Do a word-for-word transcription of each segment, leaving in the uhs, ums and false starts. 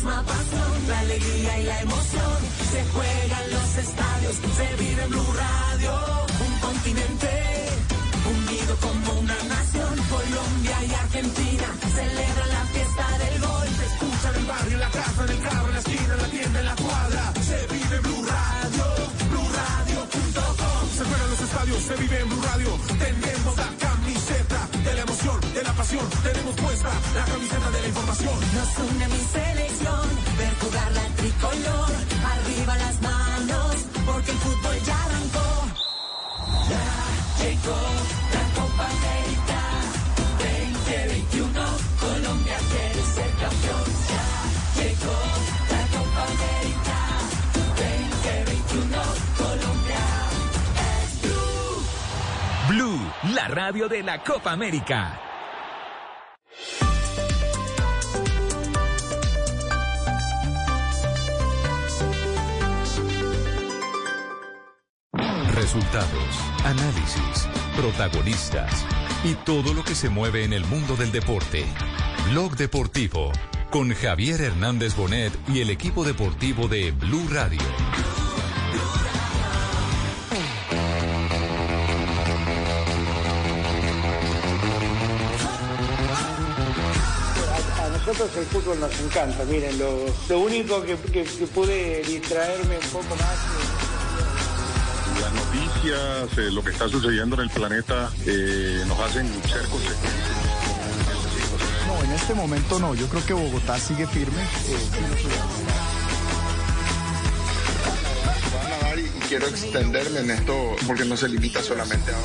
misma pasión, la alegría y la emoción. Se juegan los estadios, se vive en Blue Radio. Un continente unido como una nación. Colombia y Argentina celebran la fiesta del gol. Se escucha en el barrio, en la casa, en el carro, en la esquina, en la tienda, en la cuadra. Se vive en Blue Radio, blue radio punto com. Se juegan los estadios, se vive en Blue Radio. Tenemos la camiseta de la emoción, de la pasión. Tenemos puesta la camiseta de la información. Nos une mi selección, ver jugar la tricolor. Arriba las manos, porque el fútbol ya arrancó. Ya llegó la Copa América veinte veintiuno. Colombia quiere ser campeón. Ya llegó la Copa América veinte veintiuno. Colombia es Blue. Blue, la radio de la Copa América. Resultados, análisis, protagonistas y todo lo que se mueve en el mundo del deporte. Blog Deportivo con Javier Hernández Bonet y el equipo deportivo de Blue Radio. A nosotros el fútbol nos encanta, miren, lo, lo único que, que, que pude distraerme un poco más... Las noticias, eh, lo que está sucediendo en el planeta, eh, nos hacen ser consecuentes. No, en este momento no. Yo creo que Bogotá sigue firme. Eh, Van a dar y, y quiero extenderme en esto porque no se limita solamente a...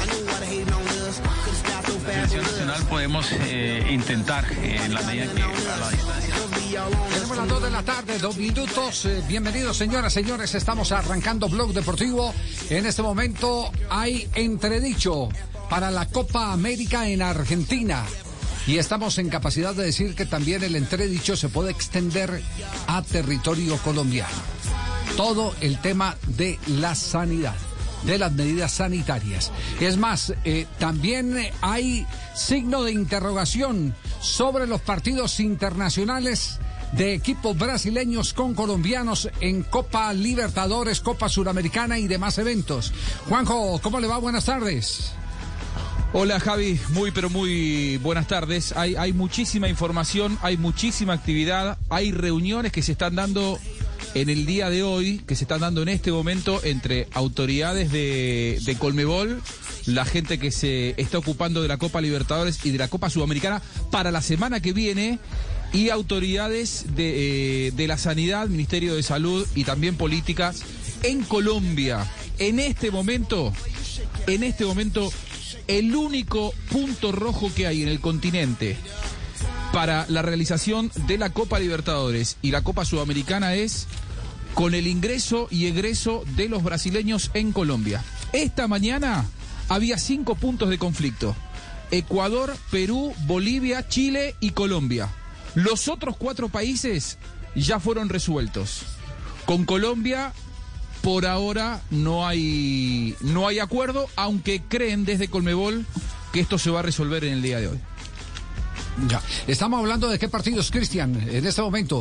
La selección nacional podemos eh, intentar eh, en la medida que a la distancia. Tenemos las dos de la tarde, dos minutos. Eh, bienvenidos, señoras, señores. Estamos arrancando Blog Deportivo. En este momento hay entredicho para la Copa América en Argentina. Y estamos en capacidad de decir que también el entredicho se puede extender a territorio colombiano. Todo el tema de la sanidad, de las medidas sanitarias. Es más, eh, también hay signo de interrogación sobre los partidos internacionales de equipos brasileños con colombianos en Copa Libertadores, Copa Suramericana y demás eventos. Juanjo, ¿cómo le va? Buenas tardes. Hola Javi, muy pero muy buenas tardes. Hay, hay muchísima información, hay muchísima actividad, hay reuniones que se están dando en el día de hoy, que se están dando en este momento entre autoridades de, de Conmebol, la gente que se está ocupando de la Copa Libertadores y de la Copa Sudamericana para la semana que viene, y autoridades de, eh, de la Sanidad, Ministerio de Salud y también políticas en Colombia. En este momento, en este momento, el único punto rojo que hay en el continente para la realización de la Copa Libertadores y la Copa Sudamericana es con el ingreso y egreso de los brasileños en Colombia. Esta mañana había cinco puntos de conflicto: Ecuador, Perú, Bolivia, Chile y Colombia. Los otros cuatro países ya fueron resueltos. Con Colombia, por ahora no hay, no hay acuerdo, aunque creen desde Conmebol que esto se va a resolver en el día de hoy. Ya. Estamos hablando de qué partidos, Cristian, en este momento.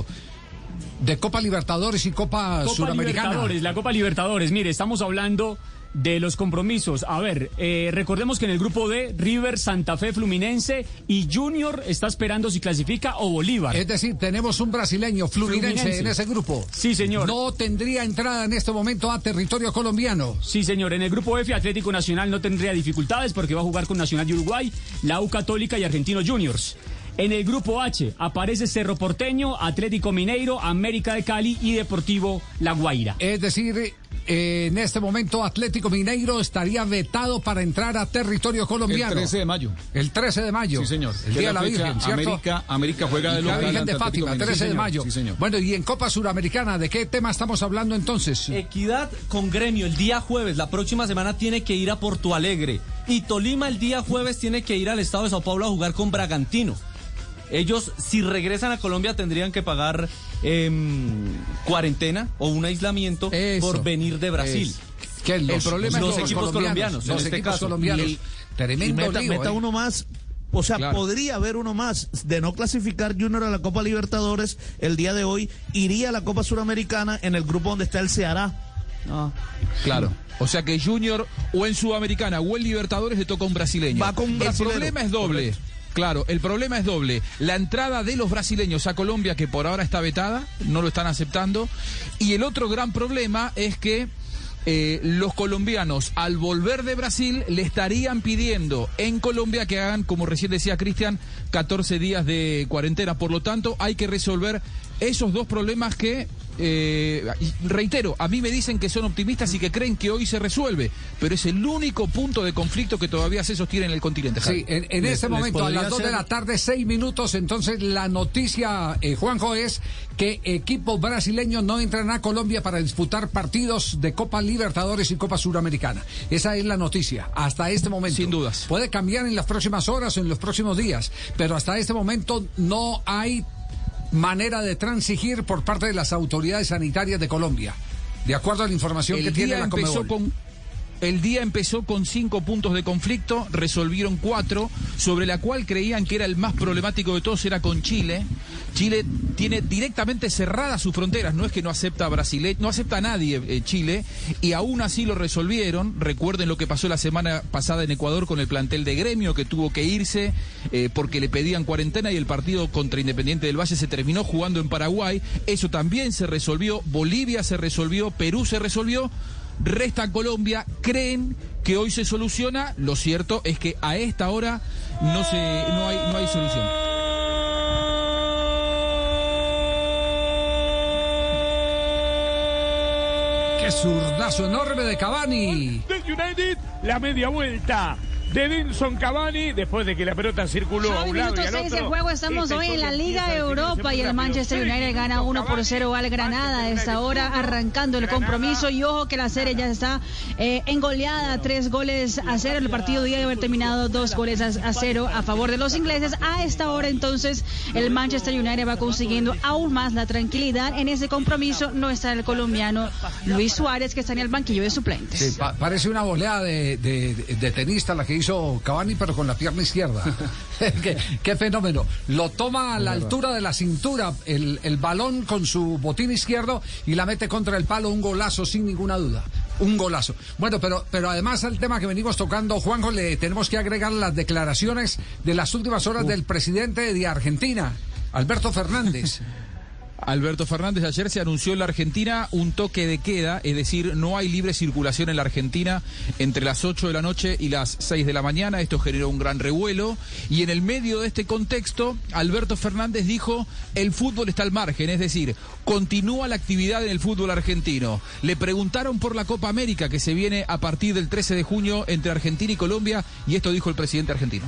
De Copa Libertadores y Copa, Copa Suramericana. Libertadores, la Copa Libertadores. Mire, estamos hablando de los compromisos. A ver, eh, recordemos que en el grupo D, River, Santa Fe, Fluminense y Junior está esperando si clasifica o Bolívar. Es decir, tenemos un brasileño, Fluminense, Fluminense, en ese grupo. Sí, señor. No tendría entrada en este momento a territorio colombiano. Sí, señor. En el grupo F, Atlético Nacional no tendría dificultades porque va a jugar con Nacional de Uruguay, la U Católica y Argentino Juniors. En el grupo H aparece Cerro Porteño, Atlético Mineiro, América de Cali y Deportivo La Guaira. Es decir, eh, en este momento Atlético Mineiro estaría vetado para entrar a territorio colombiano. El trece de mayo. El trece de mayo. Sí, señor. El día de la Virgen, ¿cierto? América, América juega de local. La Virgen de Fátima, trece de mayo. Sí, señor. Bueno, y en Copa Suramericana, ¿de qué tema estamos hablando entonces? Equidad con Gremio el día jueves. La próxima semana tiene que ir a Porto Alegre. Y Tolima el día jueves tiene que ir al estado de Sao Paulo a jugar con Bragantino. Ellos, si regresan a Colombia, tendrían que pagar eh, cuarentena o un aislamiento eso, por venir de Brasil. Que los, el problema los, es los equipos colombianos, los en este equipos caso. colombianos. Y, Tremendo y meta, lío, meta eh. uno más, O sea, Claro. podría haber uno más. De no clasificar Junior a la Copa Libertadores el día de hoy, iría a la Copa Suramericana en el grupo donde está el Ceará. No. Claro. O sea que Junior o en Sudamericana o en Libertadores le toca un brasileño. Va con un El brasilero. problema es doble. Claro, el problema es doble. La entrada de los brasileños a Colombia, que por ahora está vetada, no lo están aceptando. Y el otro gran problema es que eh, los colombianos, al volver de Brasil, le estarían pidiendo en Colombia que hagan, como recién decía Cristian, catorce días de cuarentena. Por lo tanto, hay que resolver esos dos problemas que, eh, reitero, a mí me dicen que son optimistas y que creen que hoy se resuelve, pero es el único punto de conflicto que todavía se sostiene en el continente. Sí, en, en Les- este les momento, a podría las dos de ser- la tarde, seis minutos, entonces la noticia, eh, Juanjo, es que equipos brasileños no entran a Colombia para disputar partidos de Copa Libertadores y Copa Suramericana. Esa es la noticia, hasta este momento. Sin dudas. Puede cambiar en las próximas horas o en los próximos días, pero hasta este momento no hay manera de transigir por parte de las autoridades sanitarias de Colombia, de acuerdo a la información El que tiene día la empezó Conmebol. con El día empezó con cinco puntos de conflicto, resolvieron cuatro, sobre la cual creían que era el más problemático de todos, era con Chile. Chile tiene directamente cerradas sus fronteras, no es que no acepta a Brasil, no acepta a nadie eh, Chile, y aún así lo resolvieron. Recuerden lo que pasó la semana pasada en Ecuador con el plantel de Gremio, que tuvo que irse eh, porque le pedían cuarentena y el partido contra Independiente del Valle se terminó jugando en Paraguay. Eso también se resolvió, Bolivia se resolvió, Perú se resolvió. Resta Colombia, creen que hoy se soluciona. Lo cierto es que a esta hora no se no hay no hay solución. ¡Qué zurdazo enorme de Cavani! Del United, la media vuelta de Edinson Cavani, después de que la pelota circuló a Javi, un lado y minuto al seis otro. de juego, estamos Esta hoy en la historia Liga empieza a Europa definirse y el muy Manchester rápido. United gana uno por cero al Granada a esta hora, arrancando el compromiso. Y ojo que la serie ya está eh, engoleada, tres goles a cero. El partido debe haber terminado dos goles a, a cero a favor de los ingleses. A esta hora entonces el Manchester United va consiguiendo aún más la tranquilidad. En ese compromiso no está el colombiano Luis Suárez, que está en el banquillo de suplentes. Sí, pa- parece una volea de, de, de tenista la que hizo Cavani, pero con la pierna izquierda. qué, qué fenómeno. Lo toma a la altura de la cintura el, el balón con su botín izquierdo y la mete contra el palo. Un golazo, sin ninguna duda. Un golazo. Bueno, pero, pero además al tema que venimos tocando, Juanjo, le tenemos que agregar las declaraciones de las últimas horas del presidente de Argentina, Alberto Fernández. Alberto Fernández, ayer se anunció en la Argentina un toque de queda, es decir, no hay libre circulación en la Argentina entre las ocho de la noche y las seis de la mañana. Esto generó un gran revuelo y en el medio de este contexto, Alberto Fernández dijo: el fútbol está al margen, es decir, continúa la actividad en el fútbol argentino. Le preguntaron por la Copa América que se viene a partir del trece de junio entre Argentina y Colombia y esto dijo el presidente argentino.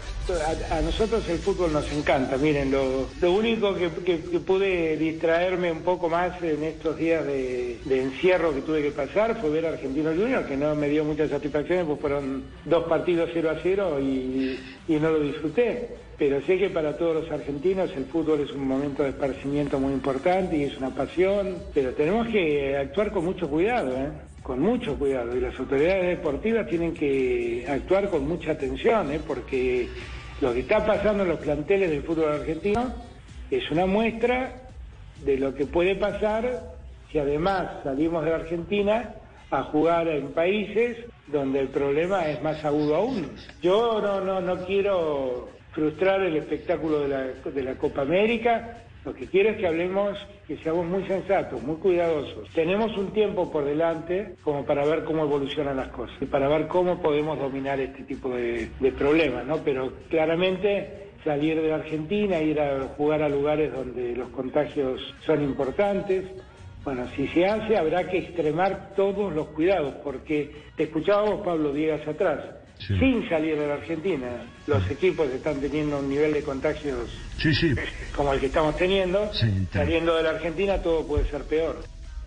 A, a nosotros el fútbol nos encanta, miren, lo, lo único que, que, que pude distraerme un poco más en estos días de, de encierro que tuve que pasar fue ver a Argentino Junior, que no me dio muchas satisfacciones, pues fueron dos partidos cero a cero y, y no lo disfruté. Pero sé que para todos los argentinos el fútbol es un momento de esparcimiento muy importante y es una pasión, pero tenemos que actuar con mucho cuidado, ¿eh? Con mucho cuidado, y las autoridades deportivas tienen que actuar con mucha atención, ¿eh? Porque lo que está pasando en los planteles del fútbol argentino es una muestra de lo que puede pasar si además salimos de la Argentina a jugar en países donde el problema es más agudo aún. Yo no, no, no quiero frustrar el espectáculo de la, de la Copa América. Lo que quiero es que hablemos, que seamos muy sensatos, muy cuidadosos. Tenemos un tiempo por delante como para ver cómo evolucionan las cosas y para ver cómo podemos dominar este tipo de, de problemas, ¿no? Pero claramente salir de la Argentina, ir a jugar a lugares donde los contagios son importantes. Bueno, si se hace habrá que extremar todos los cuidados, porque te escuchábamos, Pablo, días atrás. Sí. Sin salir de la Argentina, los equipos están teniendo un nivel de contagios sí, sí. como el que estamos teniendo. Sí, saliendo de la Argentina todo puede ser peor.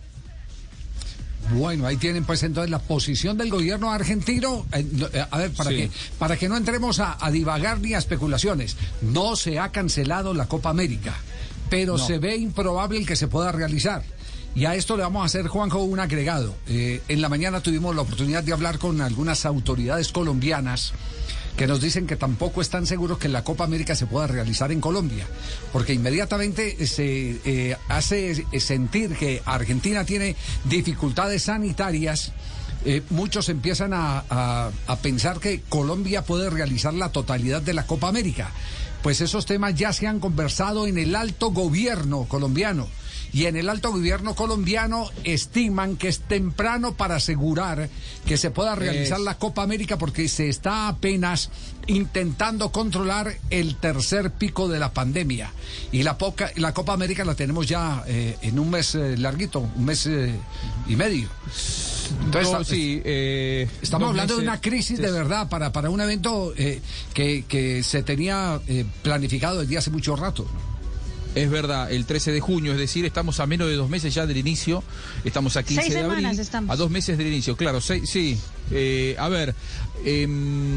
Bueno, ahí tienen pues entonces la posición del gobierno argentino. Eh, eh, a ver, para, sí. que, para que no entremos a, a divagar ni a especulaciones, no se ha cancelado la Copa América, pero no. se ve improbable el que se pueda realizar. Y a esto le vamos a hacer, Juanjo, un agregado. Eh, en la mañana tuvimos la oportunidad de hablar con algunas autoridades colombianas que nos dicen que tampoco están seguros que la Copa América se pueda realizar en Colombia, porque inmediatamente se eh, hace sentir que Argentina tiene dificultades sanitarias. Eh, muchos empiezan a, a, a pensar que Colombia puede realizar la totalidad de la Copa América. Pues esos temas ya se han conversado en el alto gobierno colombiano. Y en el alto gobierno colombiano estiman que es temprano para asegurar que se pueda realizar es... la Copa América, porque se está apenas intentando controlar el tercer pico de la pandemia. Y la, poca, la Copa América la tenemos ya eh, en un mes eh, larguito, un mes eh, y medio. Entonces, no, sí, eh, estamos hablando meses, de una crisis sí. de verdad para, para un evento eh, que, que se tenía eh, planificado desde hace mucho rato. Es verdad, el trece de junio, es decir, estamos a menos de dos meses ya del inicio, estamos a quince seis de semanas abril, estamos. A dos meses del inicio, claro, seis, sí. Eh, a ver, eh,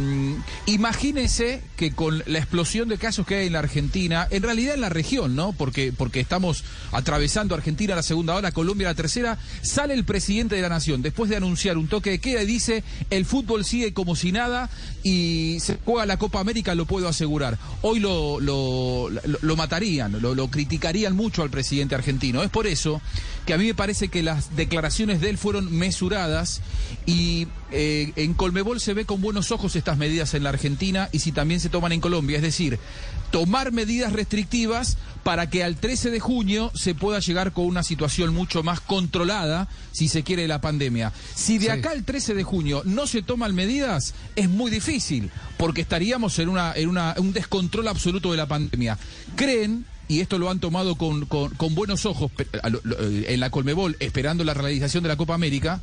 imagínense que con la explosión de casos que hay en la Argentina, en realidad en la región, ¿no? Porque, porque estamos atravesando Argentina la segunda ola, Colombia la tercera, sale el presidente de la Nación después de anunciar un toque de queda y dice: el fútbol sigue como si nada y se juega la Copa América, lo puedo asegurar. Hoy lo, lo, lo, lo matarían, lo, lo criticarían mucho al presidente argentino. Es por eso que a mí me parece que las declaraciones de él fueron mesuradas y eh, en Conmebol se ve con buenos ojos estas medidas en la Argentina y si también se toman en Colombia, es decir, tomar medidas restrictivas para que al trece de junio se pueda llegar con una situación mucho más controlada, si se quiere, la pandemia. Si de sí. acá al trece de junio no se toman medidas, es muy difícil, porque estaríamos en una, en una, un descontrol absoluto de la pandemia. ¿Creen? Y esto lo han tomado con, con, con buenos ojos en la Conmebol, esperando la realización de la Copa América,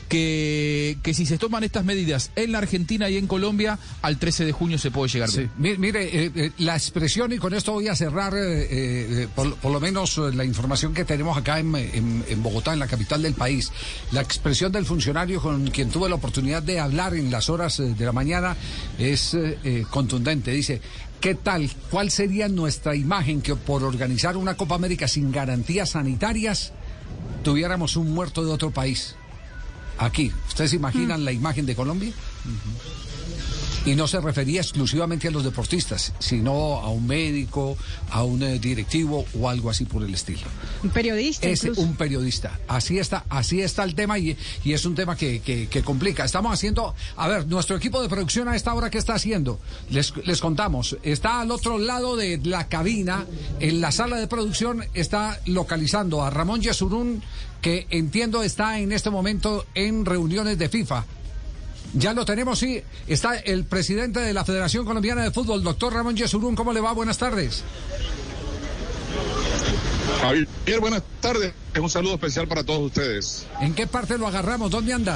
que, que si se toman estas medidas en la Argentina y en Colombia, al trece de junio se puede llegar. Sí. Mire, mire eh, eh, la expresión, y con esto voy a cerrar eh, eh, por, por lo menos eh, la información que tenemos acá en, en, en Bogotá, en la capital del país. La expresión del funcionario con quien tuve la oportunidad de hablar en las horas eh, de la mañana es eh, eh, contundente. Dice: ¿qué tal? ¿Cuál sería nuestra imagen que por organizar una Copa América sin garantías sanitarias tuviéramos un muerto de otro país? Aquí, ¿ustedes se imaginan mm. la imagen de Colombia? Uh-huh. Y no se refería exclusivamente a los deportistas, sino a un médico, a un eh, directivo o algo así por el estilo. Un periodista. Es incluso. un periodista. Así está, así está el tema y, y es un tema que, que, que complica. Estamos haciendo, a ver, nuestro equipo de producción a esta hora, ¿qué está haciendo? Les, les contamos. Está al otro lado de la cabina, en la sala de producción, está localizando a Ramón Yesurún, que entiendo está en este momento en reuniones de FIFA. Ya lo tenemos, sí. Está el presidente de la Federación Colombiana de Fútbol, doctor Ramón Yesurún. ¿Cómo le va? Buenas tardes. Javier, buenas tardes. Un saludo especial para todos ustedes. ¿En qué parte lo agarramos? ¿Dónde anda?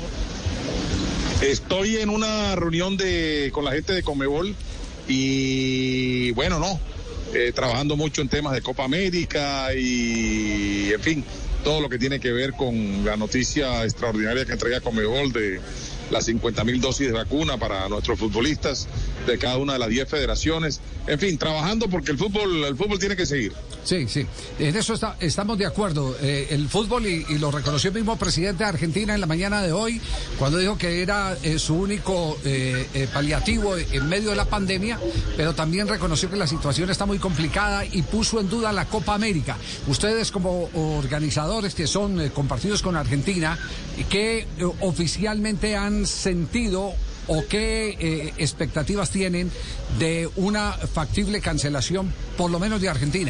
Estoy en una reunión de con la gente de Conmebol y bueno, no, eh, trabajando mucho en temas de Copa América y en fin, todo lo que tiene que ver con la noticia extraordinaria que entrega Conmebol de las cincuenta mil dosis de vacuna para nuestros futbolistas de cada una de las diez federaciones. En fin, trabajando porque el fútbol el fútbol tiene que seguir. Sí, sí, en eso está, estamos de acuerdo. Eh, el fútbol, y, y lo reconoció el mismo presidente de Argentina en la mañana de hoy, cuando dijo que era eh, su único eh, eh, paliativo en medio de la pandemia, pero también reconoció que la situación está muy complicada y puso en duda la Copa América. Ustedes, como organizadores que son eh, compartidos con Argentina, ¿qué eh, oficialmente han sentido o qué eh, expectativas tienen de una factible cancelación, por lo menos de Argentina?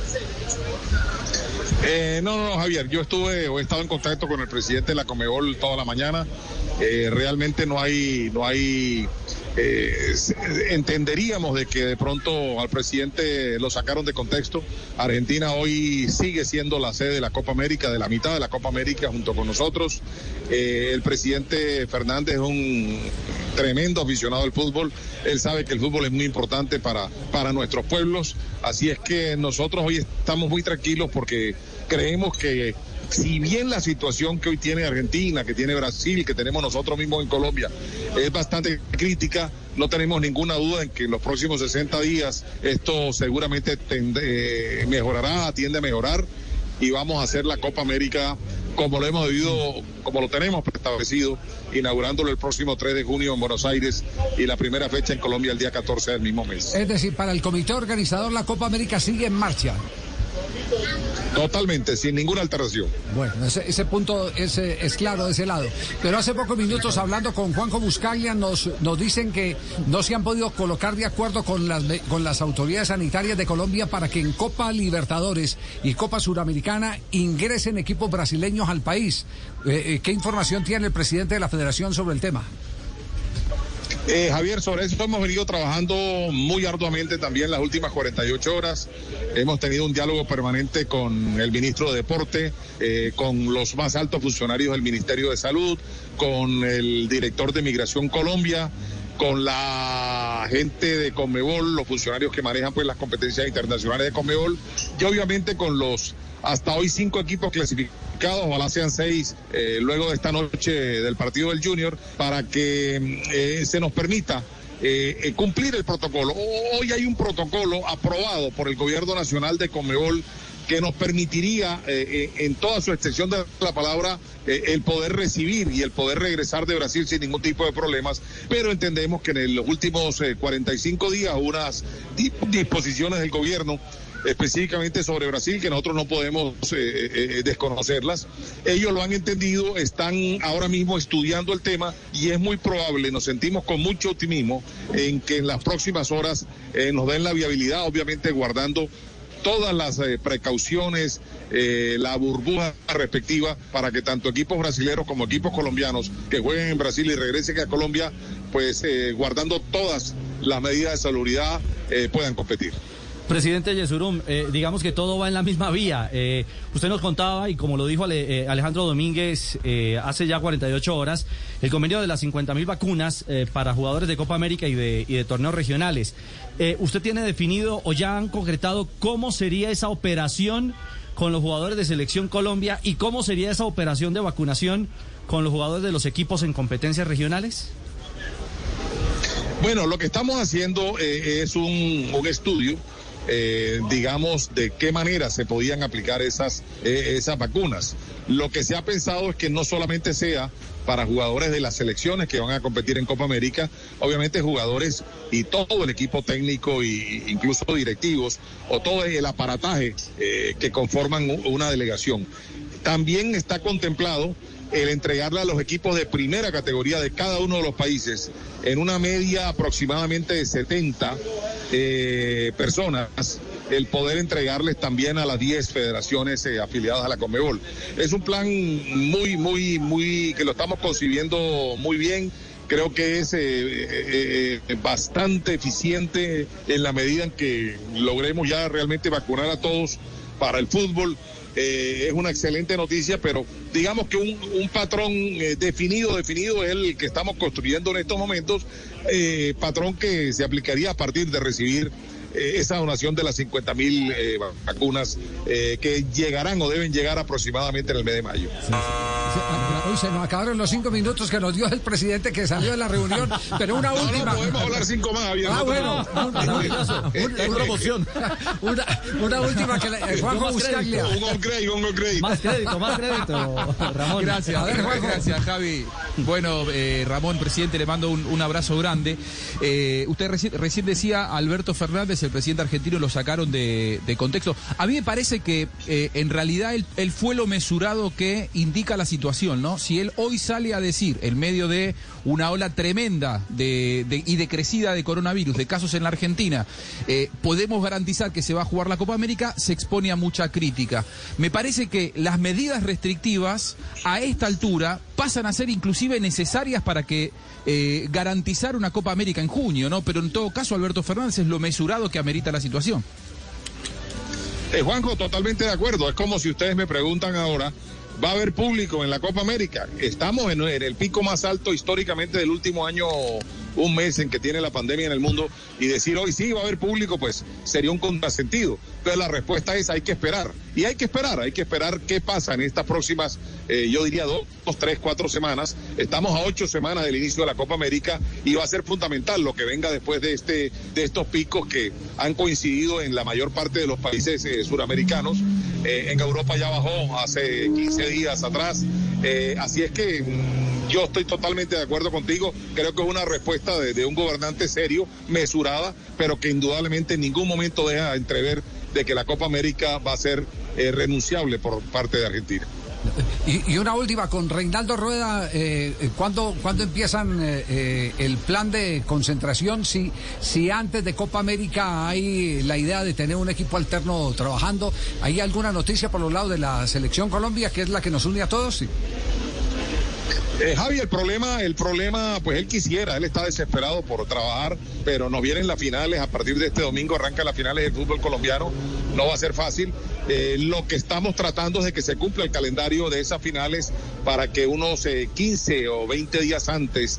Eh, no, no, no, Javier, yo estuve o he estado en contacto con el presidente de la Conmebol toda la mañana. Eh, realmente no hay, no hay, eh, entenderíamos de que de pronto al presidente lo sacaron de contexto. Argentina hoy sigue siendo la sede de la Copa América, de la mitad de la Copa América junto con nosotros. Eh, el presidente Fernández es un tremendo aficionado al fútbol. Él sabe que el fútbol es muy importante para, para nuestros pueblos. Así es que nosotros hoy estamos muy tranquilos porque creemos que si bien la situación que hoy tiene Argentina, que tiene Brasil, que tenemos nosotros mismos en Colombia, es bastante crítica, no tenemos ninguna duda en que en los próximos sesenta días esto seguramente tende, eh, mejorará, tiende a mejorar y vamos a hacer la Copa América como lo hemos debido, como lo tenemos establecido, inaugurándolo el próximo tres de junio en Buenos Aires y la primera fecha en Colombia el día catorce del mismo mes. Es decir, para el comité organizador la Copa América sigue en marcha. Totalmente, sin ninguna alteración. Bueno, ese, ese punto es, es claro de ese lado. Pero hace pocos minutos, hablando con Juanjo Buscaglia, nos, nos dicen que no se han podido colocar de acuerdo con las, con las autoridades sanitarias de Colombia para que en Copa Libertadores y Copa Suramericana ingresen equipos brasileños al país. Eh, ¿Qué información tiene el presidente de la Federación sobre el tema? Eh, Javier, sobre eso hemos venido trabajando muy arduamente también las últimas cuarenta y ocho horas. Hemos tenido un diálogo permanente con el ministro de Deporte, eh, con los más altos funcionarios del Ministerio de Salud, con el director de Migración Colombia, con la gente de Conmebol, los funcionarios que manejan pues las competencias internacionales de Conmebol, y obviamente con los hasta hoy cinco equipos clasificados, ojalá sean seis eh, luego de esta noche del partido del Junior, para que eh, se nos permita eh, eh, cumplir el protocolo. Hoy hay un protocolo aprobado por el gobierno nacional de Conmebol que nos permitiría, eh, eh, en toda su extensión de la palabra, eh, el poder recibir y el poder regresar de Brasil sin ningún tipo de problemas, pero entendemos que en los últimos eh, cuarenta y cinco días unas di- disposiciones del gobierno específicamente sobre Brasil, que nosotros no podemos eh, eh, desconocerlas. Ellos lo han entendido, están ahora mismo estudiando el tema y es muy probable, nos sentimos con mucho optimismo en que en las próximas horas eh, nos den la viabilidad, obviamente guardando todas las eh, precauciones, eh, la burbuja respectiva, para que tanto equipos brasileños como equipos colombianos que jueguen en Brasil y regresen a Colombia, pues eh, guardando todas las medidas de salubridad, eh, puedan competir. Presidente Yesurum, eh, digamos que todo va en la misma vía. Eh, usted nos contaba, y como lo dijo Ale, eh, Alejandro Domínguez eh, hace ya cuarenta y ocho horas, el convenio de las cincuenta mil vacunas eh, para jugadores de Copa América y de, y de torneos regionales. Eh, ¿Usted tiene definido o ya han concretado cómo sería esa operación con los jugadores de Selección Colombia y cómo sería esa operación de vacunación con los jugadores de los equipos en competencias regionales? Bueno, lo que estamos haciendo eh, es un, un estudio, eh, digamos, de qué manera se podían aplicar esas, eh, esas vacunas. Lo que se ha pensado es que no solamente sea para jugadores de las selecciones que van a competir en Copa América, obviamente jugadores y todo el equipo técnico e incluso directivos o todo el aparataje eh, que conforman una delegación. También está contemplado el entregarle a los equipos de primera categoría de cada uno de los países en una media aproximadamente de setenta eh, personas, el poder entregarles también a las diez federaciones eh, afiliadas a la Conmebol. Es un plan muy, muy, muy, que lo estamos concibiendo muy bien. Creo que es eh, eh, eh, bastante eficiente en la medida en que logremos ya realmente vacunar a todos para el fútbol. Eh, es una excelente noticia, pero digamos que un, un patrón eh, definido, definido es el que estamos construyendo en estos momentos, eh, patrón que se aplicaría a partir de recibir eh, esa donación de las cincuenta mil eh, vacunas eh, que llegarán o deben llegar aproximadamente en el mes de mayo. Sí, sí, sí. Uy, se nos acabaron los cinco minutos que nos dio el presidente que salió de la reunión, pero una no, última. No, podemos hablar cinco más, Javier. Ah, bueno. Una, una promoción. Una, una última que le, Juanjo Buscaglia. Un upgrade, un upgrade. Más crédito, más crédito, Ramón. Gracias, a ver, Juanjo. Gracias, Javi. Bueno, eh, Ramón, presidente, le mando un, un abrazo grande. Eh, usted reci recién decía, Alberto Fernández, el presidente argentino, lo sacaron de, de contexto. A mí me parece que eh, en realidad él, él fue lo mesurado que indica la situación, ¿no? Si él hoy sale a decir, en medio de una ola tremenda de, de, y decrecida de coronavirus, de casos en la Argentina, eh, podemos garantizar que se va a jugar la Copa América, se expone a mucha crítica. Me parece que las medidas restrictivas a esta altura pasan a ser inclusive necesarias para que eh, garantizar una Copa América en junio, ¿no? Pero en todo caso, Alberto Fernández, es lo mesurado que amerita la situación. Eh, Juanjo, totalmente de acuerdo. Es como si ustedes me preguntan ahora, ¿va a haber público en la Copa América? Estamos en, en el pico más alto históricamente del último año, un mes en que tiene la pandemia en el mundo, y decir hoy sí va a haber público, pues sería un contrasentido. Entonces la respuesta es hay que esperar, y hay que esperar, hay que esperar qué pasa en estas próximas, eh, yo diría dos, dos, tres, cuatro semanas. Estamos a ocho semanas del inicio de la Copa América y va a ser fundamental lo que venga después de este, de estos picos que han coincidido en la mayor parte de los países eh, suramericanos. eh, en Europa ya bajó hace quince días atrás. Eh, así es que mmm, yo estoy totalmente de acuerdo contigo. Creo que es una respuesta de, de un gobernante serio, mesurada, pero que indudablemente en ningún momento deja entrever de que la Copa América va a ser eh, renunciable por parte de Argentina. Y, y una última, con Reinaldo Rueda, eh, ¿cuándo, ¿cuándo empiezan eh, eh, el plan de concentración? Si, si antes de Copa América hay la idea de tener un equipo alterno trabajando, ¿hay alguna noticia por los lados de la Selección Colombia, que es la que nos une a todos? Sí. Eh, Javi, el problema, el problema, pues él quisiera, él está desesperado por trabajar, pero nos vienen las finales, a partir de este domingo arrancan las finales del fútbol colombiano, no va a ser fácil. Eh, lo que estamos tratando es de que se cumpla el calendario de esas finales para que unos eh, quince o veinte días antes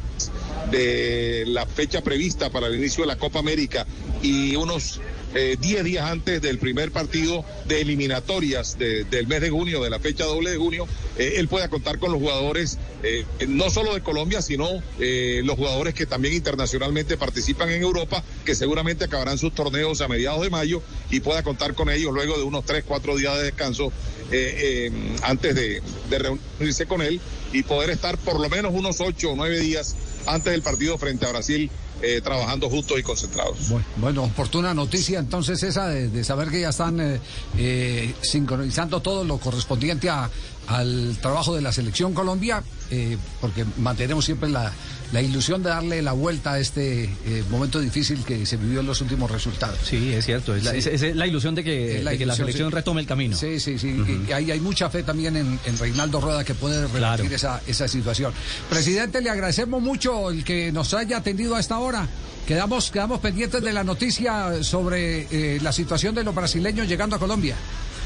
de la fecha prevista para el inicio de la Copa América y unos eh, diez días antes del primer partido de eliminatorias de, del mes de junio, de la fecha doble de junio, eh, él pueda contar con los jugadores, eh, no solo de Colombia, sino eh, los jugadores que también internacionalmente participan en Europa, que seguramente acabarán sus torneos a mediados de mayo, y pueda contar con ellos luego de unos tres, cuatro días de descanso eh, eh, antes de, de reunirse con él y poder estar por lo menos unos ocho o nueve días antes del partido frente a Brasil, eh, trabajando juntos y concentrados. Bueno, bueno, oportuna noticia entonces esa de, de saber que ya están eh, eh, sincronizando todo lo correspondiente a, al trabajo de la Selección Colombia, eh, porque mantenemos siempre la, la ilusión de darle la vuelta a este eh, momento difícil que se vivió en los últimos resultados. Sí, es cierto, es la, sí. es, es la ilusión de que, la, de que ilusión, la selección sí. retome el camino. Sí, sí, sí, Uh-huh. y hay, hay mucha fe también en, en Reinaldo Rueda, que puede revertir Claro. esa, esa situación. Presidente, le agradecemos mucho el que nos haya atendido a esta hora. Quedamos, quedamos pendientes de la noticia sobre eh, la situación de los brasileños llegando a Colombia.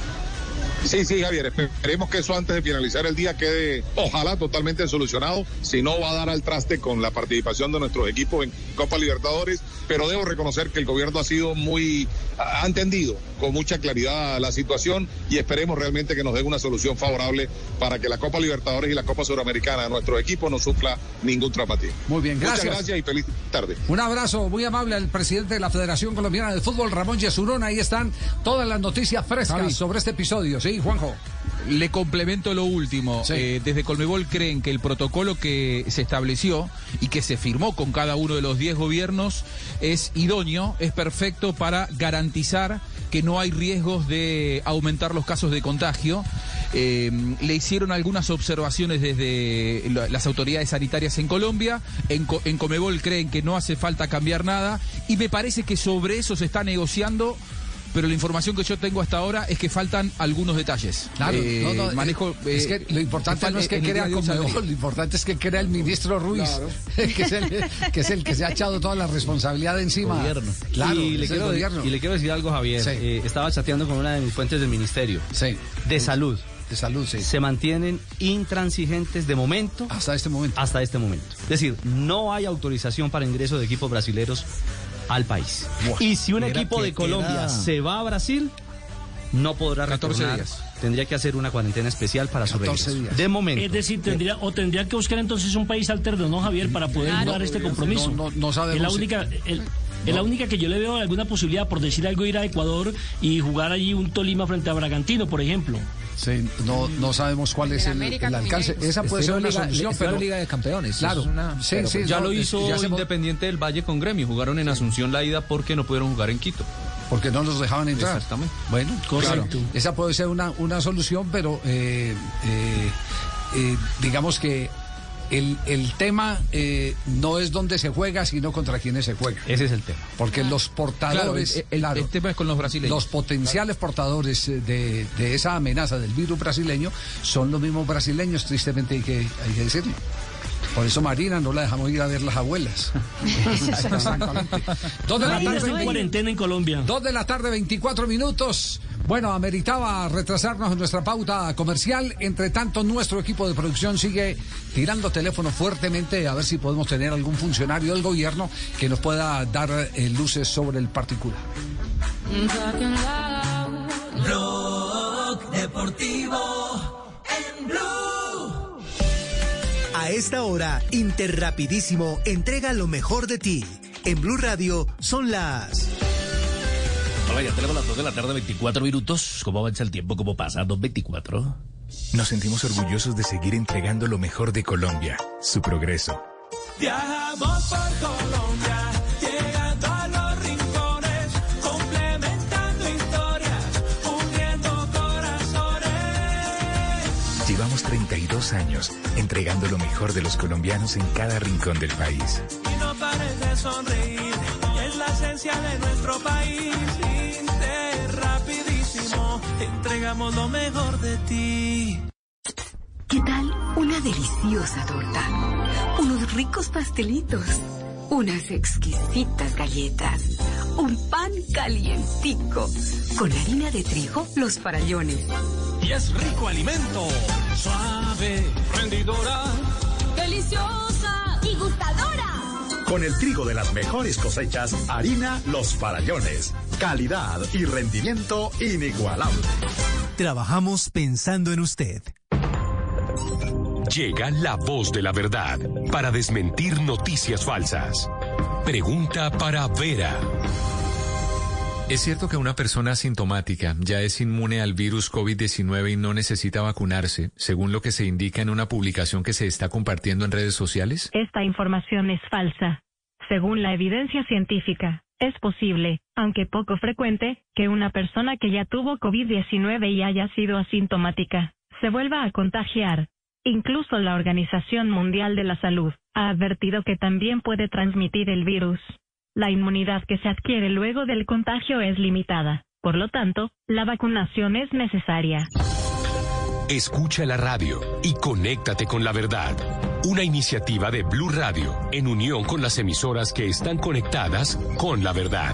Sí, sí, Javier, esperemos que eso antes de finalizar el día quede, ojalá, totalmente solucionado. Si no, va a dar al traste con la participación de nuestros equipos en Copa Libertadores, pero debo reconocer que el gobierno ha sido muy, ha entendido con mucha claridad la situación, y esperemos realmente que nos den una solución favorable para que la Copa Libertadores y la Copa Suramericana de nuestro equipo no sufra ningún traumatismo. Muy bien, gracias. Muchas gracias y feliz tarde. Un abrazo muy amable al presidente de la Federación Colombiana de Fútbol, Ramón Yesurón. Ahí están todas las noticias frescas Javi. sobre este episodio. Sí, Juanjo. Le complemento lo último. Sí. Eh, desde Conmebol creen que el protocolo que se estableció y que se firmó con cada uno de los diez gobiernos es idóneo, es perfecto para garantizar que no hay riesgos de aumentar los casos de contagio. Eh, le hicieron algunas observaciones desde las autoridades sanitarias en Colombia. En, en Conmebol creen que no hace falta cambiar nada, y me parece que sobre eso se está negociando. Pero la información que yo tengo hasta ahora es que faltan algunos detalles. Claro, eh, no, no, manejo. Es eh, que lo importante no es que crea Conmebol, lo importante es que crea el ministro Ruiz, claro. que, es el, que es el que se ha echado toda la responsabilidad de encima. Gobierno. Claro, y, le quiero, gobierno. y le quiero decir algo, Javier. Sí. Eh, estaba chateando con una de mis fuentes del ministerio. Sí. De salud. De salud, sí. Se mantienen intransigentes de momento. Hasta este momento. Hasta este momento. Es decir, no hay autorización para ingreso de equipos brasileños al país. Buah, y si un equipo de Colombia era... se va a Brasil, no podrá catorce retornar. días. Tendría que hacer una cuarentena especial para su regreso. días. De momento. Es decir, tendría o tendría que buscar entonces un país alterno, ¿no, Javier, para poder claro, jugar este compromiso? No, no, no sabemos. Es la única, el, no. es la única que yo le veo alguna posibilidad, por decir algo, ir a Ecuador y jugar allí un Tolima frente a Bragantino, por ejemplo. Sí, no, no sabemos cuál es el, el alcance. Esa puede ser una liga, solución, pero la Liga de Campeones. Claro, una, sí, sí, ya no, lo hizo ya Independiente del Valle con Gremio. Jugaron en Asunción la ida porque no pudieron jugar en Quito. Porque no los dejaban entrar. Exactamente. Bueno, correcto. Claro, esa puede ser una, una solución, pero eh, eh, eh, digamos que el, el tema eh, no es donde se juega, sino contra quienes se juega. Ese es el tema. Porque los portadores, claro, el, el, claro, el tema es con los brasileños. Los potenciales portadores de, de esa amenaza del virus brasileño son los mismos brasileños, tristemente hay que, hay que decirlo. Por eso Marina no la dejamos ir a ver las abuelas. Exactamente. Dos de la Marina tarde, está en cuarentena en Colombia. Dos de la tarde, veinticuatro minutos. Bueno, ameritaba retrasarnos en nuestra pauta comercial. Entre tanto, nuestro equipo de producción sigue tirando teléfono fuertemente a ver si podemos tener algún funcionario del gobierno que nos pueda dar eh, luces sobre el particular. Blog Deportivo en Blue. A esta hora, Interrapidísimo entrega lo mejor de ti. En Blue Radio son las Hola, ya tenemos las dos de la tarde, veinticuatro minutos. ¿Cómo avanza el tiempo? ¿Cómo pasa? dos veinticuatro. Nos sentimos orgullosos de seguir entregando lo mejor de Colombia, su progreso. Viajamos por Colombia, llegando a los rincones, complementando historias, uniendo corazones. Llevamos treinta y dos años entregando lo mejor de los colombianos en cada rincón del país. Y no pares de sonreír, es la esencia de nuestro país. Inter, rapidísimo, entregamos lo mejor de ti. ¿Qué tal una deliciosa torta? Unos ricos pastelitos, unas exquisitas galletas, un pan calientico, con harina de trigo, Los Farallones. Y es rico alimento, suave, rendidora, deliciosa y gustadora. Con el trigo de las mejores cosechas, harina Los Farallones. Calidad y rendimiento inigualable. Trabajamos pensando en usted. Llega la voz de la verdad para desmentir noticias falsas. Pregunta para Vera. ¿Es cierto que una persona asintomática ya es inmune al virus COVID diecinueve y no necesita vacunarse, según lo que se indica en una publicación que se está compartiendo en redes sociales? Esta información es falsa. Según la evidencia científica, es posible, aunque poco frecuente, que una persona que ya tuvo COVID diecinueve y haya sido asintomática se vuelva a contagiar. Incluso la Organización Mundial de la Salud ha advertido que también puede transmitir el virus. La inmunidad que se adquiere luego del contagio es limitada. Por lo tanto, la vacunación es necesaria. Escucha la radio y conéctate con la verdad. Una iniciativa de Blue Radio en unión con las emisoras que están conectadas con la verdad.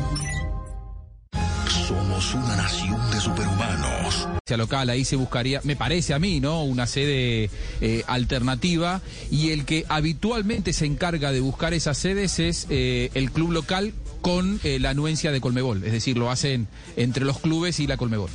Somos una nación de superhumanos. Local, ahí se buscaría, me parece a mí, ¿no? Una sede eh, alternativa, y el que habitualmente se encarga de buscar esas sedes es eh, el club local con eh, la anuencia de Colmebol, es decir, lo hacen entre los clubes y la Colmebol.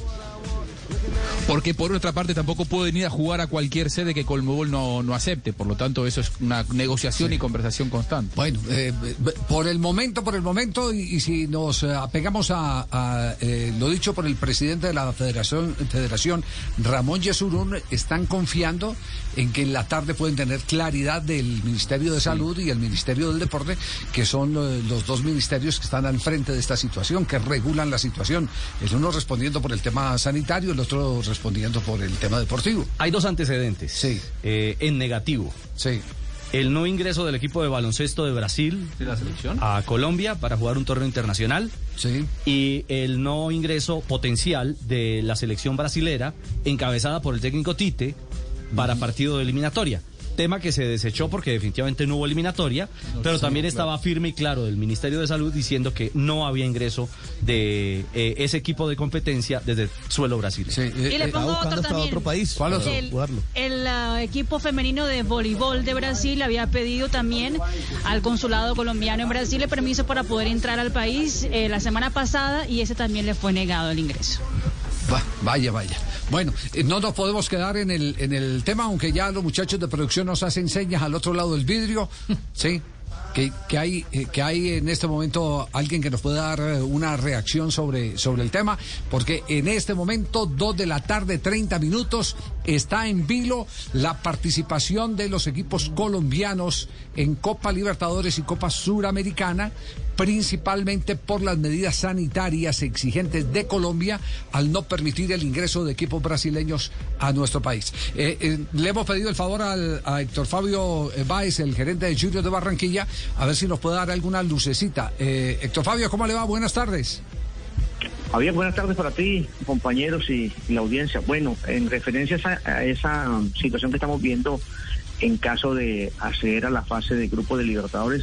Porque por otra parte tampoco pueden ir a jugar a cualquier sede que Colmebol no, no acepte, por lo tanto eso es una negociación sí. y conversación constante. Bueno, eh, por el momento, por el momento, y, y si nos apegamos a, a eh, lo dicho por el presidente de la Federación, Federación Ramón Yesurún, están confiando en que en la tarde pueden tener claridad del Ministerio de Salud sí. y el Ministerio del Deporte, que son los dos ministerios que están al frente de esta situación, que regulan la situación. El uno respondiendo por el tema sanitario, el otro respondiendo por el tema deportivo. Hay dos antecedentes. Sí. Eh, en negativo. Sí. El no ingreso del equipo de baloncesto de Brasil ¿de la selección? a Colombia para jugar un torneo internacional. Sí. Y el no ingreso potencial de la selección brasilera, encabezada por el técnico Tite, para mm. partido de eliminatoria. Tema que se desechó porque definitivamente no hubo eliminatoria, no, pero sí, también claro. estaba firme y claro del Ministerio de Salud diciendo que no había ingreso de eh, ese equipo de competencia desde el suelo brasileño. Sí, eh, y le pongo está otro también. Otro país. ¿Cuál otro? El, el uh, equipo femenino de voleibol de Brasil había pedido también al consulado colombiano en Brasil el permiso para poder entrar al país eh, la semana pasada, y ese también le fue negado el ingreso. Va, vaya, vaya. Bueno, eh, no nos podemos quedar en el en el tema, aunque ya los muchachos de producción nos hacen señas al otro lado del vidrio, ¿sí? Que, que hay eh, que hay en este momento alguien que nos pueda dar eh, una reacción sobre, sobre el tema, porque en este momento, dos de la tarde, treinta minutos, está en vilo la participación de los equipos colombianos en Copa Libertadores y Copa Suramericana, principalmente por las medidas sanitarias exigentes de Colombia al no permitir el ingreso de equipos brasileños a nuestro país. Eh, eh, le hemos pedido el favor al, a Héctor Fabio Báez, el gerente de Junior de Barranquilla, a ver si nos puede dar alguna lucecita. Eh, Héctor Fabio, ¿cómo le va? Buenas tardes. Javier, buenas tardes para ti, compañeros y, y la audiencia. Bueno, en referencia a esa, a esa situación que estamos viendo en caso de acceder a la fase de grupo de Libertadores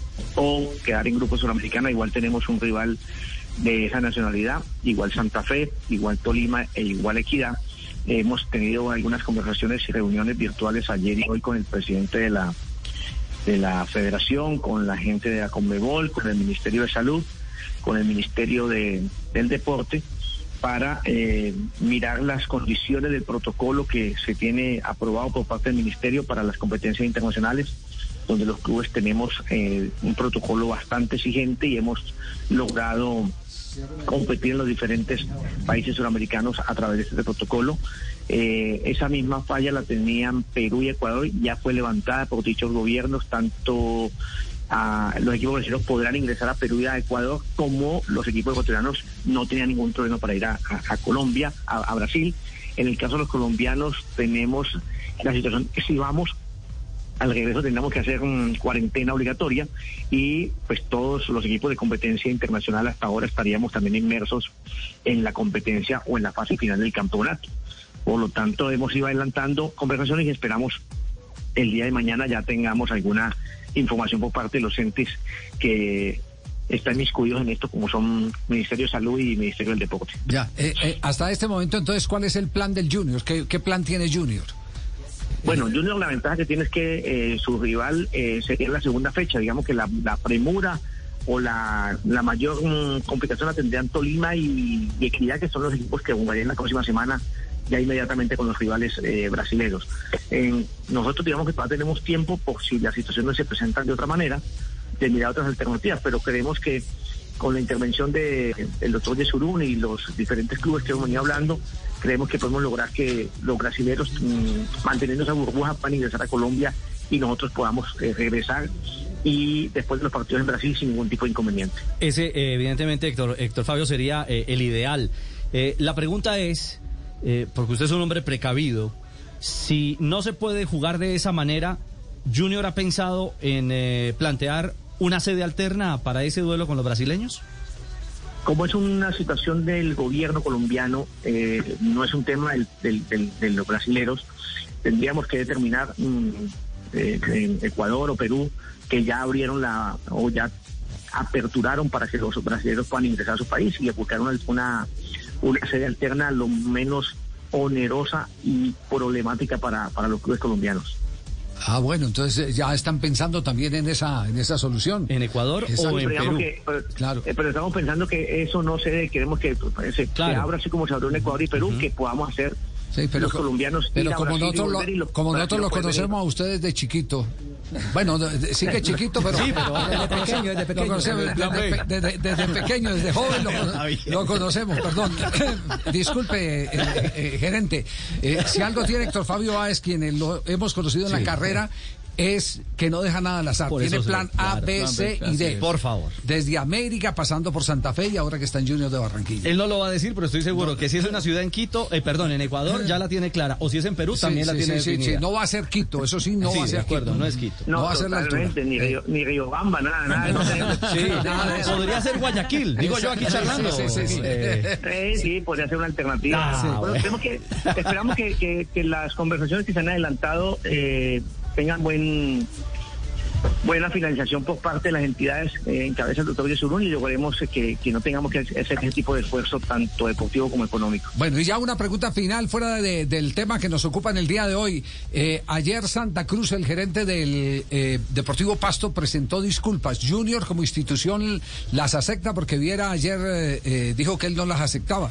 o quedar en grupo Suramericana, igual tenemos un rival de esa nacionalidad, igual Santa Fe, igual Tolima e igual Equidad. Eh, hemos tenido algunas conversaciones y reuniones virtuales ayer y hoy con el presidente de la de la federación, con la gente de la Conmebol, con el Ministerio de Salud, con el Ministerio de, del Deporte, para eh, mirar las condiciones del protocolo que se tiene aprobado por parte del Ministerio para las competencias internacionales, donde los clubes tenemos eh, un protocolo bastante exigente y hemos logrado competir en los diferentes países suramericanos a través de este protocolo. Eh, esa misma falla la tenían Perú y Ecuador, ya fue levantada por dichos gobiernos, tanto a los equipos brasileños podrán ingresar a Perú y a Ecuador, como los equipos ecuatorianos no tenían ningún problema para ir a, a, a Colombia, a, a Brasil. En el caso de los colombianos tenemos la situación que si vamos al regreso tendremos que hacer um, cuarentena obligatoria, y pues todos los equipos de competencia internacional hasta ahora estaríamos también inmersos en la competencia o en la fase final del campeonato. Por lo tanto, hemos ido adelantando conversaciones y esperamos el día de mañana ya tengamos alguna información por parte de los entes que están inmiscuidos en esto, como son Ministerio de Salud y Ministerio del Deporte. Ya, eh, eh, hasta este momento, entonces, ¿cuál es el plan del Junior? ¿Qué, qué plan tiene Junior? Bueno, Junior, la ventaja que tiene es que eh, su rival eh, sería en la segunda fecha. Digamos que la, la premura o la, la mayor um, complicación la tendrían Tolima y, y Equidad, que son los equipos que jugarían la próxima semana ya inmediatamente con los rivales eh, brasileños. Eh, nosotros digamos que todavía tenemos tiempo, por si las situaciones se presentan de otra manera, de mirar otras alternativas, pero creemos que con la intervención de el doctor Yesurún y los diferentes clubes que hemos venido hablando, creemos que podemos lograr que los brasileños, mmm, manteniendo esa burbuja, puedan ingresar a Colombia y nosotros podamos eh, regresar y después de los partidos en Brasil sin ningún tipo de inconveniente. Ese, eh, evidentemente, Héctor, Héctor Fabio, sería eh, el ideal. Eh, la pregunta es, eh, porque usted es un hombre precavido, si no se puede jugar de esa manera, ¿Junior ha pensado en eh, plantear una sede alterna para ese duelo con los brasileños? Como es una situación del gobierno colombiano, eh, no es un tema del, del, del, de los brasileros, tendríamos que determinar mmm, eh, en Ecuador o Perú que ya abrieron la o ya aperturaron para que los brasileños puedan ingresar a su país y buscar una, una, una sede alterna lo menos onerosa y problemática para, para los clubes colombianos. Ah, bueno, entonces ya están pensando también en esa en esa solución. ¿En Ecuador Exacto. o en Perú? Que, pero, claro. eh, pero estamos pensando que eso no se debe, queremos que se, claro. se abra así como se abrió en Ecuador y Perú, uh-huh. que podamos hacer sí, pero, los colombianos. Pero como nosotros, lo, los, como nosotros los conocemos a ustedes de chiquito. Bueno, sí que chiquito, pero, sí, pero desde pequeño, desde pequeño. Lo conocemos, desde, desde, desde pequeño, desde joven lo, lo conocemos, perdón. Disculpe, eh, eh, gerente, eh, si algo tiene Héctor Fabio Báez, quien lo hemos conocido en sí, la carrera, es que no deja nada al azar. Por Tiene plan se, A, claro, B, C y D. Por favor. Desde América, pasando por Santa Fe y ahora que está en Junior de Barranquilla. Él no lo va a decir, pero estoy seguro no. que si es una ciudad en Quito, eh, perdón, en Ecuador, ya la tiene clara. O si es en Perú, sí, también sí, la tiene sí, definida. Sí, sí, no va a ser Quito, eso sí, no sí, va a ser de acuerdo, Quito. No es Quito. No, no va a ser la altura. Ni Río, ni Riobamba, nada, nada. No, sí, nada, podría ser Guayaquil, digo yo aquí charlando. Sí, sí, sí. Eh, eh, sí podría ser una alternativa. Ah, sí. Bueno, bueno. Que, esperamos que, que, que las conversaciones que se han adelantado eh, tengan buen... buena finalización por parte de las entidades eh, en cabeza del doctor Yesurún y lograremos eh, que, que no tengamos que hacer ese tipo de esfuerzo tanto deportivo como económico. Bueno, y ya una pregunta final fuera de, del tema que nos ocupa en el día de hoy. Eh, ayer Santa Cruz, el gerente del eh, Deportivo Pasto, presentó disculpas. Junior como institución las acepta porque Viera ayer eh, eh, dijo que él no las aceptaba.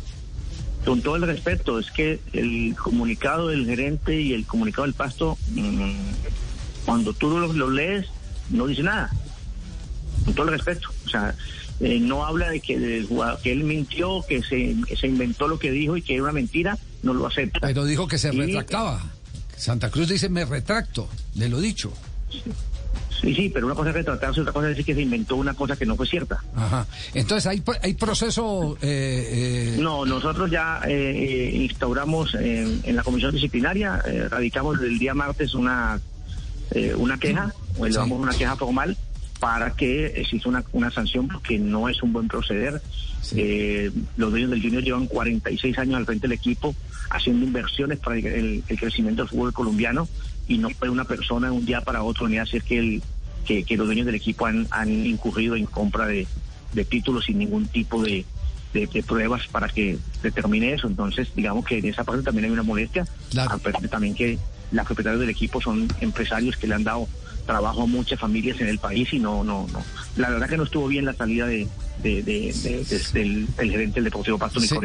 Con todo el respeto, es que el comunicado del gerente y el comunicado del Pasto... Mmm, cuando tú lo, lo lees, no dice nada, con todo el respeto. O sea, eh, no habla de que, de, que él mintió, que se, que se inventó lo que dijo y que era una mentira, no lo acepta. Pero dijo que se y, retractaba. Santa Cruz dice, me retracto de lo dicho. Sí, sí, sí, pero una cosa es retratarse, otra cosa es decir que se inventó una cosa que no fue cierta. Ajá. Entonces, ¿hay, hay proceso...? Eh, eh... No, nosotros ya eh, instauramos eh, en la comisión disciplinaria, eh, radicamos el día martes una... Eh, una queja, o elevamos sí. una queja formal para que exista una, una sanción porque no es un buen proceder. Sí. Eh, los dueños del Junior llevan cuarenta y seis años al frente del equipo haciendo inversiones para el, el, el crecimiento del fútbol colombiano y no puede una persona de un día para otro ni hacer que, el, que, que los dueños del equipo han, han incurrido en compra de, de títulos sin ningún tipo de, de, de pruebas para que determine eso. Entonces, digamos que en esa parte también hay una molestia, claro. Aparte también que los propietarios del equipo son empresarios que le han dado trabajo a muchas familias en el país y no, no, no. La verdad que no estuvo bien la salida de, de, de, de, de, de del, del gerente del Deportivo Pasto, mi sí. colega.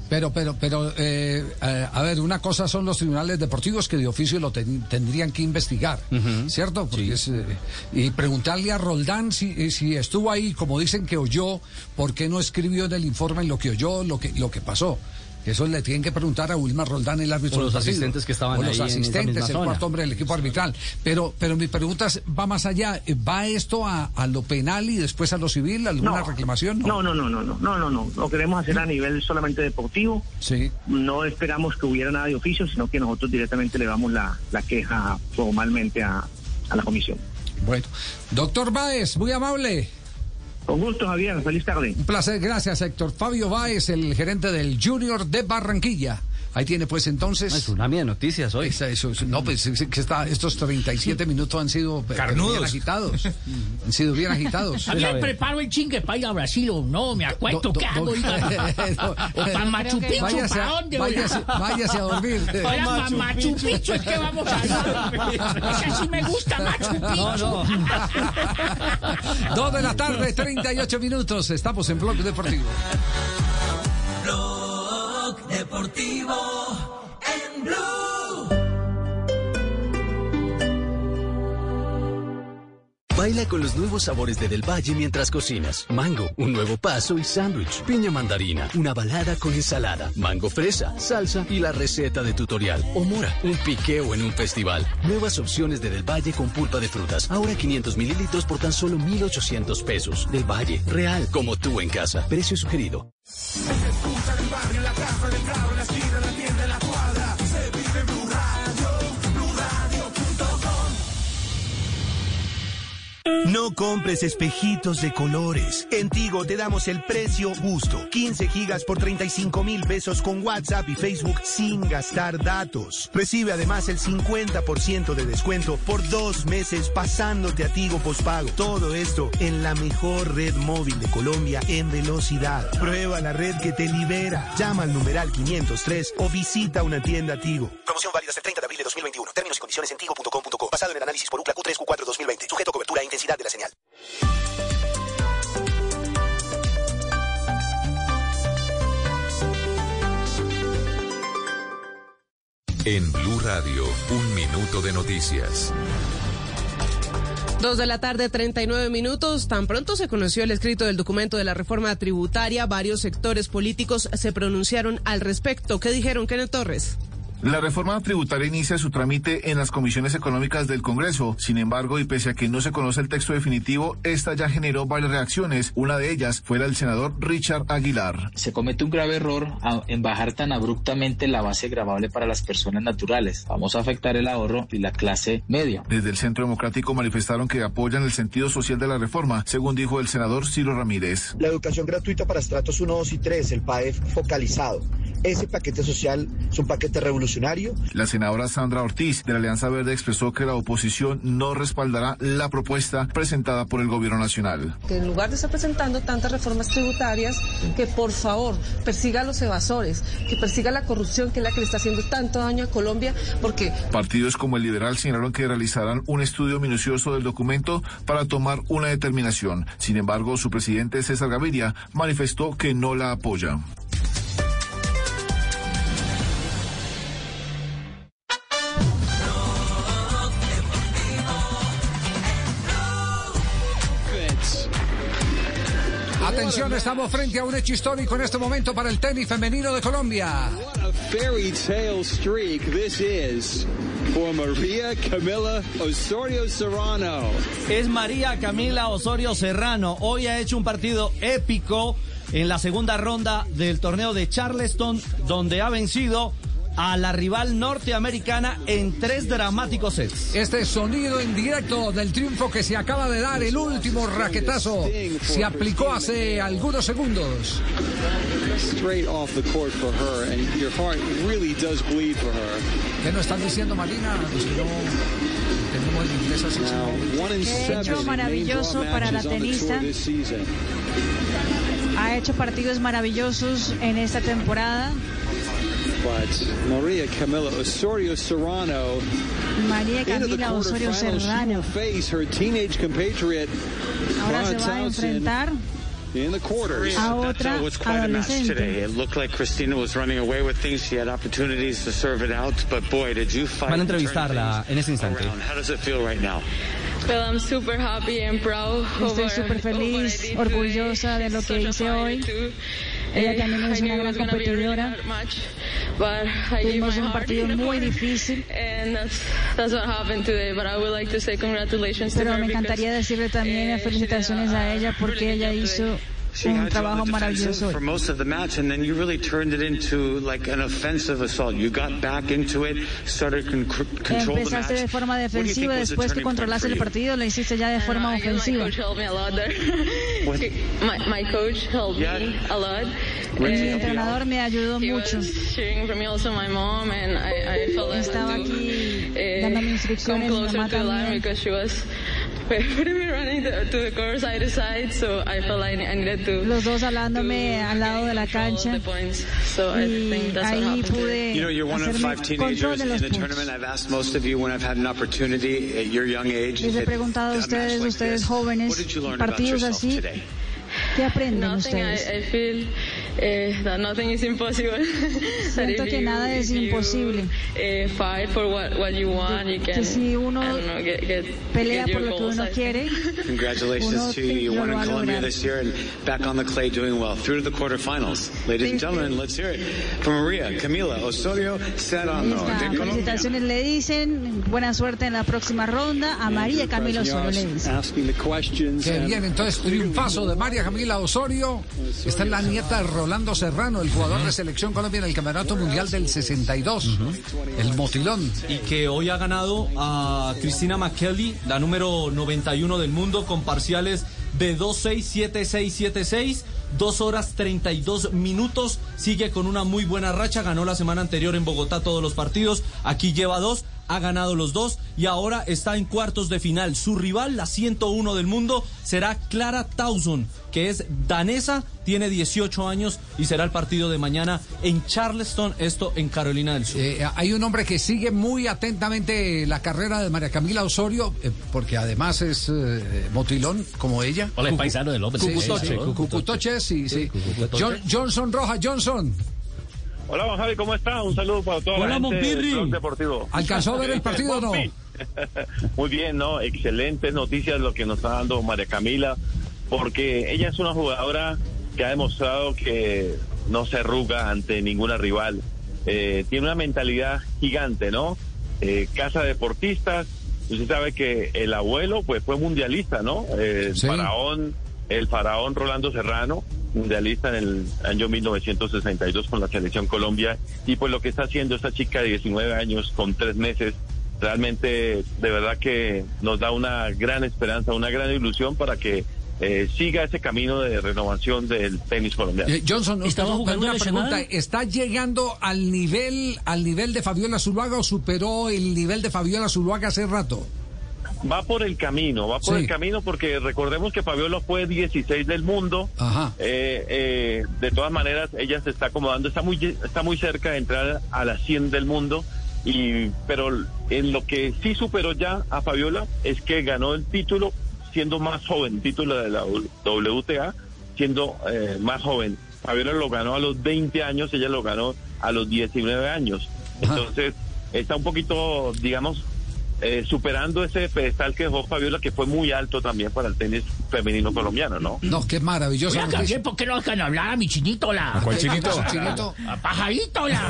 Pero, pero, pero, eh, eh, a ver, una cosa son los tribunales deportivos que de oficio lo ten, tendrían que investigar, uh-huh. ¿cierto? Porque sí. es, eh, y preguntarle a Roldán si, si estuvo ahí, como dicen que oyó, ¿por qué no escribió en el informe lo que oyó, lo que, lo que pasó? Eso le tienen que preguntar a Wilmar Roldán, el árbitro. O los del asistentes que estaban ahí. O los ahí asistentes, en esa el zona. cuarto hombre del equipo arbitral. Pero, pero mi pregunta es, va más allá. ¿Va esto a, a lo penal y después a lo civil? ¿Alguna no, reclamación? No, no, no, no, no, no, no, no. Lo queremos hacer a nivel solamente deportivo. Sí. No esperamos que hubiera nada de oficio, sino que nosotros directamente le damos la, la queja formalmente a, a la comisión. Bueno. Doctor Báez, muy amable. Con gusto, Javier. Feliz tarde. Un placer, gracias, Héctor. Fabio Báez, el gerente del Junior de Barranquilla. Ahí tiene, pues, entonces... Es tsunami de noticias hoy. Esa, eso, no, pues, es, que está, estos treinta y siete minutos han sido Carnudos. bien agitados. Han sido bien agitados. También preparo el chingue para ir a Brasil o no, me acuesto, do, ¿qué do, hago? Do, o para Machu Picchu, váyase, ¿para dónde? Váyase, váyase a dormir. Para Machu, Machu Picchu es que vamos a ir. Esa sí me gusta, Machu Picchu. No, no. Dos de la tarde, treinta y ocho minutos. Estamos en Blog Deportivo. Blog Deportivo en Blue. Baila con los nuevos sabores de Del Valle mientras cocinas. Mango, un nuevo paso y sándwich. Piña mandarina, una balada con ensalada. Mango fresa, salsa y la receta de tutorial. O mora, un piqueo en un festival. Nuevas opciones de Del Valle con pulpa de frutas. Ahora quinientos mililitros por tan solo mil ochocientos pesos. Del Valle, real, como tú en casa. Precio sugerido. Se escucha en el barrio, en la casa, en el carro, en la esquina, en la tienda, en la cuadra. Se vive en Blue Radio, blue radio punto com. No compres espejitos de colores. En Tigo te damos el precio justo. quince gigas por treinta y cinco mil pesos con WhatsApp y Facebook sin gastar datos. Recibe además el cincuenta por ciento de descuento por dos meses pasándote a Tigo Postpago. Todo esto en la mejor red móvil de Colombia en velocidad. Prueba la red que te libera. Llama al numeral quinientos tres o visita una tienda Tigo. Promoción válida hasta el treinta de abril de dos mil veintiuno. Términos y condiciones en tigo punto com punto co. Basado en el análisis por UCLA Q tres Q cuatro dos mil veinte. Sujeto a cobertura e intensidad de la señal. En Blue Radio, un minuto de noticias. Dos de la tarde, treinta y nueve minutos. Tan pronto se conoció el escrito del documento de la reforma tributaria, varios sectores políticos se pronunciaron al respecto. ¿Qué dijeron, Kenneth Torres? La reforma tributaria inicia su trámite en las comisiones económicas del Congreso. Sin embargo, y pese a que no se conoce el texto definitivo, esta ya generó varias reacciones. Una de ellas fue la del senador Richard Aguilar. Se comete un grave error en bajar tan abruptamente la base gravable para las personas naturales. Vamos a afectar el ahorro y la clase media. Desde el Centro Democrático manifestaron que apoyan el sentido social de la reforma, según dijo el senador Ciro Ramírez. La educación gratuita para estratos uno, dos y tres, el P A E F focalizado. Ese paquete social es un paquete revolucionario. La senadora Sandra Ortiz de la Alianza Verde expresó que la oposición no respaldará la propuesta presentada por el gobierno nacional. Que en lugar de estar presentando tantas reformas tributarias, que por favor persiga a los evasores, que persiga la corrupción, que es la que le está haciendo tanto daño a Colombia, porque... Partidos como el Liberal señalaron que realizarán un estudio minucioso del documento para tomar una determinación. Sin embargo, su presidente César Gaviria manifestó que no la apoya. Atención, estamos frente a un hecho histórico en este momento para el tenis femenino de Colombia. What a fairy tale streak this is for María Camila Osorio Serrano. Es María Camila Osorio Serrano. Hoy ha hecho un partido épico en la segunda ronda del torneo de Charleston, donde ha vencido a la rival norteamericana en tres dramáticos sets. Este sonido en directo del triunfo que se acaba de dar, el último raquetazo, se aplicó hace algunos segundos. Straight off the court for her, and your heart really does bleed for her. ¿Qué nos están diciendo, Marina? Pues que no tenemos el inglés así. Qué hecho maravilloso para la tenista. Ha hecho partidos maravillosos en esta temporada. But María Camila Osorio Serrano, María Camila Osorio Serrano, face her teenage compatriot, ahora se va a enfrentar a otra adolescente. Van a entrevistarla en este instante. Estoy súper feliz, orgullosa de lo que hice hoy. Ella también es una gran competidora. Tuvimos un partido muy difícil. Pero me encantaría decirle también felicitaciones a ella porque ella hizo un trabajo maravilloso. Empezaste de forma defensiva, después que controlaste el partido, lo hiciste ya de forma ofensiva. Mi entrenador me ayudó mucho. Estaba aquí dándome instrucciones, mi mamá también. Los dos hablándome al lado de la cancha y ahí pude hacerme control de los puntos. Les he preguntado a ustedes, ustedes jóvenes, partidos así, ¿qué aprenden ustedes? Siento que nada es imposible. Que si uno pelea por lo que uno quiere, uno te, lo va a lograr. Felicitaciones le dicen, buena suerte en la próxima ronda a María Camila Osorio le dicen. Qué bien, entonces triunfazo de María Camila Osorio. Está en la nieta de Rolando Serrano, el jugador de Selección Colombia en el Campeonato Mundial del sesenta y dos, uh-huh. El motilón. Y que hoy ha ganado a Christina McKelly, la número noventa y uno del mundo, con parciales de dos seis, siete seis, siete seis, dos horas treinta y dos minutos. Sigue con una muy buena racha, ganó la semana anterior en Bogotá todos los partidos, aquí lleva dos, ha ganado los dos y ahora está en cuartos de final. Su rival, la ciento uno del mundo, será Clara Tauson, que es danesa, tiene dieciocho años y será el partido de mañana en Charleston, esto en Carolina del Sur. Eh, hay un hombre que sigue muy atentamente la carrera de María Camila Osorio, eh, porque además es eh, motilón, como ella. Hola, es paisano del hombre. Cucutoche, Cucutoche, sí, sí. John, Johnson Rojas, Johnson. Hola, Juan Javi, ¿cómo está? Un saludo para toda Hola, la gente Monpirri. del Blog Deportivo. ¿Alcanzó a ver el partido o no? Muy bien, ¿no? Excelentes noticias lo que nos está dando María Camila, porque ella es una jugadora que ha demostrado que no se arruga ante ninguna rival. Eh, tiene una mentalidad gigante, ¿no? Eh, casa de deportistas. Usted sabe que el abuelo pues fue mundialista, ¿no? Eh, el sí. faraón, el faraón Rolando Serrano, mundialista en el año mil novecientos sesenta y dos con la Selección Colombia, y pues lo que está haciendo esta chica de diecinueve años con tres meses, realmente de verdad que nos da una gran esperanza, una gran ilusión para que eh, siga ese camino de renovación del tenis colombiano. Eh, Johnson, ¿estaba jugando una pregunta? ¿Está llegando al nivel al nivel de Fabiola Zuluaga o superó el nivel de Fabiola Zuluaga hace rato? Va por el camino, va por sí. el camino porque recordemos que Fabiola fue dieciséis del mundo. Ajá. Eh, eh, de todas maneras, ella se está acomodando, está muy está muy cerca de entrar a las cien del mundo, y pero en lo que sí superó ya a Fabiola es que ganó el título siendo más joven, título de la W T A, siendo eh, más joven. Fabiola lo ganó a los veinte años, ella lo ganó a los diecinueve años. Entonces, Ajá. está un poquito, digamos, Eh, superando ese pedestal que dejó Fabiola, que fue muy alto también para el tenis femenino colombiano, ¿no? No, qué maravilloso. Oiga, también, ¿por qué no dejan hablar a mi chinito, la? ¿A cuál chinito? chinito? A Pajarito, la.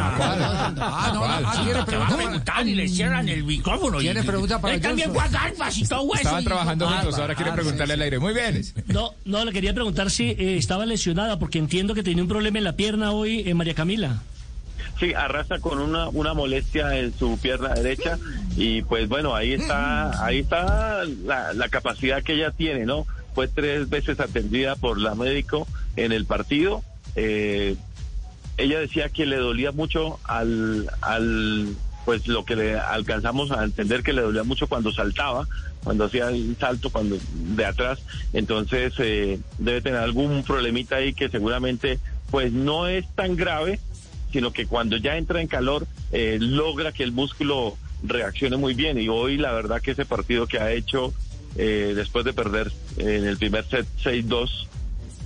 Ah, no, ah, tiene pregunta. preguntar y le cierran el micrófono. Tiene pregunta para Él también fue a Garfas y todo eso. Estaban trabajando juntos, ahora quiere preguntarle al aire. Muy bien. No, no, le quería preguntar si eh, estaba lesionada, porque entiendo que tenía un problema en la pierna hoy, eh, María Camila. Sí, arrasa con una una molestia en su pierna derecha, y pues bueno, ahí está ahí está la, la capacidad que ella tiene, ¿no? Fue tres veces atendida por la médico en el partido. Eh, ella decía que le dolía mucho al al pues lo que le alcanzamos a entender, que le dolía mucho cuando saltaba, cuando hacía el salto cuando de atrás. Entonces eh, debe tener algún problemita ahí que seguramente pues no es tan grave, sino que cuando ya entra en calor eh, logra que el músculo reaccione muy bien. Y hoy la verdad que ese partido que ha hecho eh, después de perder en el primer set seis dos,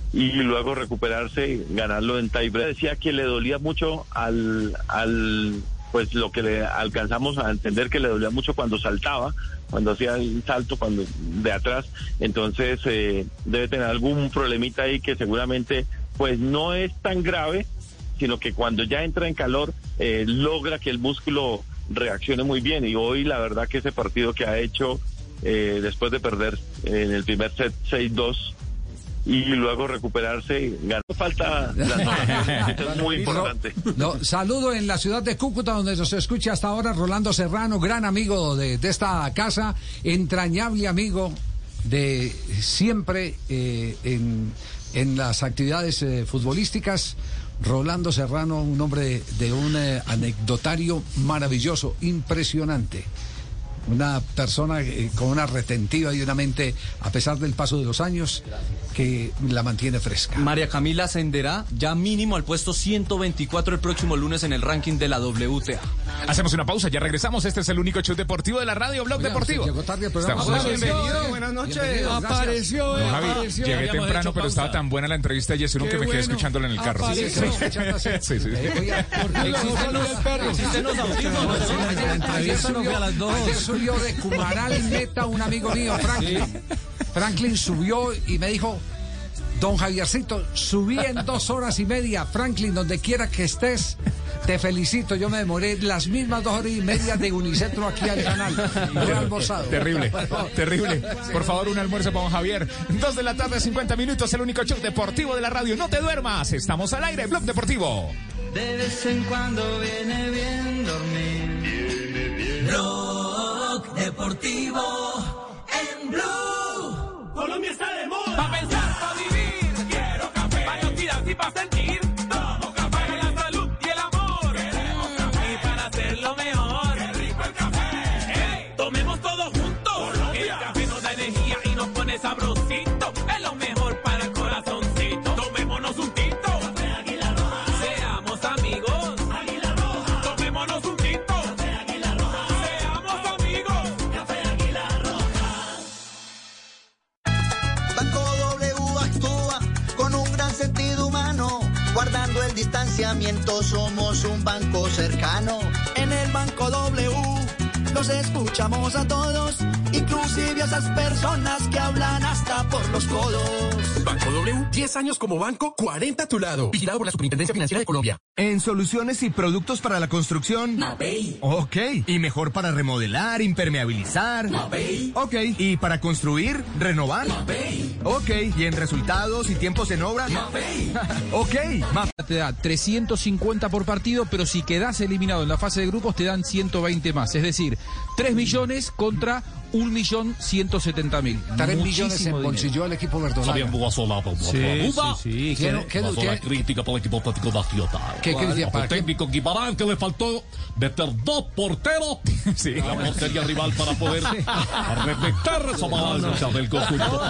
y luego recuperarse y ganarlo en tiebreak. Decía que le dolía mucho al, al pues lo que le alcanzamos a entender que le dolía mucho cuando saltaba, cuando hacía el salto cuando de atrás, entonces eh, debe tener algún problemita ahí que seguramente pues no es tan grave, sino que cuando ya entra en calor eh, logra que el músculo reaccione muy bien, y hoy la verdad que ese partido que ha hecho eh, después de perder en el primer set seis dos y luego recuperarse, ganó. Falta la es muy importante. No, saludo en la ciudad de Cúcuta, donde nos escucha hasta ahora Rolando Serrano, gran amigo de, de esta casa, entrañable amigo de siempre eh, en, en las actividades eh, futbolísticas. Rolando Serrano, un hombre de, de un eh, anecdotario maravilloso, impresionante. Una persona eh, con una retentiva y una mente, a pesar del paso de los años, que la mantiene fresca. María Camila ascenderá ya mínimo al puesto ciento veinticuatro el próximo lunes en el ranking de la W T A. Hacemos una pausa, ya regresamos. Este es el único show deportivo de la radio, Blog Oiga, Deportivo. Llegó tarde el programa. Estamos Bienvenido, buenas noches. Apareció, no, Javi, apareció. llegué Habíamos temprano, hecho pero pausa. estaba tan buena la entrevista de Yesurún que me quedé bueno. escuchándola en el carro. Apareció. Sí, sí, sí. Existen los audífonos. Ayer subió, a las dos. ayer subió de Cumaral Neta un amigo mío, Franklin. Franklin subió y me dijo: don Javiercito, subí en dos horas y media. Franklin, donde quiera que estés, te felicito. Yo me demoré las mismas dos horas y media de Unicentro aquí al canal. No he almorzado. Terrible, terrible. Por favor, un almuerzo para don Javier. Dos de la tarde, cincuenta minutos, el único show deportivo de la radio. No te duermas, estamos al aire, Blog Deportivo. De vez en cuando viene bien dormir. Blog Deportivo en Blue. Colombia está de moda. Pa' pensar, pa' vivir. Quiero café. Pa' oxidarse y pa' sentir. Tomo café. Para la salud y el amor. Queremos café. Y para hacerlo mejor. Qué rico el café. Hey, tomemos todos juntos. Colombia. El café nos da energía y nos pone sabrosito. Es lo mejor para el corazoncito. Tomémonos un tinto. Café Águila Roja. Seamos amigos. Águila Roja. Tomémonos un tinto. Café Águila Roja. Seamos amigos. Café Águila Roja. Banco W actúa con un gran sentido humano, guardando el distanciamiento, somos un banco cercano. En el Banco W los escuchamos a todos, inclusive a esas personas que hablan hasta por los codos. Banco W, diez años como banco, cuarenta a tu lado. Vigilado por la Superintendencia Financiera de Colombia. En soluciones y productos para la construcción. Mapei. Ok. ¿Y mejor para remodelar, impermeabilizar? Mapei. Ok. ¿Y para construir, renovar? Mapei. Ok. ¿Y en resultados y tiempos en obra? Mapei. Ok. Mapei. Te da trescientos cincuenta por partido, pero si quedás eliminado en la fase de grupos te dan ciento veinte más. Es decir, tres millones contra un millón ciento setenta mil. Tres millones en bolsillo el equipo verdolaga. Sabían Bugasola, Sí, sí, sí. ¿Qué- qué- pasó qué- la crítica por el equipo Atlético Nacional. ¿Qué crítica? ¿Para El qué? técnico Guimarães, que le faltó meter dos porteros en la portería rival para poder arremeter esa avalancha del conjunto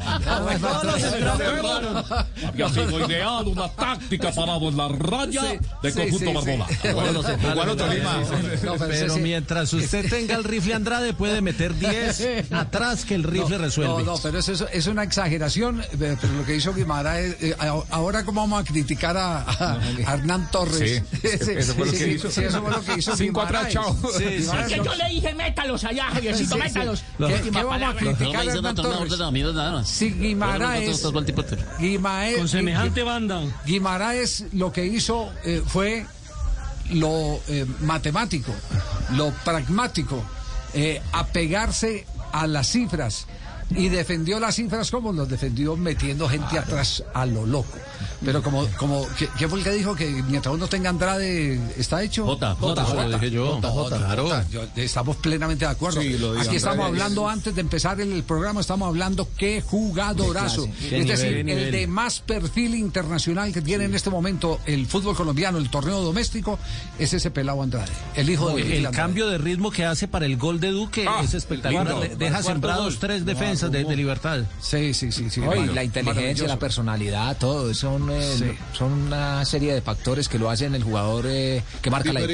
paraguayo. Había sido ideal una táctica parado en la raya Sí, del sí, conjunto sí, Marbola. sí. Bueno, Bueno, Tolima. No, pero Pero ese- mientras usted tenga el rifle Andrade, puede meter diez atrás que el rifle no, resuelve. No, no, pero eso es, es una exageración. eh, Pero lo que hizo Guimaraes, eh, a- ahora cómo vamos a criticar a, a- a Hernán Torres. Sí, eso fue lo que Sí, hizo. sí, eso fue lo que hizo Cinco atrás, Guimaraes. chao. Sí, sí. Guimaraes Que no- yo le dije, métalos allá, Javiercito, Sí, sí. métalos. ¿Qué, qué vamos a palabra. criticar a Hernán Torres? Si Guimaraes, Guimaraes, Con semejante banda. Guimaraes lo que hizo eh, fue lo eh, matemático, lo pragmático, eh, apegarse a las cifras, y defendió las cifras como los defendió, metiendo gente atrás a lo loco. Pero como, como ¿qué, qué fue el que dijo que mientras uno tenga Andrade está hecho? Jota, Jota, lo dije yo. Jota, Jota, Claro. Jota. Yo- estamos plenamente de acuerdo. Sí, lo digo, Aquí estamos Andrade. hablando, antes de empezar el, el programa, estamos hablando qué jugadorazo. Qué clase, qué Es nivel, decir, qué nivel. el de más perfil internacional que tiene en este momento el fútbol colombiano, el torneo doméstico, es ese pelado Andrade, el hijo de El, Miguel Andrade. cambio de ritmo que hace para el gol de Duque Ah, es espectacular. lindo. De- Deja Cuarto sembrados gol. tres defensas de, de Libertad. Sí, sí, sí. sí Oye, Mano, la inteligencia, maravilloso. la personalidad, todo, son, eh, Sí. son una serie de factores que lo hacen el jugador eh, que marca la Diferente. diferencia.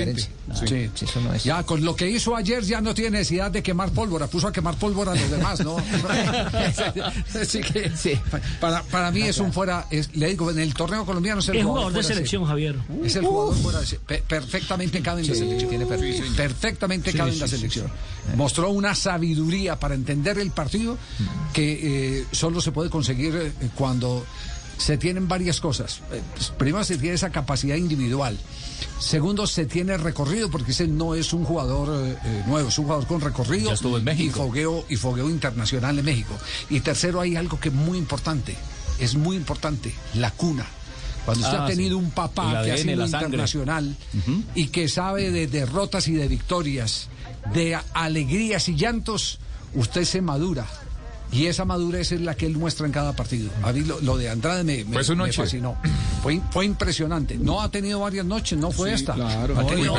Sí, sí, eso no es. Ya con lo que hizo ayer ya no tiene necesidad de quemar pólvora, puso a quemar pólvora a los demás, ¿no? Así que sí. para, para mí es un fuera, es, le digo, en el torneo colombiano es el es jugador, jugador de selección, Javier. Es el jugador fuera de selección. Perfectamente cabe en la selección. Tiene perfecto, sí, perfectamente sí, cabe sí, en la selección. Sí, sí. Mostró una sabiduría para entender el partido que eh, solo se puede conseguir eh, cuando se tienen varias cosas. Primero, se tiene esa capacidad individual. Segundo, se tiene recorrido, porque ese no es un jugador eh, nuevo, es un jugador con recorrido. Ya estuvo en México. y fogueo y fogueo internacional en México. Y tercero, hay algo que es muy importante, es muy importante, la cuna. Cuando usted ah, ha tenido sí. un papá que ha sido internacional uh-huh. y que sabe de derrotas y de victorias, de alegrías y llantos, usted se madura. Y esa madurez es la que él muestra en cada partido. A mí lo, lo de Andrade me, me, fue me fascinó. Fue, fue impresionante. No ha tenido varias noches, no fue sí, esta. Claro. Ha tenido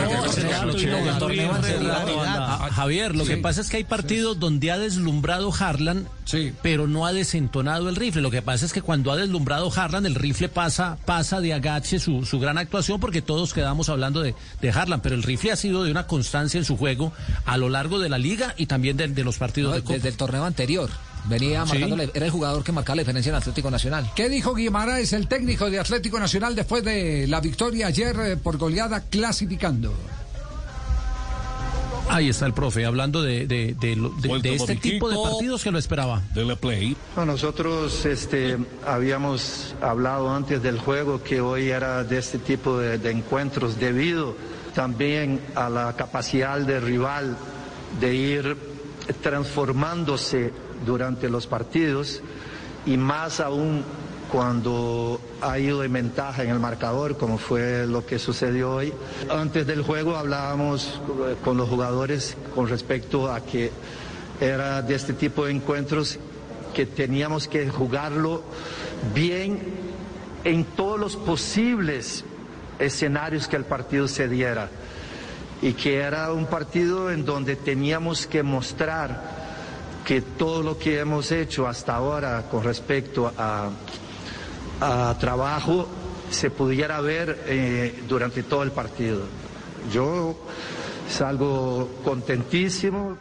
Javier, lo sí. que pasa es que hay partidos sí. donde ha deslumbrado Harlan, sí. pero no ha desentonado el rifle. Lo que pasa es que cuando ha deslumbrado Harlan, el rifle pasa pasa de agache su, su gran actuación, porque todos quedamos hablando de, de Harlan, pero el rifle ha sido de una constancia en su juego a lo largo de la liga y también de, de los partidos no, de Copa. Desde el torneo anterior. Venía marcando, sí. era el jugador que marcaba la diferencia en Atlético Nacional. ¿Qué dijo Guimaraes, el técnico de Atlético Nacional, después de la victoria ayer eh, por goleada clasificando? Ahí está el profe, hablando de, de, de, de, de este tipo de partidos que lo esperaba. Dele play. Bueno, nosotros este, habíamos hablado antes del juego que hoy era de este tipo de, de encuentros, debido también a la capacidad del rival de ir transformándose durante los partidos, y más aún cuando ha ido en ventaja en el marcador, como fue lo que sucedió hoy. Antes del juego hablábamos con los jugadores con respecto a que era de este tipo de encuentros que teníamos que jugarlo bien en todos los posibles escenarios que el partido se diera, y que era un partido en donde teníamos que mostrar que todo lo que hemos hecho hasta ahora con respecto a, a trabajo se pudiera ver eh, durante todo el partido. Yo salgo contentísimo.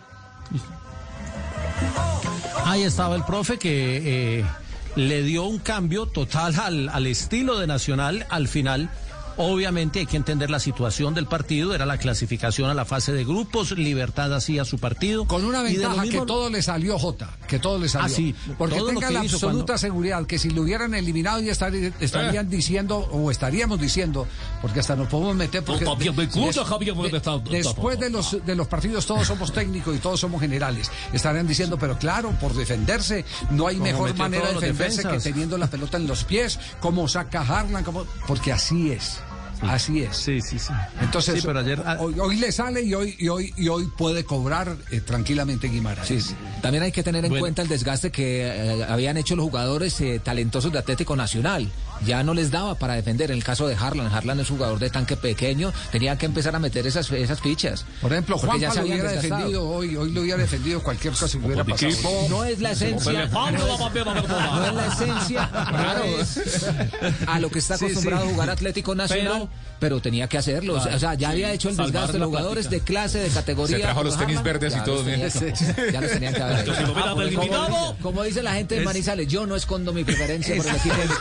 Ahí estaba el profe que eh, le dio un cambio total al, al estilo de Nacional al final. Obviamente hay que entender la situación del partido, era la clasificación a la fase de grupos, Libertad hacía su partido. Con una ventaja mismo... que todo le salió, Jota, que todo le salió. Ah, sí, porque tenga la absoluta cuando... seguridad que si lo hubieran eliminado ya estarían, estarían eh. diciendo, o estaríamos diciendo, porque hasta nos podemos meter... Porque no, de, des, Javier, de, de, después de los, de los partidos todos somos técnicos y todos somos generales. Estarían diciendo, pero claro, por defenderse, no hay mejor manera de defenderse que teniendo la pelota en los pies, como saca Harlan, como... porque así es. Así es. Sí, sí, sí. Entonces, sí, pero ayer... hoy, hoy le sale y hoy y hoy y hoy puede cobrar eh, tranquilamente Guimaraes. Sí, sí. También hay que tener en bueno. cuenta el desgaste que eh, habían hecho los jugadores eh, talentosos de Atlético Nacional. Ya no les daba para defender. En el caso de Harlan, Harlan es un jugador de tanque pequeño, tenía que empezar a meter esas esas fichas. Por ejemplo, Juan ya se lo hubiera desgastado. defendido hoy, hoy lo hubiera defendido cualquier cosa que hubiera pasado. No es la esencia. No es, no es la esencia claro, a lo que está acostumbrado sí, sí. a jugar Atlético Nacional, pero, pero tenía que hacerlo. Claro, o sea, ya sí, había hecho el desgaste de los jugadores práctica. de clase, de categoría. Se trajo los tenis Harlan, verdes y todo bien. Ya los tenían que haber hecho. Ah, como, como dice la gente de Manizales, yo no escondo mi preferencia por el equipo de mi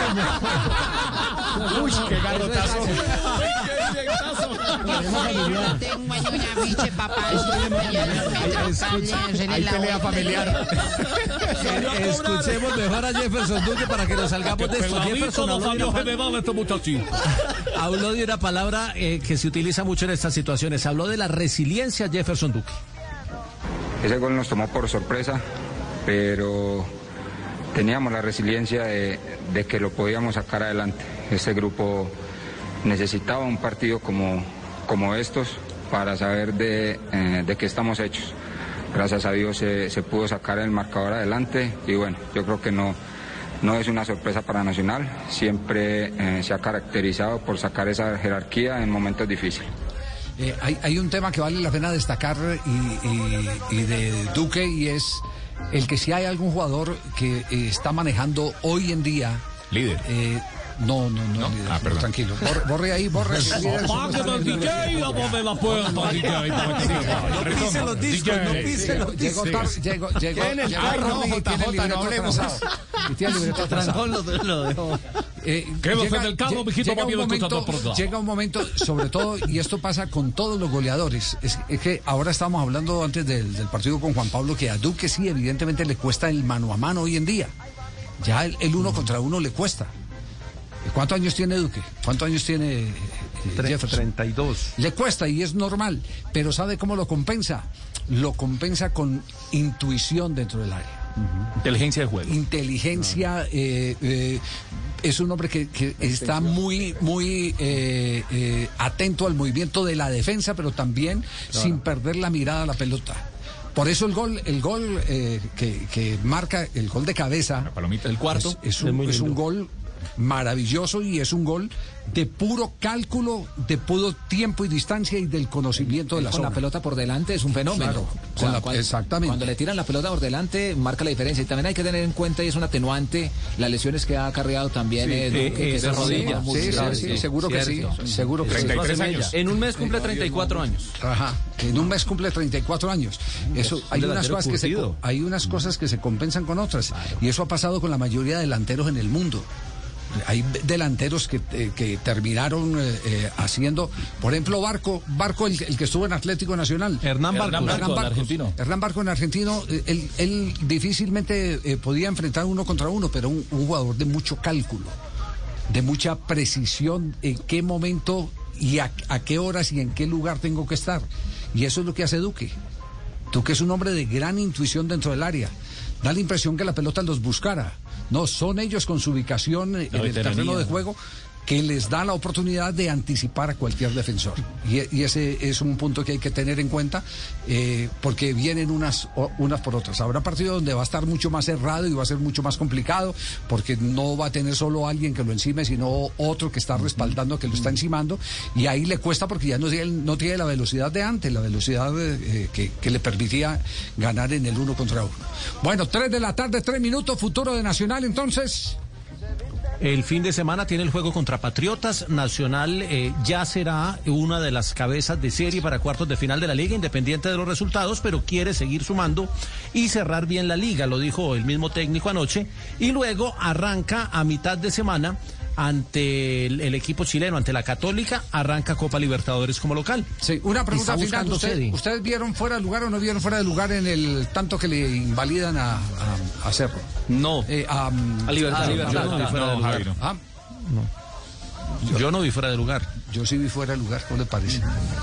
Uy, qué garrotazo. Hay pelea familiar. Escuchemos mejor a Jefferson Duque para que nos salgamos de esto. Jefferson habló de una palabra eh, que se utiliza mucho en estas situaciones. Habló de la resiliencia Jefferson Duque. Ese gol nos tomó por sorpresa, pero teníamos la resiliencia de, de que lo podíamos sacar adelante. Este grupo necesitaba un partido como, como estos para saber de, eh, de qué estamos hechos. Gracias a Dios se, se pudo sacar el marcador adelante y bueno, yo creo que no, no es una sorpresa para Nacional. Siempre eh, se ha caracterizado por sacar esa jerarquía en momentos difíciles. Eh, hay, hay un tema que vale la pena destacar y, y, y de Duque, y es el que si hay algún jugador que eh, está manejando hoy en día líder eh, No, no, no. ¿No? Ni de- Ah, perdón. tranquilo. Borre, borre ahí, borre. Apaguen al D J y dame la puerta, D J. para que diga. No pise los discos, no pise los Llegó discos. tarde, llegó, llegó, Queda en el llegó carro, tarde y J tiene el J, libreto no hablemos. atrasado. Y tiene el libreto atrasado. lo dejó. Eh, Quédate llega- en el carro, lle- mijito, llega papi, un lo escuchando momento, por acá. llega un momento, sobre todo, y esto pasa con todos los goleadores, es, es que ahora estábamos hablando antes del, del partido con Juan Pablo, que a Duque sí, evidentemente le cuesta el mano a mano hoy en día. Ya el, el uno contra uno le cuesta. ¿Cuántos años tiene Duque? ¿Cuántos años tiene eh, Jefferson? treinta y dos. Le cuesta y es normal, pero ¿sabe cómo lo compensa? Lo compensa con intuición dentro del área. Inteligencia de juego. Inteligencia, eh, eh, es un hombre que, que está muy, muy eh, eh, atento al movimiento de la defensa, pero también Claro. sin perder la mirada a la pelota. Por eso el gol, el gol eh, que, que marca, el gol de cabeza, el cuarto, es, es un, es muy es un lindo. gol maravilloso y es un gol de puro cálculo, de puro tiempo y distancia y del conocimiento de la Con zona. la pelota por delante es un fenómeno. Claro, O sea, con la- cuando- exactamente. Cuando le tiran la pelota por delante, marca la diferencia. Y también hay que tener en cuenta, y es un atenuante, las lesiones que ha acarreado también. Sí, eh, eh, Duque, eh, que de son rodilla. muy Sí, sí, graves, sí, seguro que sí, Cierto. seguro que sí. treinta y tres años. En un mes cumple treinta y cuatro años. Ajá, en un mes cumple treinta y cuatro años. Eso, Es un hay unas delantero cosas que se, curtido. co- hay unas cosas que se compensan con otras. Y eso ha pasado con la mayoría de delanteros en el mundo. Hay delanteros que, eh, que terminaron eh, eh, haciendo, por ejemplo, Barco, Barco el, el que estuvo en Atlético Nacional. Hernán Barcos. Hernán Barcos, el Barcos, argentino. Hernán Barco en argentino, eh, él, él difícilmente eh, podía enfrentar uno contra uno, pero un, un jugador de mucho cálculo, de mucha precisión, en qué momento y a, a qué horas y en qué lugar tengo que estar. Y eso es lo que hace Duque. Duque es un hombre de gran intuición dentro del área. Da la impresión que la pelota los buscara. No, son ellos con su ubicación eh, en el veteranía. terreno de juego que les da la oportunidad de anticipar a cualquier defensor. Y, y ese es un punto que hay que tener en cuenta, eh, porque vienen unas, o- unas por otras. Habrá partido donde va a estar mucho más cerrado y va a ser mucho más complicado, porque no va a tener solo alguien que lo encime, sino otro que está respaldando, que lo está encimando, y ahí le cuesta porque ya no tiene, no tiene la velocidad de antes, la velocidad eh, que, que le permitía ganar en el uno contra uno. Bueno, tres de la tarde, tres minutos, futuro de Nacional, entonces... El fin de semana tiene el juego contra Patriotas. Nacional eh, ya será una de las cabezas de serie para cuartos de final de la liga, independiente de los resultados, pero quiere seguir sumando y cerrar bien la liga, lo dijo el mismo técnico anoche. Y luego arranca a mitad de semana ante el, el equipo chileno, ante la Católica, arranca Copa Libertadores como local. Sí, una pregunta Está final. buscando ¿Usted- sede. ¿Ustedes vieron fuera de lugar o no vieron fuera de lugar en el tanto que le invalidan a, a, a Cerro? No. Eh, a, A Libertad. a Libertad. Yo no vi fuera de No, lugar. Javi, no. Ah, Yo no vi fuera de lugar. yo sí vi fuera de lugar, ¿cómo le parece?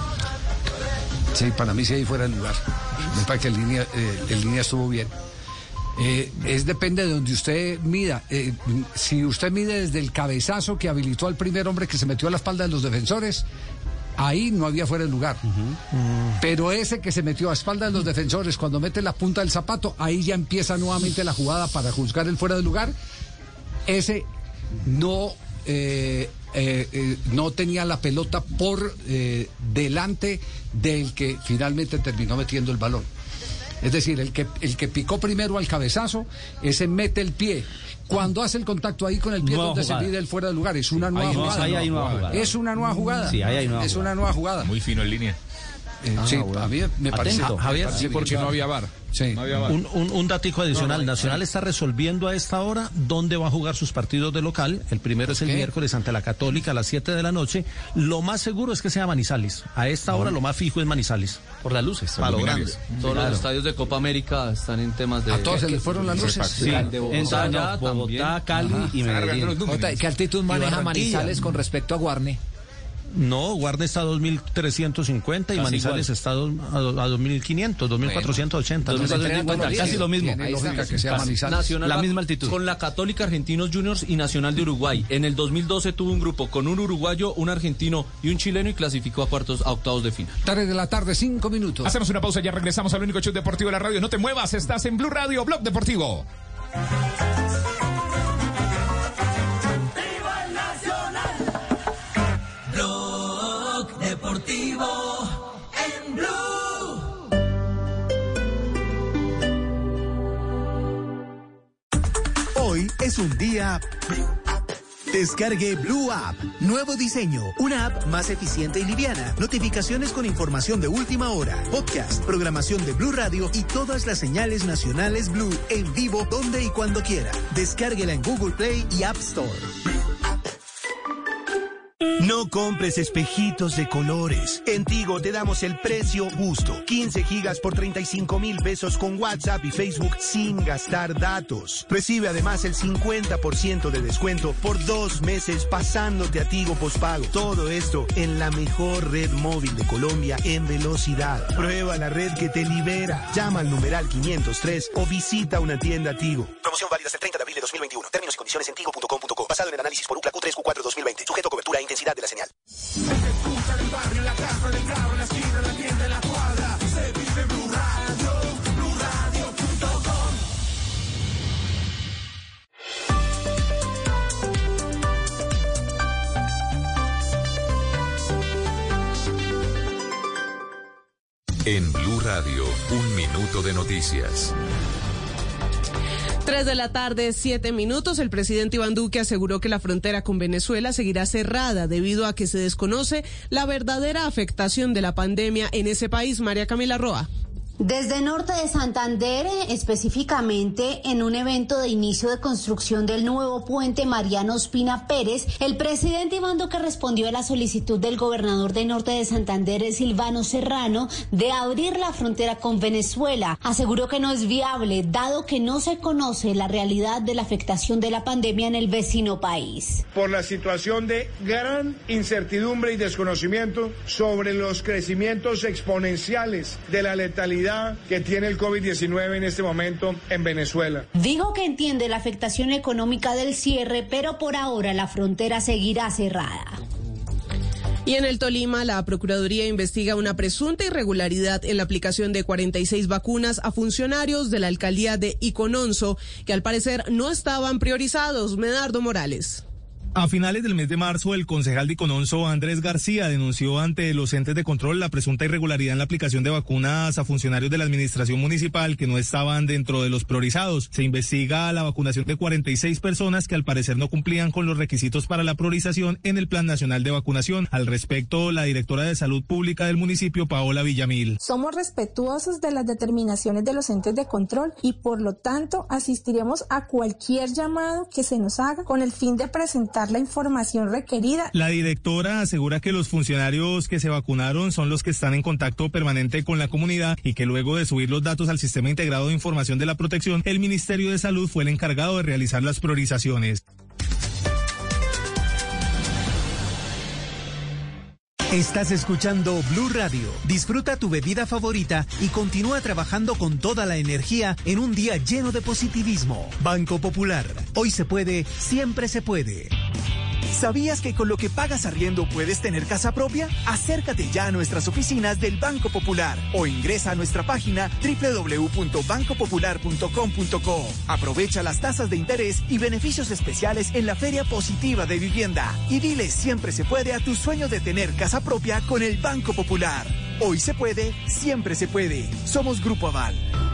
Sí, para mí sí hay fuera de lugar. Me parece que en línea, eh, en línea estuvo bien. Eh, es depende de donde usted mida. Eh, si usted mide desde el cabezazo que habilitó al primer hombre que se metió a la espalda de los defensores, ahí no había fuera de lugar. Pero ese que se metió a espalda de los defensores, cuando mete la punta del zapato, ahí ya empieza nuevamente la jugada para juzgar el fuera de lugar. Ese no, eh, eh, eh, no tenía la pelota por eh, delante del que finalmente terminó metiendo el balón. Es decir, el que, el que picó primero al cabezazo, ese mete el pie. Cuando hace el contacto ahí con el pie, Nueva donde jugada. se mide el fuera de lugar, es una nueva Ahí no- jugada. ahí hay nueva jugada. Es una nueva jugada. Sí, ahí hay nueva Es jugada. una nueva jugada. Muy fino en línea. Eh, sí, a mí me parece. Atento. Javier, me parece Sí, bien. porque no había VAR. Sí. No había VAR. Un, un, un datico adicional. No, no, Nacional está resolviendo a esta hora dónde va a jugar sus partidos de local. El primero es el Ok. miércoles ante la Católica a las siete de la noche. Lo más seguro es que sea Manizales. A esta hora lo más fijo es Manizales. Por las luces. Para lo grande. Todos Claro. los estadios de Copa América están en temas de... A todos se les fueron las luces. Sí, en Bogotá, Bogotá, Cali y Medellín. Jota, ¿qué altitud maneja Barranquilla. Manizales con respecto a Guarne? No, Guardia está a dos mil trescientos cincuenta y Casi Manizales igual. está a do- a do- a dos mil quinientos, dos mil cuatrocientos ochenta. Dos mil cuatrocientos cincuenta, Tiene- casi lo mismo. Tiene Ahí lógica está. que sea Casi. Manizales. Nacional La va misma altitud. Con la Católica, Argentinos Juniors y Nacional de Uruguay. En el dos mil doce tuvo un grupo con un uruguayo, un argentino y un chileno y clasificó a cuartos, a octavos de final. Tres de la tarde, cinco minutos. Hacemos una pausa, ya regresamos al único show deportivo de la radio. No te muevas, estás en Blue Radio, Blog Deportivo. ¡Viva el Nacional! Blog Deportivo en Blue. Hoy es un día Descargue Blue App. Nuevo diseño. Una app más eficiente y liviana. Notificaciones con información de última hora. Podcast, programación de Blue Radio y todas las señales nacionales Blue en vivo donde y cuando quiera. Descárguela en Google Play y App Store. No compres espejitos de colores. En Tigo te damos el precio justo. quince gigas por treinta y cinco mil pesos con WhatsApp y Facebook sin gastar datos. Recibe además el cincuenta por ciento de descuento por dos meses pasándote a Tigo Postpago. Todo esto en la mejor red móvil de Colombia en velocidad. Prueba la red que te libera. Llama al numeral quinientos tres o visita una tienda Tigo. Promoción válida hasta el treinta de abril de dos mil veintiuno. Términos y condiciones en tigo punto com punto co. Basado en el análisis por UCLA Q tres Q cuatro dos mil veinte. Sujeto a cobertura e intensidad de la señal. Se escucha en el barrio, en la casa, en el carro, en la esquina, en la tienda, en la cuadra. Se vive Blue Radio, blue radio punto com. En Blue Radio, un minuto de noticias. Tres de la tarde, siete minutos. El presidente Iván Duque aseguró que la frontera con Venezuela seguirá cerrada debido a que se desconoce la verdadera afectación de la pandemia en ese país. María Camila Roa. Desde el norte de Santander, específicamente en un evento de inicio de construcción del nuevo puente Mariano Ospina Pérez, el presidente Iván Duque respondió a la solicitud del gobernador de norte de Santander, Silvano Serrano, de abrir la frontera con Venezuela. Aseguró que no es viable, dado que no se conoce la realidad de la afectación de la pandemia en el vecino país. Por la situación de gran incertidumbre y desconocimiento sobre los crecimientos exponenciales de la letalidad que tiene el COVID diecinueve en este momento en Venezuela. Dijo que entiende la afectación económica del cierre, pero por ahora la frontera seguirá cerrada. Y en el Tolima, la Procuraduría investiga una presunta irregularidad en la aplicación de cuarenta y seis vacunas a funcionarios de la alcaldía de Icononso, que al parecer no estaban priorizados. Medardo Morales. A finales del mes de marzo, el concejal de Icononso, Andrés García, denunció ante los entes de control la presunta irregularidad en la aplicación de vacunas a funcionarios de la administración municipal que no estaban dentro de los priorizados. Se investiga la vacunación de cuarenta y seis personas que al parecer no cumplían con los requisitos para la priorización en el Plan Nacional de Vacunación. Al respecto, la directora de Salud Pública del municipio, Paola Villamil. Somos respetuosos de las determinaciones de los entes de control y por lo tanto asistiremos a cualquier llamado que se nos haga con el fin de presentar la información requerida. La directora asegura que los funcionarios que se vacunaron son los que están en contacto permanente con la comunidad y que luego de subir los datos al Sistema Integrado de Información de la Protección, el Ministerio de Salud fue el encargado de realizar las priorizaciones. Estás escuchando Blue Radio. Disfruta tu bebida favorita y continúa trabajando con toda la energía en un día lleno de positivismo. Banco Popular. Hoy se puede, siempre se puede. ¿Sabías que con lo que pagas arriendo puedes tener casa propia? Acércate ya a nuestras oficinas del Banco Popular o ingresa a nuestra página doble u doble u doble u punto banco popular punto com punto co. Aprovecha las tasas de interés y beneficios especiales en la Feria Positiva de Vivienda y dile siempre se puede a tu sueño de tener casa propia con el Banco Popular. Hoy se puede, siempre se puede. Somos Grupo Aval.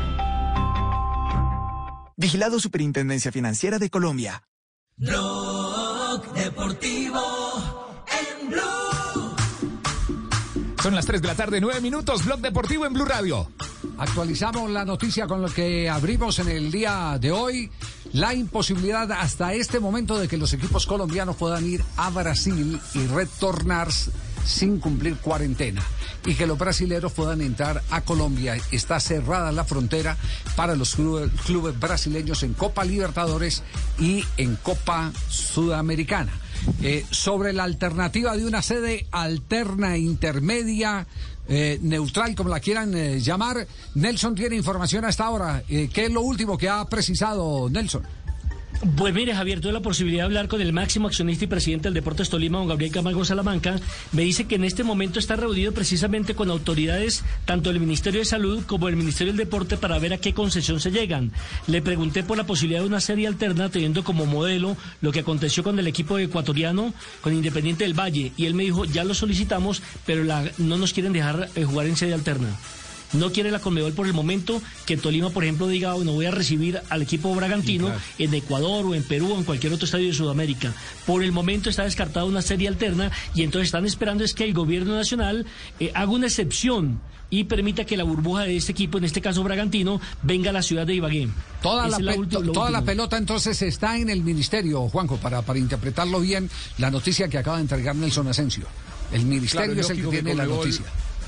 Vigilado Superintendencia Financiera de Colombia. Blog Deportivo en Blue. Son las tres de la tarde, nueve minutos. Blog Deportivo en Blue Radio. Actualizamos la noticia con lo que abrimos en el día de hoy. La imposibilidad hasta este momento de que los equipos colombianos puedan ir a Brasil y retornar sin cumplir cuarentena y que los brasileros puedan entrar a Colombia. Está cerrada la frontera para los clubes, clubes brasileños en Copa Libertadores y en Copa Sudamericana. Eh, sobre la alternativa de una sede alterna, intermedia, eh, neutral, como la quieran eh, llamar, Nelson tiene información hasta ahora. Eh, ¿Qué es lo último que ha precisado Nelson? Pues mire, Javier, tuve la posibilidad de hablar con el máximo accionista y presidente del Deportes Tolima, don Gabriel Camargo Salamanca. Me dice que en este momento está reunido precisamente con autoridades tanto del Ministerio de Salud como del Ministerio del Deporte para ver a qué concesión se llegan. Le pregunté por la posibilidad de una serie alterna teniendo como modelo lo que aconteció con el equipo ecuatoriano, con Independiente del Valle, y él me dijo, ya lo solicitamos, pero la, no nos quieren dejar eh, jugar en sede alterna. No quiere la Conmebol por el momento que Tolima, por ejemplo, diga, bueno, voy a recibir al equipo Bragantino, sí, claro, en Ecuador o en Perú o en cualquier otro estadio de Sudamérica. Por el momento está descartada una serie alterna y entonces están esperando es que el gobierno nacional eh, haga una excepción y permita que la burbuja de este equipo, en este caso Bragantino, venga a la ciudad de Ibagué. Toda, la, la, pe ulti- toda la pelota entonces está en el ministerio, Juanjo, para, para interpretarlo bien, la noticia que acaba de entregar Nelson Asensio. El ministerio claro, es el que tiene que la noticia.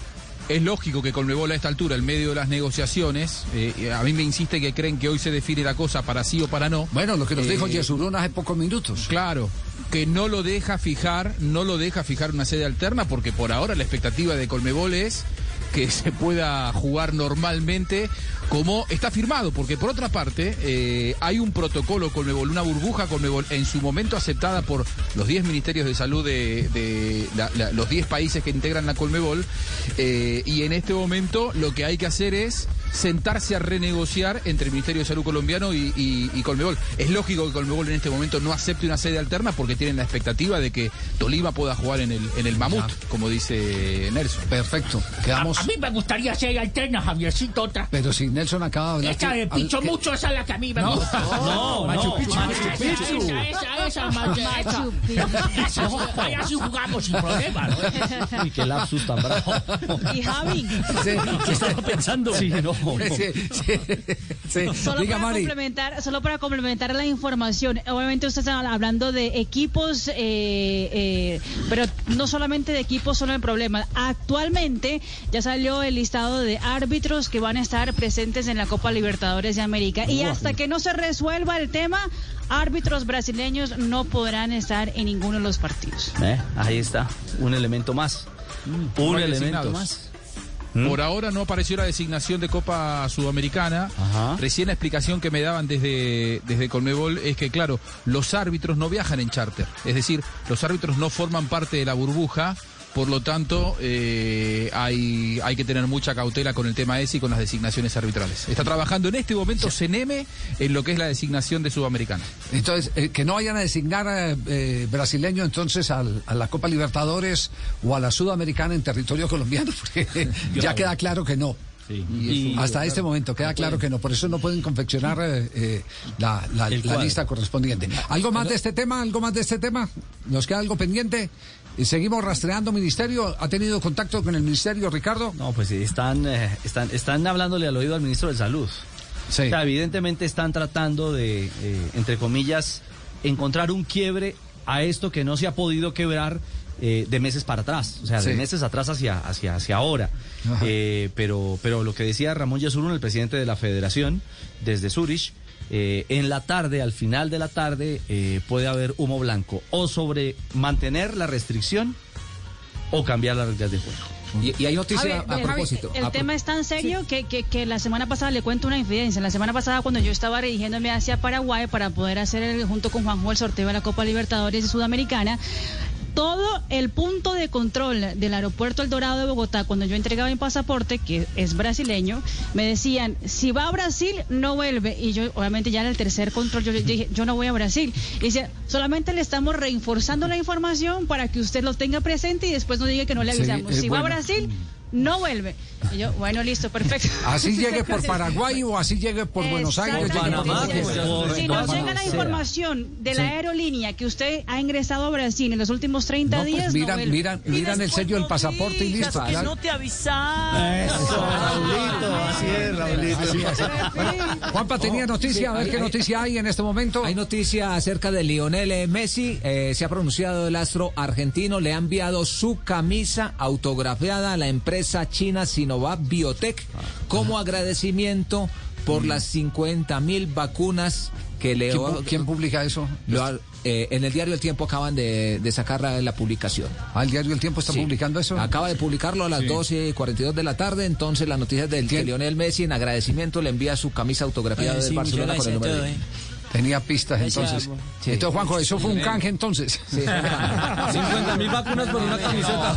Es lógico que Conmebol a esta altura, en medio de las negociaciones, eh, a mí me insiste que creen que hoy se define la cosa para sí o para no. Bueno, lo que nos eh, dijo Yesurún hace pocos minutos. Claro, que no lo deja fijar, no lo deja fijar una sede alterna, porque por ahora la expectativa de Conmebol es que se pueda jugar normalmente como está firmado, porque por otra parte eh, hay un protocolo Conmebol, una burbuja Conmebol en su momento aceptada por los diez ministerios de salud de, de la, la, los diez países que integran la Conmebol, eh, y en este momento lo que hay que hacer es sentarse a renegociar entre el Ministerio de Salud colombiano y, y, y Conmebol. Es lógico que Conmebol en este momento no acepte una sede alterna porque tienen la expectativa de que Tolima pueda jugar en el, en el Mamut, como dice Nelson. Perfecto, quedamos... A, a mí me gustaría sede alterna, Javiercito, otra. Pero si Nelson acaba de hablar... Esta de Picho que... Mucho, esa es la que a mí me no, gusta. No, no, Machu Picchu. Machu Picchu. Esa, esa, esa, Machu Picchu. Allá sí jugamos sin problema, ¿no? Uy, qué lapsus tan bravo. Y Javi. Sí, ¿qué estaba pensando? Sí, no, no. Sí, sí, sí. Solo, Diga, para Mari. complementar, solo para complementar la información, obviamente usted está hablando de equipos, eh, eh, pero no solamente de equipos son el problema. Actualmente ya salió el listado de árbitros que van a estar presentes en la Copa Libertadores de América y hasta que no se resuelva el tema, árbitros brasileños no podrán estar en ninguno de los partidos. Eh, ahí está, un elemento más, mm, un elemento más. Por ahora no apareció la designación de Copa Sudamericana. Ajá. Recién la explicación que me daban desde, desde Conmebol es que, claro, los árbitros no viajan en charter. Es decir, los árbitros no forman parte de la burbuja. Por lo tanto, eh, hay, hay que tener mucha cautela con el tema ese y con las designaciones arbitrales. Está trabajando en este momento C N M en lo que es la designación de Sudamericana. Entonces, eh, que no vayan a designar eh, eh, brasileño entonces al, a la Copa Libertadores o a la Sudamericana en territorio colombiano, porque ya queda claro que no. Sí. Y hasta este momento queda claro que no, por eso no pueden confeccionar eh, eh, la, la, la lista correspondiente. ¿Algo más de este tema? ¿Algo más de este tema? ¿Nos queda algo pendiente? ¿Seguimos rastreando ministerio? ¿Ha tenido contacto con el ministerio, Ricardo? No, pues sí, están, eh, están, están hablándole al oído al ministro de Salud. Sí. O sea, evidentemente están tratando de, eh, entre comillas, encontrar un quiebre a esto que no se ha podido quebrar eh, de meses para atrás, o sea, sí. de meses atrás hacia, hacia, hacia ahora. Eh, pero, pero lo que decía Ramón Yesurún, el presidente de la Federación, desde Zurich, Eh, en la tarde, al final de la tarde, eh, puede haber humo blanco o sobre mantener la restricción o cambiar las reglas de juego. Y, y hay noticia a, a, ver, a propósito. El, el a tema pro... es tan serio sí. que, que, que la semana pasada le cuento una infidencia. La semana pasada, cuando yo estaba dirigiéndome hacia Paraguay para poder hacer el, junto con Juanjo el sorteo de la Copa Libertadores de Sudamericana, todo el punto de control del aeropuerto El Dorado de Bogotá, cuando yo entregaba mi pasaporte, que es brasileño, me decían, si va a Brasil, no vuelve. Y yo, obviamente, ya en el tercer control, yo dije, yo no voy a Brasil. Y dice, solamente le estamos reforzando la información para que usted lo tenga presente y después no diga que no le avisamos. Sí, si bueno. va a Brasil, no vuelve. Y yo, bueno, listo, perfecto. Así llegue por Paraguay o así llegue por Buenos Aires. Panamá, si nos llega la información de la sí. aerolínea que usted ha ingresado a Brasil en los últimos treinta no, días, pues miran, no miran, miran el sello del pasaporte y listo. Que no te avisaron. Eso, Raulito, así es, Raulito. Así, así. Bueno, Juanpa tenía noticia, a ver qué noticia hay en este momento. Hay noticia acerca de Lionel Messi, eh, se ha pronunciado el astro argentino, le ha enviado su camisa autografiada a la empresa china Sinovac Biotech como agradecimiento por las cincuenta mil vacunas que le... ¿Quién, ¿quién publica eso? Lo, eh, en el diario El Tiempo acaban de, de sacar la, la publicación. ¿Ah, el diario El Tiempo está sí. publicando eso? Acaba de publicarlo a las sí. doce y cuarenta y dos de la tarde, entonces la noticia del que Lionel Messi en agradecimiento le envía su camisa autografiada del sí, Barcelona con el número de... Tenía pistas entonces. Sí. Entonces, Juanjo, eso fue un canje entonces. Sí. cincuenta mil vacunas por una camiseta.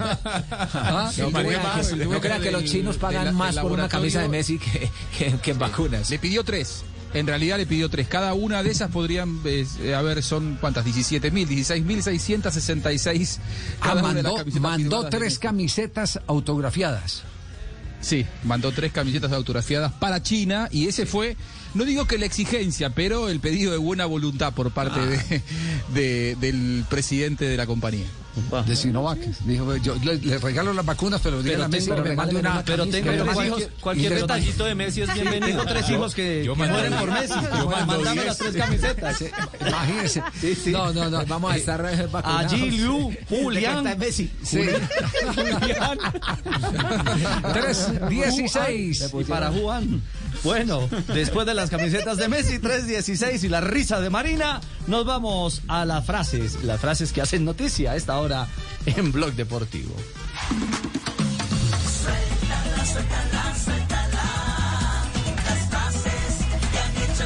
¿Ah? No, no, que, no crean que los chinos pagan la, más por una camisa de Messi que, que, que en vacunas. Le pidió tres. En realidad le pidió tres. Cada una de esas podrían, eh, a ver, son ¿cuántas? diecisiete mil, dieciséis mil seiscientos sesenta y seis. Ah, mandó, mandó tres camisetas autografiadas. Sí, mandó tres camisetas autografiadas para China y ese fue, no digo que la exigencia, pero el pedido de buena voluntad por parte ah. de, de, del presidente de la compañía. De Sinovac. Dijo, yo le, le regalo las vacunas, pero díganle a Messi que me mande una. Pero tengo tres hijos, cualquier detallito de Messi es bienvenido. Tengo tres hijos que, que mueren por Messi. Yo Mándame las tres camisetas. Imagínese. Sí, sí. No, no, no, vamos a estar vacunados. Allí, Liu, Julián. Messi. Sí. Julián. tres dieciséis. Y para Juan. Bueno, después de las camisetas de Messi, tres dieciséis y la risa de Marina, nos vamos a las frases, las frases que hacen noticia a esta hora en Blog Deportivo. Suéltala, suéltala, suéltala, las frases que han hecho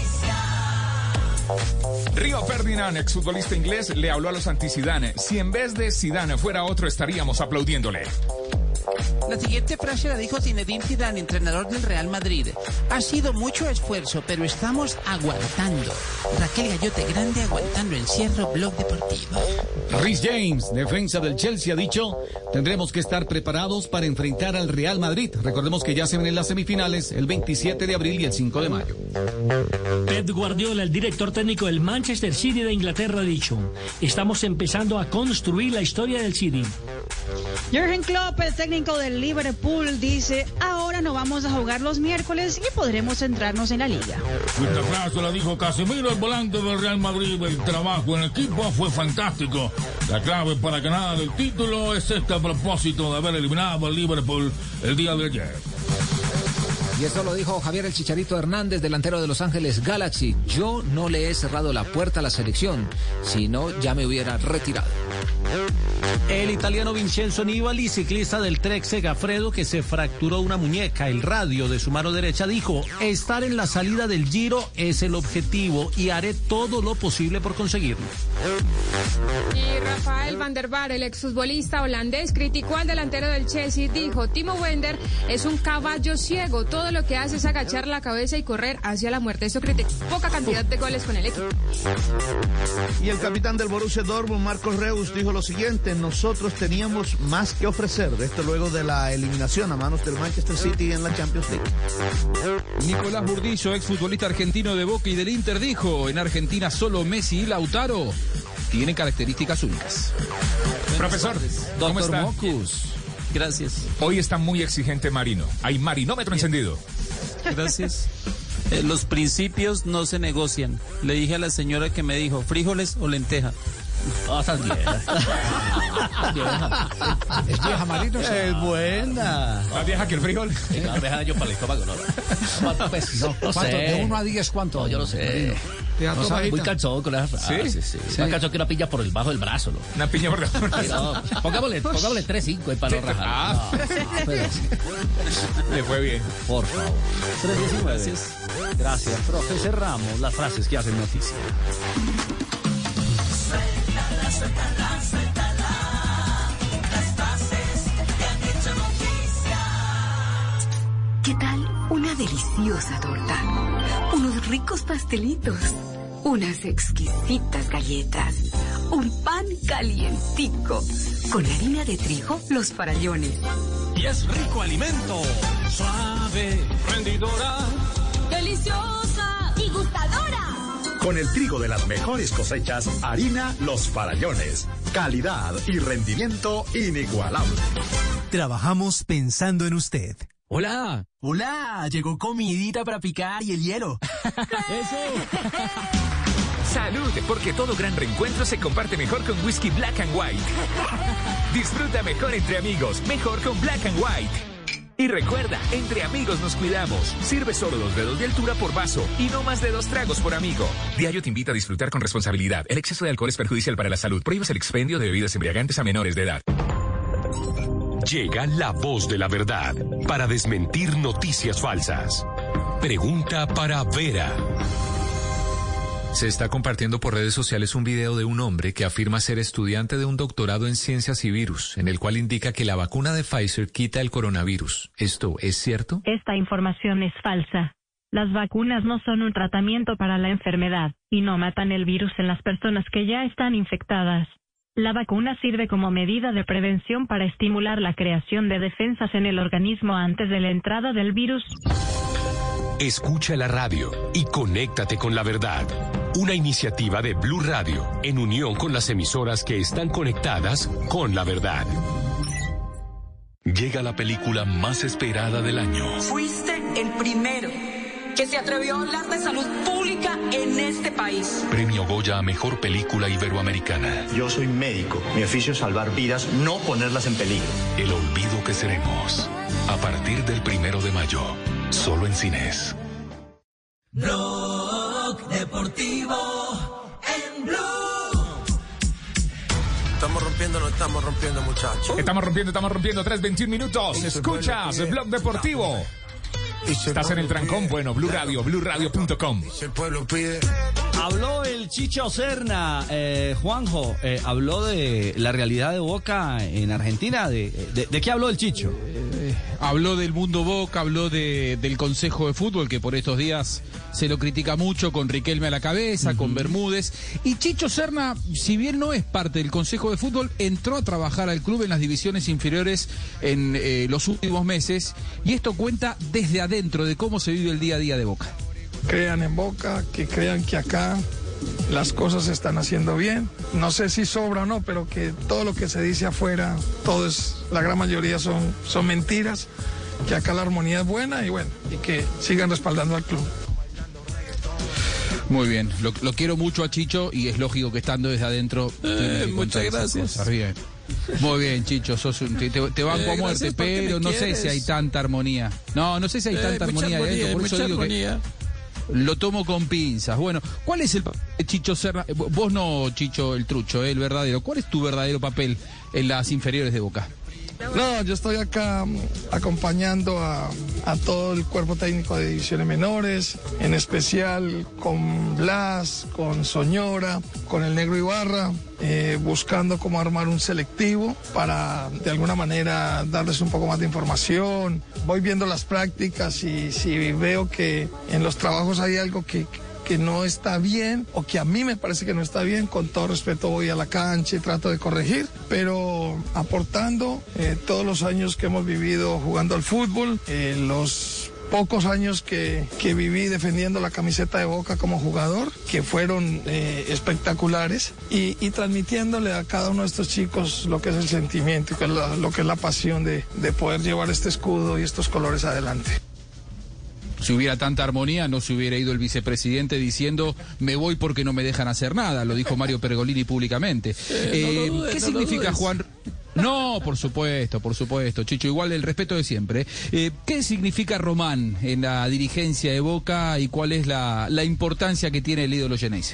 noticia. Río Ferdinand, exfutbolista inglés, le habló a los anti-Zidane. Si en vez de Zidane fuera otro, estaríamos aplaudiéndole. La siguiente frase la dijo Zinedine Zidane, entrenador del Real Madrid. Ha sido mucho esfuerzo, pero estamos aguantando. Raquel Gallote Grande aguantando encierro, Blog Deportivo. Rhys James, defensa del Chelsea, ha dicho: tendremos que estar preparados para enfrentar al Real Madrid. Recordemos que ya se ven en las semifinales el veintisiete de abril y el cinco de mayo. Pep Guardiola, el director técnico del Manchester City de Inglaterra, ha dicho: estamos empezando a construir la historia del City. Jürgen Klopp, el técnico del Liverpool, dice: ahora no vamos a jugar los miércoles y podremos centrarnos en la liga. Esta frase la dijo Casemiro, el volante del Real Madrid. El trabajo en equipo fue fantástico. La clave para ganar el título es este a propósito de haber eliminado al Liverpool el día de ayer. Y esto lo dijo Javier el Chicharito Hernández, delantero de Los Ángeles Galaxy. Yo no le he cerrado la puerta a la selección, si no ya me hubiera retirado. El italiano Vincenzo Nibali, ciclista del Trek Segafredo, que se fracturó una muñeca, el radio de su mano derecha, dijo: estar en la salida del Giro es el objetivo y haré todo lo posible por conseguirlo. Y Rafael van der Vaart, el exfutbolista holandés, criticó al delantero del Chelsea. Dijo: Timo Werner es un caballo ciego, todo lo que hace es agachar la cabeza y correr hacia la muerte. Eso criticó poca cantidad de goles con el equipo. Y el capitán del Borussia Dortmund, Marcos Reus, dijo lo siguiente: nosotros teníamos más que ofrecer. De esto luego de la eliminación a manos del Manchester City en la Champions League. Nicolás Burdizo, exfutbolista argentino de Boca y del Inter, dijo: en Argentina solo Messi y Lautaro tienen características únicas. Profesor, ¿cómo está? Mocus. Gracias. Hoy está muy exigente Marino. Hay marinómetro Bien. encendido. Gracias. Eh, los principios no se negocian. Le dije a la señora que me dijo: frijoles o lenteja. Oh, estás vieja. Es vieja, Marino. Es buena. Más vieja que el frijol. Sí, más vieja yo para el estómago, ¿no? ¿Cuánto pues, no, no ¿Cuánto? sé. De uno a diez, ¿cuánto? No, yo no sé. No sabe, muy cansón con esa frase. ¿Sí? Sí, sí. Más cansón que una piña por el bajo del brazo, ¿no? Una piña por debajo del brazo. No, pongámosle, pongámosle tres cinco para no rajar. Ah. No, pero... Le fue bien. Por favor. tres diecinueve. Gracias. Gracias, profe. Cerramos las frases que hacen noticia. Suéltala, suéltala, suéltala, las frases que han hecho noticia. ¿Qué tal una deliciosa torta? Unos ricos pastelitos, unas exquisitas galletas, un pan calientico, con harina de trigo, Los Farallones. Y es rico alimento, suave, rendidora, deliciosa y gustadora. Con el trigo de las mejores cosechas, harina Los Farallones. Calidad y rendimiento inigualable. Trabajamos pensando en usted. Hola. Hola, llegó comidita para picar y el hielo. Eso. Salud, porque todo gran reencuentro se comparte mejor con whisky Black and White. Disfruta mejor entre amigos, mejor con Black and White. Y recuerda, entre amigos nos cuidamos. Sirve solo dos dedos de altura por vaso y no más de dos tragos por amigo. Diageo te invita a disfrutar con responsabilidad. El exceso de alcohol es perjudicial para la salud. Prohíbes el expendio de bebidas embriagantes a menores de edad. Llega la voz de la verdad para desmentir noticias falsas. Pregunta para Vera. Se está compartiendo por redes sociales un video de un hombre que afirma ser estudiante de un doctorado en ciencias y virus, en el cual indica que la vacuna de Pfizer quita el coronavirus. ¿Esto es cierto? Esta información es falsa. Las vacunas no son un tratamiento para la enfermedad y no matan el virus en las personas que ya están infectadas. La vacuna sirve como medida de prevención para estimular la creación de defensas en el organismo antes de la entrada del virus. Escucha la radio y conéctate con la verdad. Una iniciativa de Blue Radio en unión con las emisoras que están conectadas con la verdad. Llega la película más esperada del año. Fuiste el primero que se atrevió a hablar de salud pública en este país. Premio Goya a Mejor Película Iberoamericana. Yo soy médico. Mi oficio es salvar vidas, no ponerlas en peligro. El olvido que seremos. A partir del primero de mayo. Solo en cines. Blog Deportivo en Blue. Estamos rompiendo, no estamos rompiendo, muchachos. Estamos rompiendo, estamos rompiendo. tres veintiún minutos. Escuchas el Blog Deportivo. Estás en el trancón, bueno, Blue Radio, blue radio punto com. El pueblo pide. Habló el Chicho Serna, eh, Juanjo, eh, habló de la realidad de Boca en Argentina. ¿De, de, de qué habló el Chicho? Eh, habló del mundo Boca, habló de, del Consejo de Fútbol, que por estos días se lo critica mucho, con Riquelme a la cabeza, uh-huh. con Bermúdez. Y Chicho Serna, si bien no es parte del Consejo de Fútbol, entró a trabajar al club en las divisiones inferiores en eh, los últimos meses. Y esto cuenta desde adentro de cómo se vive el día a día de Boca. Crean en Boca, que crean que acá las cosas se están haciendo bien. No sé si sobra o no, pero que todo lo que se dice afuera, todo es, la gran mayoría son, son mentiras, que acá la armonía es buena y bueno, y que sigan respaldando al club. Muy bien, lo, lo quiero mucho a Chicho y es lógico que estando desde adentro... Eh, muchas gracias. Bien. Muy bien, Chicho, sos un, te, te banco eh, a muerte, pero no sé si hay tanta armonía. No, no sé si hay tanta eh, armonía, armonía de esto, por eso digo armonía. que lo tomo con pinzas. Bueno, ¿cuál es el papel de Chicho Serna? Vos no, Chicho, el trucho, eh, el verdadero. ¿Cuál es tu verdadero papel en las inferiores de Boca? No, yo estoy acá acompañando a, a todo el cuerpo técnico de divisiones menores, en especial con Blas, con Soñora, con el Negro Ibarra, eh, buscando cómo armar un selectivo para de alguna manera darles un poco más de información. Voy viendo las prácticas y si veo que en los trabajos hay algo que... que no está bien o que a mí me parece que no está bien, con todo respeto voy a la cancha y trato de corregir, pero aportando eh, todos los años que hemos vivido jugando al fútbol, eh, los pocos años que, que viví defendiendo la camiseta de Boca como jugador, que fueron eh, espectaculares, y, y transmitiéndole a cada uno de estos chicos lo que es el sentimiento y que es la, lo que es la pasión de, de poder llevar este escudo y estos colores adelante. Si hubiera tanta armonía, no se hubiera ido el vicepresidente diciendo me voy porque no me dejan hacer nada, lo dijo Mario Pergolini públicamente. Eh, no dudes, ¿Qué no significa, Juan? No, por supuesto, por supuesto, Chicho, igual el respeto de siempre. Eh, ¿Qué significa Román en la dirigencia de Boca y cuál es la, la importancia que tiene el ídolo Geneise?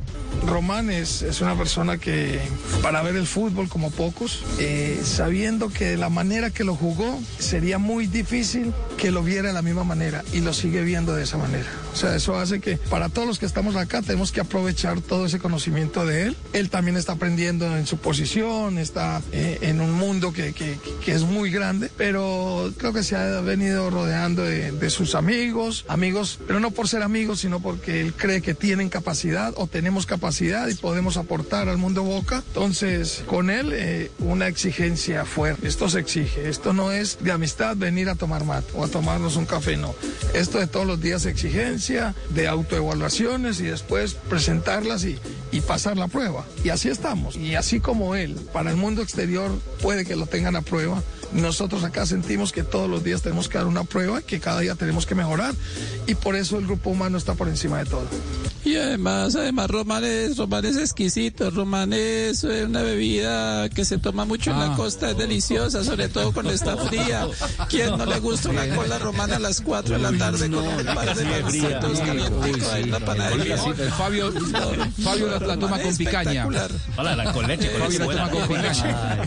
Román es, es una persona que, para ver el fútbol como pocos, eh, sabiendo que de la manera que lo jugó, sería muy difícil que lo viera de la misma manera, y lo sigue viendo de esa manera. O sea, eso hace que para todos los que estamos acá tenemos que aprovechar todo ese conocimiento de él. Él también está aprendiendo en su posición, está eh, en un mundo que, que, que es muy grande, pero creo que se ha venido rodeando de, de sus amigos, amigos, pero no por ser amigos, sino porque él cree que tienen capacidad o tenemos capacidad y podemos aportar al mundo Boca. Entonces, con él, eh, una exigencia fuerte. Esto se exige. Esto no es de amistad venir a tomar mate o a tomarnos un café, no. Esto de todos los días exigencia, de autoevaluaciones y después presentarlas y, y pasar la prueba. Y así estamos. Y así como él, para el mundo exterior puede que lo tengan a prueba, nosotros acá sentimos que todos los días tenemos que dar una prueba, que cada día tenemos que mejorar, y por eso el grupo humano está por encima de todo. Y además, además Román es, Román es exquisito, Román es una bebida que se toma mucho ah. en la costa, es deliciosa, sobre todo cuando está fría. ¿Quién no le gusta una cola romana a las cuatro de la tarde con un par de pancitos calientitos ahí en la panadería? Fabio, Fabio la, la toma con picaña. Hola, la con leche. Fabio la toma con picaña.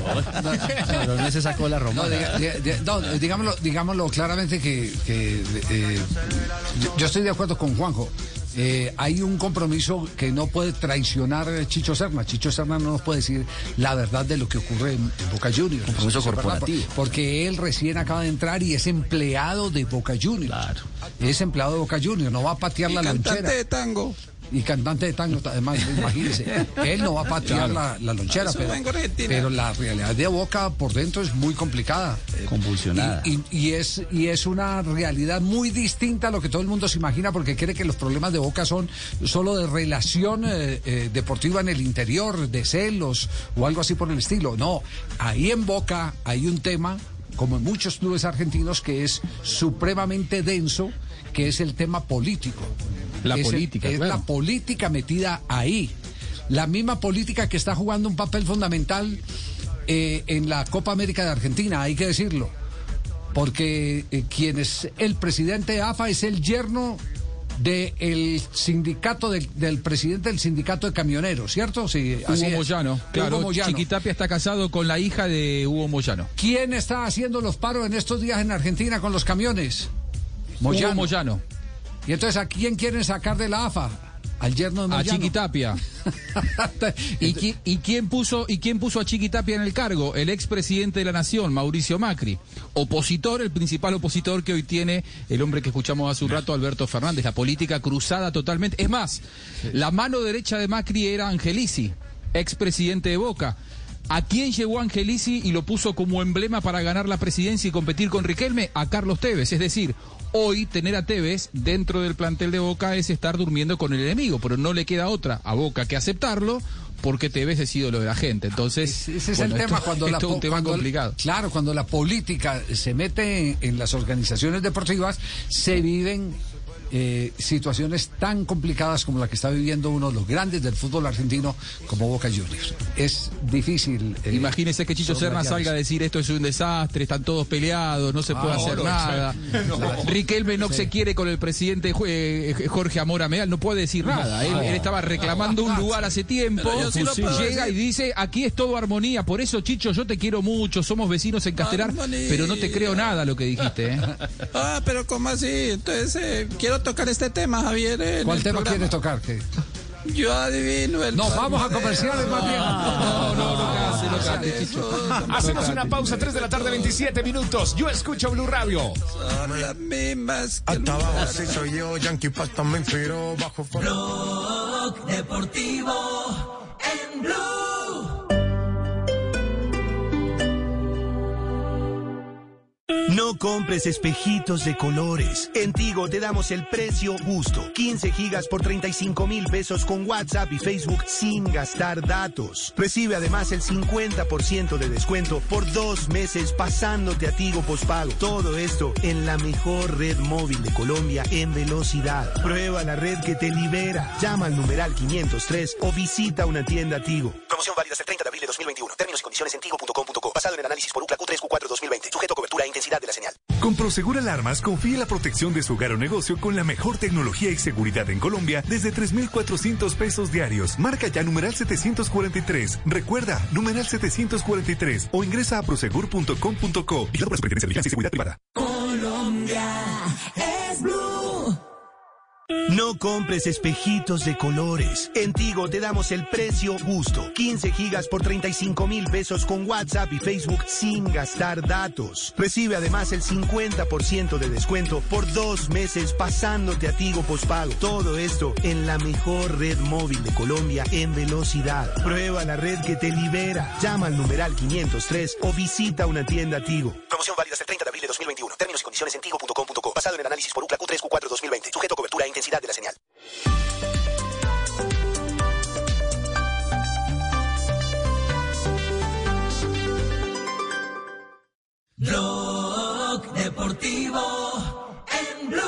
Pero no es esa cola romana. No, diga, diga, no, digámoslo, digámoslo claramente que, que eh, yo estoy de acuerdo con Juanjo. Eh, hay un compromiso que no puede traicionar Chicho Serna. Chicho Serna no nos puede decir la verdad de lo que ocurre en, en Boca Juniors. Compromiso corporativo. Porque él recién acaba de entrar y es empleado de Boca Juniors. Claro. Es empleado de Boca Juniors, no va a patear y la lonchera. Cantante de tango. Y cantante de tango, además, imagínese. Él no va a patear claro. la, la lonchera, pero, pero la realidad de Boca por dentro es muy complicada. Convulsionada. Y, y, y, es, y es una realidad muy distinta a lo que todo el mundo se imagina, porque cree que los problemas de Boca son solo de relación eh, eh, deportiva en el interior, de celos o algo así por el estilo. No, ahí en Boca hay un tema, como en muchos clubes argentinos, que es supremamente denso, que es el tema político. La es política, el, es claro. la política metida ahí. La misma política que está jugando un papel fundamental eh, en la Copa América de Argentina, hay que decirlo. Porque eh, quien es el presidente de A F A es el yerno del sindicato, del, del presidente del sindicato de camioneros, ¿cierto? Sí, así Hugo Moyano, claro. Hugo Moyano. Chiquitapia está casado con la hija de Hugo Moyano. ¿Quién está haciendo los paros en estos días en Argentina con los camiones? Moyano. Hugo Moyano. ¿Y entonces a quién quieren sacar de la A F A? Al yerno de Moyano. A Chiquitapia. ¿Y, ¿Y quién puso y quién puso a Chiquitapia en el cargo? El expresidente de la Nación, Mauricio Macri. Opositor, el principal opositor que hoy tiene el hombre que escuchamos hace un rato, Alberto Fernández. La política cruzada totalmente. Es más, la mano derecha de Macri era Angelici, expresidente de Boca. ¿A quién llevó Angelici y lo puso como emblema para ganar la presidencia y competir con Riquelme? A Carlos Tevez. Es decir, hoy tener a Tevez dentro del plantel de Boca es estar durmiendo con el enemigo, pero no le queda otra a Boca que aceptarlo, porque Tevez es ídolo de la gente. Entonces, ese es bueno, el tema esto, cuando esto la es un tema cuando, complicado. Claro, cuando la política se mete en, en las organizaciones deportivas, se viven Eh, situaciones tan complicadas como la que está viviendo uno de los grandes del fútbol argentino como Boca Juniors. Es difícil. Eh, Imagínese que Chicho Serna salga a decir esto es un desastre, están todos peleados, no se ah, puede hacer no, nada. No, no. Riquelme no sí. se quiere con el presidente eh, Jorge Amora Meal, no puede decir nada. Él, él estaba reclamando un lugar hace tiempo, sí llega decir. y dice, aquí es todo armonía, por eso Chicho, yo te quiero mucho, somos vecinos en Castelar, armonía. Pero no te creo nada lo que dijiste. ¿eh? Ah, pero ¿cómo así? Entonces, eh, quiero tocar este tema, Javier. ¿Cuál tema programa. quieres tocar? ¿Qué? Yo adivino el... No, vamos a comerciales más bien. No, no, no, casi, no, casi, Chicho. Hacemos una pausa, tres de la tarde, veintisiete minutos. Yo escucho Blue Radio. Son las mismas que hasta abajo sí soy yo, Yankee Pasta me inspiró bajo... Blog Deportivo en Blue. No compres espejitos de colores. En Tigo te damos el precio justo. quince gigas por treinta y cinco mil pesos con WhatsApp y Facebook sin gastar datos. Recibe además el cincuenta por ciento de descuento por dos meses pasándote a Tigo Postpago. Todo esto en la mejor red móvil de Colombia en velocidad. Prueba la red que te libera. Llama al numeral quinientos tres o visita una tienda Tigo. Promoción válida hasta el treinta de abril de dos mil veintiuno. Términos y condiciones en tigo punto com punto co. Basado en el análisis por U C L A Q tres Q cuatro dos mil veinte. Sujeto a cobertura e intensidad de la señal. Con Prosegur Alarmas, confíe en la protección de su hogar o negocio con la mejor tecnología y seguridad en Colombia desde tres mil cuatrocientos pesos diarios. Marca ya numeral setecientos cuarenta y tres. Recuerda, numeral setecientos cuarenta y tres o ingresa a prosegur punto com punto co. Vigilado por la Superintendencia de Vigilancia y Seguridad Privada. Colombia es Blue. No compres espejitos de colores. En Tigo te damos el precio justo. quince gigas por treinta y cinco mil pesos con WhatsApp y Facebook sin gastar datos. Recibe además el cincuenta por ciento de descuento por dos meses pasándote a Tigo Postpago. Todo esto en la mejor red móvil de Colombia en velocidad. Prueba la red que te libera. Llama al numeral quinientos tres o visita una tienda Tigo. Promoción válida hasta el treinta de abril de dos mil veintiuno. Términos y condiciones en tigo punto com punto co. Basado en el análisis por U C L A Q tres Q cuatro dos mil veinte. Sujeto a cobertura e intensidad de la señal. Blog Deportivo en Blue.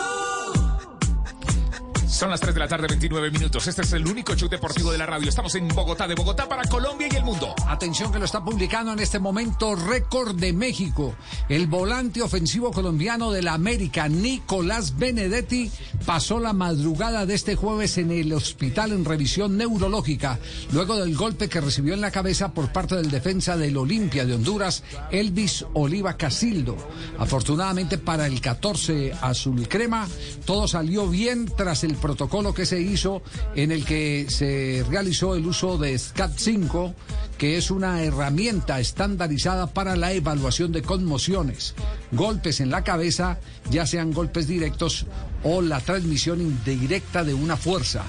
Son las tres de la tarde, veintinueve minutos. Este es el único show deportivo de la radio. Estamos en Bogotá, de Bogotá para Colombia y el mundo. Atención que lo está publicando en este momento Récord de México. El volante ofensivo colombiano de la América, Nicolás Benedetti, pasó la madrugada de este jueves en el hospital en revisión neurológica, luego del golpe que recibió en la cabeza por parte del defensa del Olimpia de Honduras, Elvis Oliva Casildo. Afortunadamente para el catorce azul crema, todo salió bien tras el protocolo que se hizo en el que se realizó el uso de S C A T cinco, que es una herramienta estandarizada para la evaluación de conmociones, golpes en la cabeza, ya sean golpes directos o la transmisión indirecta de una fuerza.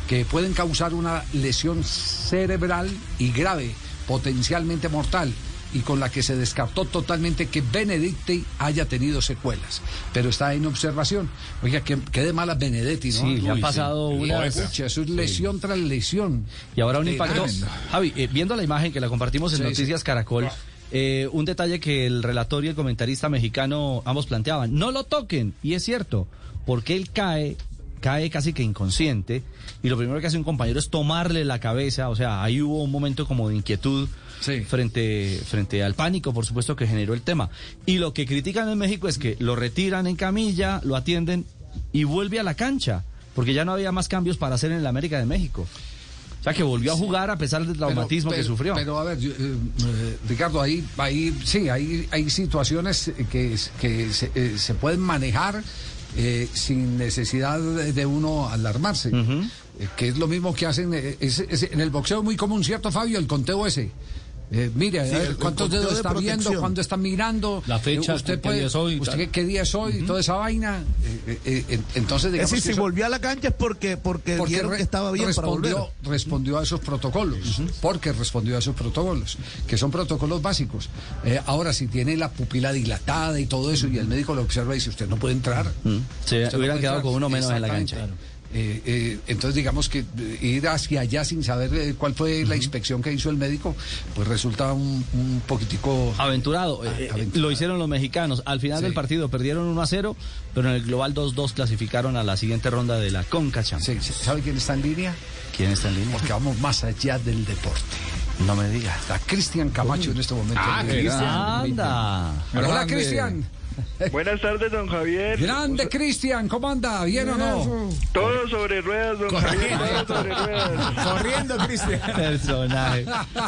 que pueden causar una lesión cerebral y grave, potencialmente mortal, y con la que se descartó totalmente que Benedetti haya tenido secuelas, pero está en observación. Oiga, que, que de mala Benedetti, ¿no? Sí, le han pasado sí. una... Pucha, eso es lesión sí. tras lesión. Y ahora un Sí, impacto... tremendo. Javi, eh, viendo la imagen que la compartimos en Sí, Noticias sí. Caracol, eh, un detalle que el relator y el comentarista mexicano ambos planteaban, no lo toquen, y es cierto, porque él cae... cae casi que inconsciente, y lo primero que hace un compañero es tomarle la cabeza. O sea, ahí hubo un momento como de inquietud sí. frente, frente al pánico, por supuesto, que generó el tema. Y lo que critican en México es que lo retiran en camilla, lo atienden y vuelve a la cancha, porque ya no había más cambios para hacer en la América de México. O sea, que volvió a jugar a pesar del traumatismo pero, pero, que sufrió. Pero a ver, yo, eh, eh, Ricardo, ahí, ahí sí, hay, hay situaciones que, que se, eh, se pueden manejar Eh, sin necesidad de uno alarmarse, uh-huh. eh, que es lo mismo que hacen eh, es, es, en el boxeo muy común, ¿cierto, Fabio? El conteo ese. Eh, mire, sí, a ver, cuántos dedos de está protección. viendo, cuándo está mirando, la fecha, eh, usted puede, qué día es hoy, usted qué, qué día es hoy, uh-huh. toda esa vaina. Eh, eh, eh, entonces, digamos, es decir, que si eso, volvió a la cancha es porque porque, porque vieron re, que estaba bien respondió, para volver. respondió a esos protocolos, uh-huh. porque respondió a esos protocolos, que son protocolos básicos. Eh, ahora, si tiene la pupila dilatada y todo eso, uh-huh. y el médico lo observa y dice, usted no puede entrar. Uh-huh. Se usted hubieran no quedado entrar. con uno menos en la cancha. Claro. Eh, eh, entonces digamos que ir hacia allá sin saber eh, cuál fue uh-huh. la inspección que hizo el médico, pues resulta un, un poquitico aventurado. Ah, eh, aventurado. Lo hicieron los mexicanos. Al final sí. del partido perdieron uno a cero, pero en el global dos dos clasificaron a la siguiente ronda de la Conca Champions. Sí, ¿sabe quién está en línea? ¿Quién está en línea? Porque vamos más allá del deporte. No me diga. Está Cristian Camacho uh. en este momento. Ah, Cristian. Anda. Hola, Cristian. Buenas tardes, don Javier. Grande Cristian, ¿cómo anda? ¿Bien o no? Todo sobre ruedas, don Javier. Todo sobre ruedas. Corriendo, Cristian. Personaje.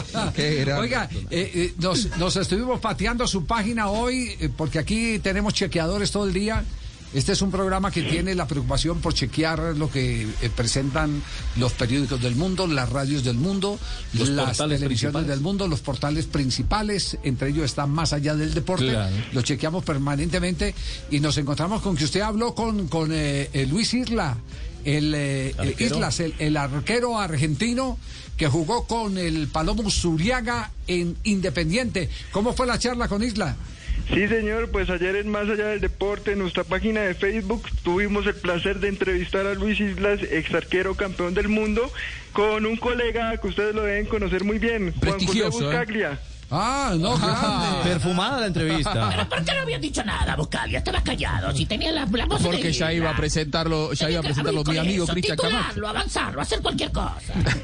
Qué gran Oiga, eh, eh, nos, nos estuvimos pateando su página hoy, eh, porque aquí tenemos chequeadores todo el día. Este es un programa que tiene la preocupación por chequear lo que eh, presentan los periódicos del mundo, las radios del mundo, los las televisiones del mundo, los portales principales, entre ellos está Más Allá del Deporte. Claro. Lo chequeamos permanentemente y nos encontramos con que usted habló con, con eh, eh, Luis Isla, el, eh, el Islas, el, el arquero argentino que jugó con el Palomo Zuriaga en Independiente. ¿Cómo fue la charla con Isla? Sí, señor, pues ayer en Más Allá del Deporte, en nuestra página de Facebook, tuvimos el placer de entrevistar a Luis Islas, ex arquero campeón del mundo, con un colega que ustedes lo deben conocer muy bien, Juan José Buscaglia. ¿eh? Ah, no, ah, perfumada la entrevista. ¿Por qué no había dicho nada, Buscaglia? Estaba callado. Si tenía la, la voz porque ya iba a presentarlo, ya iba a presentarlo mi amigo Cristian Camacho. Avanzarlo, hacer cualquier cosa.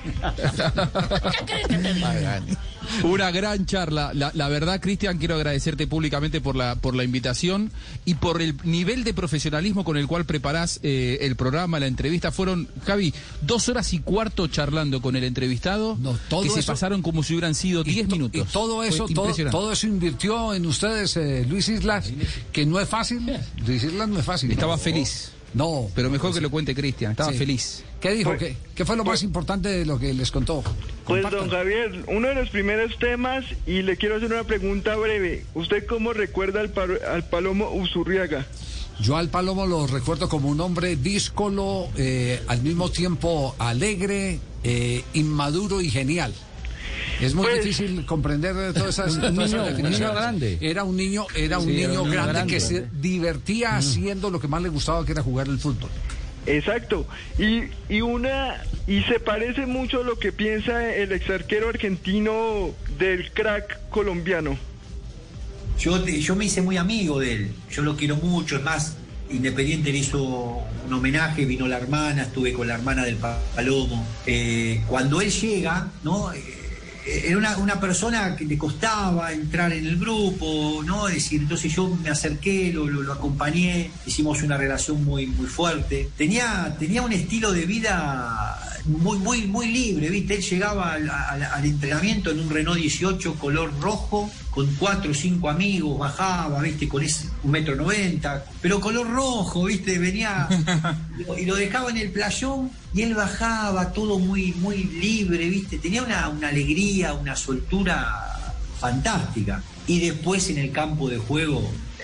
¿Qué crees que te diga? Una gran charla. La, la verdad, Cristian, quiero agradecerte públicamente por la por la invitación y por el nivel de profesionalismo con el cual preparás eh, el programa, la entrevista. Fueron, Javi, dos horas y cuarto charlando con el entrevistado, no, todo que eso, se pasaron como si hubieran sido diez minutos. Y todo eso, todo, todo eso invirtió en ustedes, eh, Luis Islas, que no es fácil. Luis Islas no es fácil. Estaba no, feliz. No. Pero mejor que lo cuente Cristian, estaba sí. feliz. ¿Qué dijo? Pues, ¿Qué, ¿Qué fue lo pues, más importante de lo que les contó? Pues, don Javier, uno de los primeros temas, y le quiero hacer una pregunta breve. ¿Usted cómo recuerda al, al Palomo Uzurriaga? Yo al Palomo lo recuerdo como un hombre díscolo, eh, al mismo tiempo alegre, eh, inmaduro y genial. Es muy pues, difícil comprender todas esas, todas niño, esas definiciones. Un niño grande. Era un niño, era un, sí, niño, era un niño grande, grande que se divertía mm. haciendo lo que más le gustaba, que era jugar el fútbol. Exacto, y, y una y se parece mucho a lo que piensa el ex arquero argentino del crack colombiano. Yo, yo me hice muy amigo de él, yo lo quiero mucho, es más, Independiente le hizo un homenaje, vino la hermana, estuve con la hermana del Palomo. Eh, cuando él llega, ¿no? Eh, era una, una persona que le costaba entrar en el grupo, ¿no? Es decir, entonces yo me acerqué, lo, lo, lo acompañé, hicimos una relación muy, muy fuerte. Tenía, tenía un estilo de vida muy, muy, muy libre, ¿viste? Él llegaba al, al, al entrenamiento en un Renault dieciocho color rojo, con cuatro o cinco amigos, bajaba, ¿viste? Con ese un metro noventa, pero color rojo, ¿viste? Venía y lo dejaba en el playón y él bajaba todo muy, muy libre, ¿viste? Tenía una, una alegría, una soltura fantástica. Y después en el campo de juego,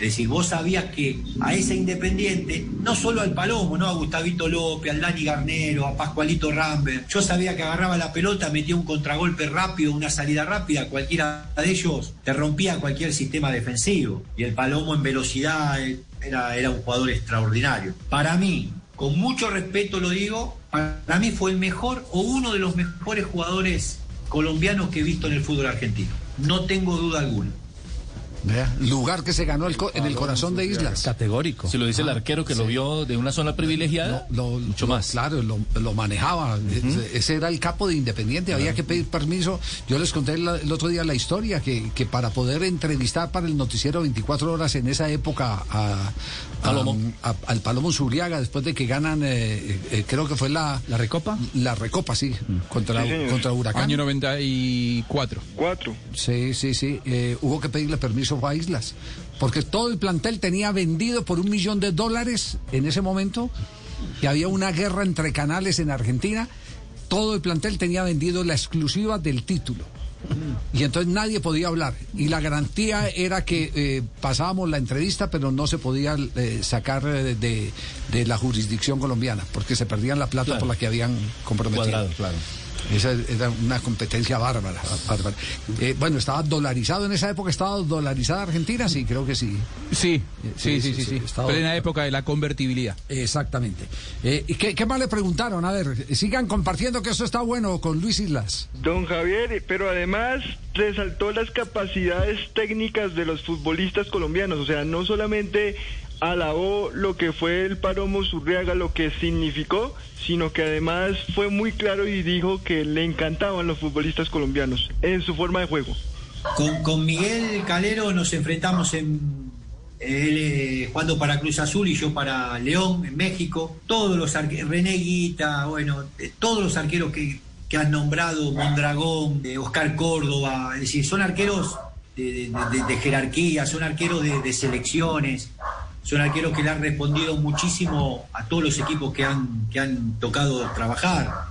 decir, vos sabías que a ese Independiente, no solo al Palomo, ¿no? A Gustavito López, al Dani Garnero, a Pascualito Rambert, yo sabía que agarraba la pelota, metía un contragolpe rápido, una salida rápida, cualquiera de ellos te rompía cualquier sistema defensivo. Y el Palomo en velocidad era, era un jugador extraordinario. Para mí, con mucho respeto lo digo, para mí fue el mejor o uno de los mejores jugadores colombianos que he visto en el fútbol argentino. No tengo duda alguna. Vea, lugar que se ganó el co en el corazón de Islas. Categórico. Si lo dice el arquero que sí. lo vio de una zona privilegiada, lo, lo, mucho lo, más. Claro, lo, lo manejaba. Uh-huh. Ese era el capo de Independiente. Claro. Había que pedir permiso. Yo les conté el, el otro día la historia, que, que para poder entrevistar para el noticiero veinticuatro horas en esa época a, Palomo. a, a, al Palomo Zuriaga, después de que ganan, eh, eh, creo que fue la... ¿La Recopa? La Recopa, sí, mm. contra, sí, contra Huracán. Año noventa y cuatro. Cuatro. Sí, sí, sí. Eh, hubo que pedirle permiso a Islas. Porque todo el plantel tenía vendido por un millón de dólares en ese momento, y había una guerra entre canales en Argentina. Todo el plantel tenía vendido la exclusiva del título. Y entonces nadie podía hablar. Y la garantía era que eh, pasábamos la entrevista, pero no se podía eh, sacar de, de, de la jurisdicción colombiana, porque se perdían la plata claro. por la que habían comprometido. Cuadrado, claro. Esa era una competencia bárbara. bárbara. Eh, bueno, ¿estaba dolarizado en esa época? ¿Estaba dolarizada Argentina? Sí, creo que sí. Sí, sí, sí, sí. sí, sí. Plena época de la convertibilidad. Exactamente. Eh, ¿qué, ¿Qué más le preguntaron? A ver, sigan compartiendo que eso está bueno con Luis Islas. Don Javier, pero además resaltó las capacidades técnicas de los futbolistas colombianos. O sea, no solamente alabó lo que fue el Palomo Zurriaga, lo que significó, sino que además fue muy claro y dijo que le encantaban los futbolistas colombianos en su forma de juego. Con, con Miguel Calero nos enfrentamos en él eh, jugando para Cruz Azul y yo para León en México. Todos los arqueros, René Guita, bueno, eh, todos los arqueros que, que han nombrado, Mondragón, eh, Oscar Córdoba, es decir, son arqueros de, de, de, de jerarquía, son arqueros de, de selecciones. Son arqueros que le han respondido muchísimo a todos los equipos que han, que han tocado trabajar.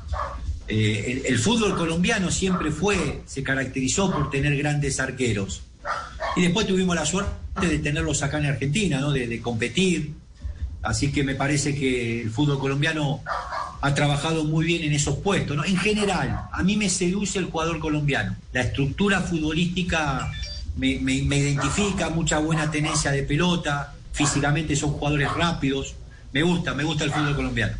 Eh, el, el fútbol colombiano siempre fue, se caracterizó por tener grandes arqueros. Y después tuvimos la suerte de tenerlos acá en Argentina, ¿no? de, de competir. Así que me parece que el fútbol colombiano ha trabajado muy bien en esos puestos, ¿no? En general, a mí me seduce el jugador colombiano. La estructura futbolística me, me, me identifica, mucha buena tenencia de pelota. Físicamente son jugadores rápidos. Me gusta, me gusta el fútbol colombiano.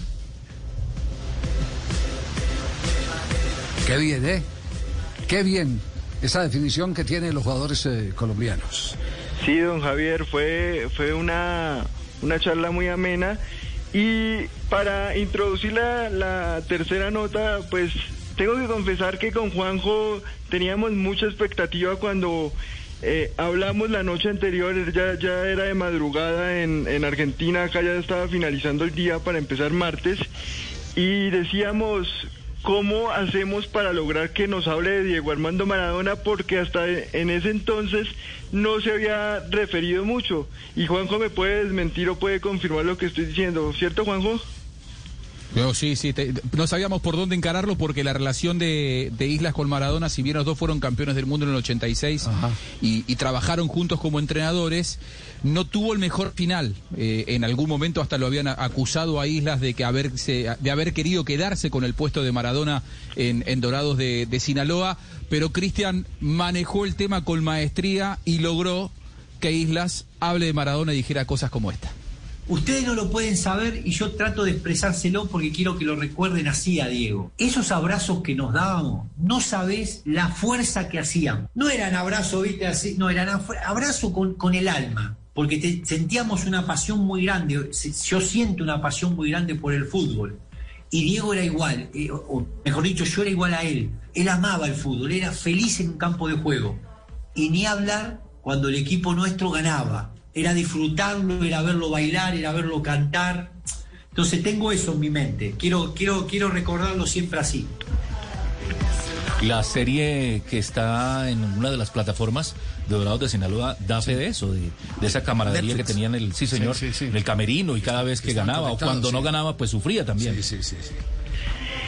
Qué bien, ¿eh? Qué bien esa definición que tienen los jugadores eh, colombianos. Sí, don Javier, fue, fue una, una charla muy amena. Y para introducir la, la tercera nota, pues tengo que confesar que con Juanjo teníamos mucha expectativa cuando... Eh, hablamos la noche anterior, ya, ya era de madrugada en, en Argentina, acá ya estaba finalizando el día para empezar martes, y decíamos, ¿cómo hacemos para lograr que nos hable de Diego Armando Maradona? Porque hasta en ese entonces no se había referido mucho, y Juanjo me puede desmentir o puede confirmar lo que estoy diciendo, ¿cierto, Juanjo? No, sí, sí, te, no sabíamos por dónde encararlo porque la relación de, de Islas con Maradona, si bien los dos fueron campeones del mundo en el ochenta y seis y, y trabajaron juntos como entrenadores, no tuvo el mejor final. Eh, en algún momento hasta lo habían acusado a Islas de que haberse, de haber querido quedarse con el puesto de Maradona en, en Dorados de, de Sinaloa, pero Cristian manejó el tema con maestría y logró que Islas hable de Maradona y dijera cosas como esta. Ustedes no lo pueden saber y yo trato de expresárselo porque quiero que lo recuerden así a Diego. Esos abrazos que nos dábamos, no sabés la fuerza que hacían. No eran abrazos, viste, así, no, eran abrazos con, con el alma. Porque te, sentíamos una pasión muy grande. Yo siento una pasión muy grande por el fútbol. Y Diego era igual, eh, o mejor dicho, yo era igual a él. Él amaba el fútbol, era feliz en un campo de juego. Y ni hablar cuando el equipo nuestro ganaba. Era disfrutarlo, era verlo bailar, era verlo cantar. Entonces tengo eso en mi mente. Quiero, quiero, quiero recordarlo siempre así. La serie que está en una de las plataformas de Dorados de Sinaloa da fe de eso, de, de esa camaradería Netflix. Que tenían el, sí señor, sí, sí, sí. el camerino y cada vez que ganaba o cuando sí. no ganaba pues sufría también. Sí, sí, sí, sí.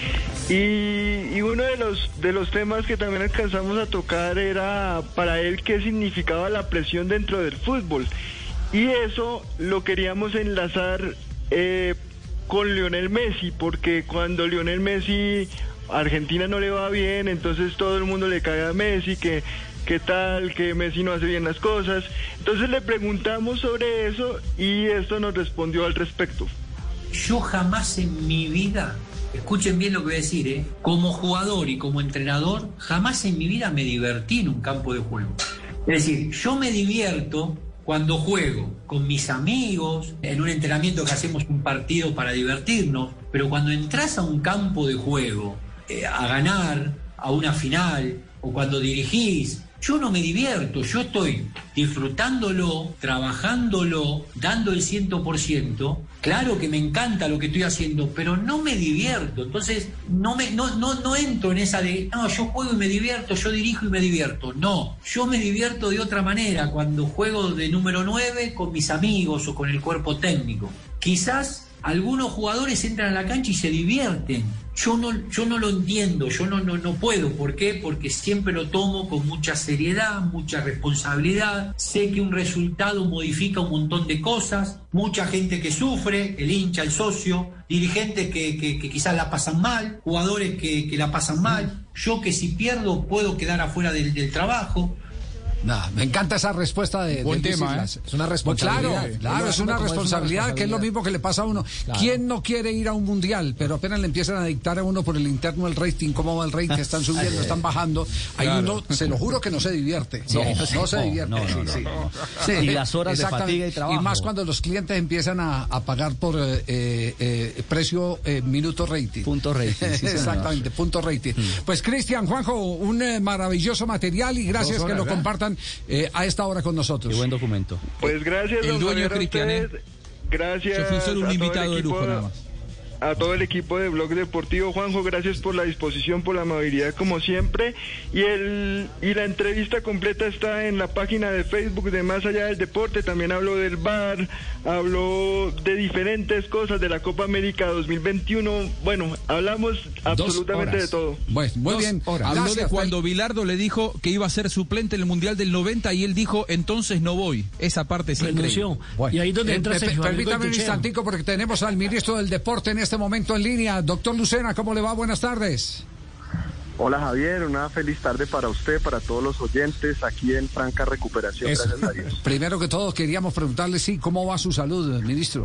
Y, y uno de los, de los temas que también alcanzamos a tocar era para él qué significaba la presión dentro del fútbol. Y eso lo queríamos enlazar eh, con Lionel Messi, porque cuando Lionel Messi, Argentina no le va bien, entonces todo el mundo le cae a Messi, que qué tal, que Messi no hace bien las cosas. Entonces le preguntamos sobre eso y esto nos respondió al respecto. Yo jamás en mi vida, escuchen bien lo que voy a decir, ¿eh? Como jugador y como entrenador, jamás en mi vida me divertí en un campo de juego. Es decir, yo me divierto cuando juego con mis amigos, en un entrenamiento que hacemos un partido para divertirnos, pero cuando entras a un campo de juego eh, a ganar, a una final, o cuando dirigís, yo no me divierto, yo estoy disfrutándolo, trabajándolo, dando el cien por ciento. Claro que me encanta lo que estoy haciendo, pero no me divierto. Entonces, no, me, no, no, no entro en esa de, no, yo juego y me divierto, yo dirijo y me divierto. No, yo me divierto de otra manera cuando juego de número nueve con mis amigos o con el cuerpo técnico. Quizás algunos jugadores entran a la cancha y se divierten. Yo no, yo no lo entiendo, yo no, no, no puedo. ¿Por qué? Porque siempre lo tomo con mucha seriedad, mucha responsabilidad. Sé que un resultado modifica un montón de cosas. Mucha gente que sufre, el hincha, el socio, dirigentes que, que, que quizás la pasan mal, jugadores que, que la pasan mal. Yo que si pierdo puedo quedar afuera del, del trabajo. Nah, me encanta esa respuesta de, Buen de tema, ¿eh? Es una responsabilidad. Claro, claro, es una responsabilidad que es lo mismo que le pasa a uno. Claro. ¿Quién no quiere ir a un mundial? Pero apenas le empiezan a dictar a uno por el interno el rating, cómo va el rating, que están subiendo, están bajando. Ahí claro. Uno, se lo juro que no se divierte. No, no, no se divierte. No, no, no, sí, no. Sí. Y las horas de fatiga y trabajo. Y más cuando los clientes empiezan a, a pagar por eh, eh, precio eh, minuto rating. Punto rating. Sí, exactamente, punto rating. Mm. Pues Cristian, Juanjo, un eh, maravilloso material y gracias horas, que lo ¿verdad? compartan eh, a esta hora con nosotros. Qué buen documento. Pues gracias, el dueño es Cristian, ¿eh? Gracias. Yo fui solo un invitado de lujo, nada más. A todo el equipo de Blog Deportivo, Juanjo, gracias por la disposición, por la amabilidad como siempre, y el y la entrevista completa está en la página de Facebook de Más Allá del Deporte. También hablo del V A R, hablo de diferentes cosas de la Copa América dos mil veintiuno, bueno, hablamos absolutamente de todo. Bueno, muy Dos bien. Horas. Habló gracias, de cuando Bilardo le dijo que iba a ser suplente en el Mundial del noventa y él dijo, entonces no voy. Esa parte es increíble. Bueno. Y ahí donde entra eh, permítame un instantico porque tenemos al ministro del Deporte en este momento en línea. Doctor Lucena, ¿cómo le va? Buenas tardes. Hola Javier, una feliz tarde para usted, para todos los oyentes, aquí en franca recuperación, Eso. gracias a Dios. Primero que todo queríamos preguntarle, sí, ¿cómo va su salud, ministro?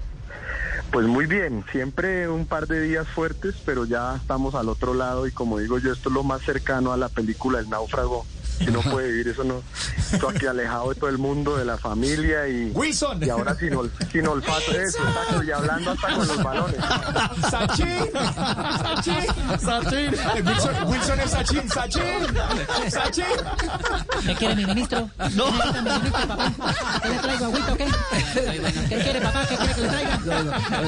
Pues muy bien, siempre un par de días fuertes, pero ya estamos al otro lado y como digo yo, esto es lo más cercano a la película El Náufrago. Si no puede vivir eso, no. Estoy aquí alejado de todo el mundo, de la familia y. Wilson. Y ahora sin, ol, sin olfato, eso, exacto, y hablando hasta con los balones. ¡Sachín! ¡Sachín! ¡Sachín! Wilson, Wilson es Sachín, Sachín. ¡Sachín! ¿Qué quiere mi ministro? No. ¿Qué mi ministro, papá? ¿Qué le traigo, agüita o qué? ¿Qué quiere, papá? ¿Qué quiere que le traiga? No, no,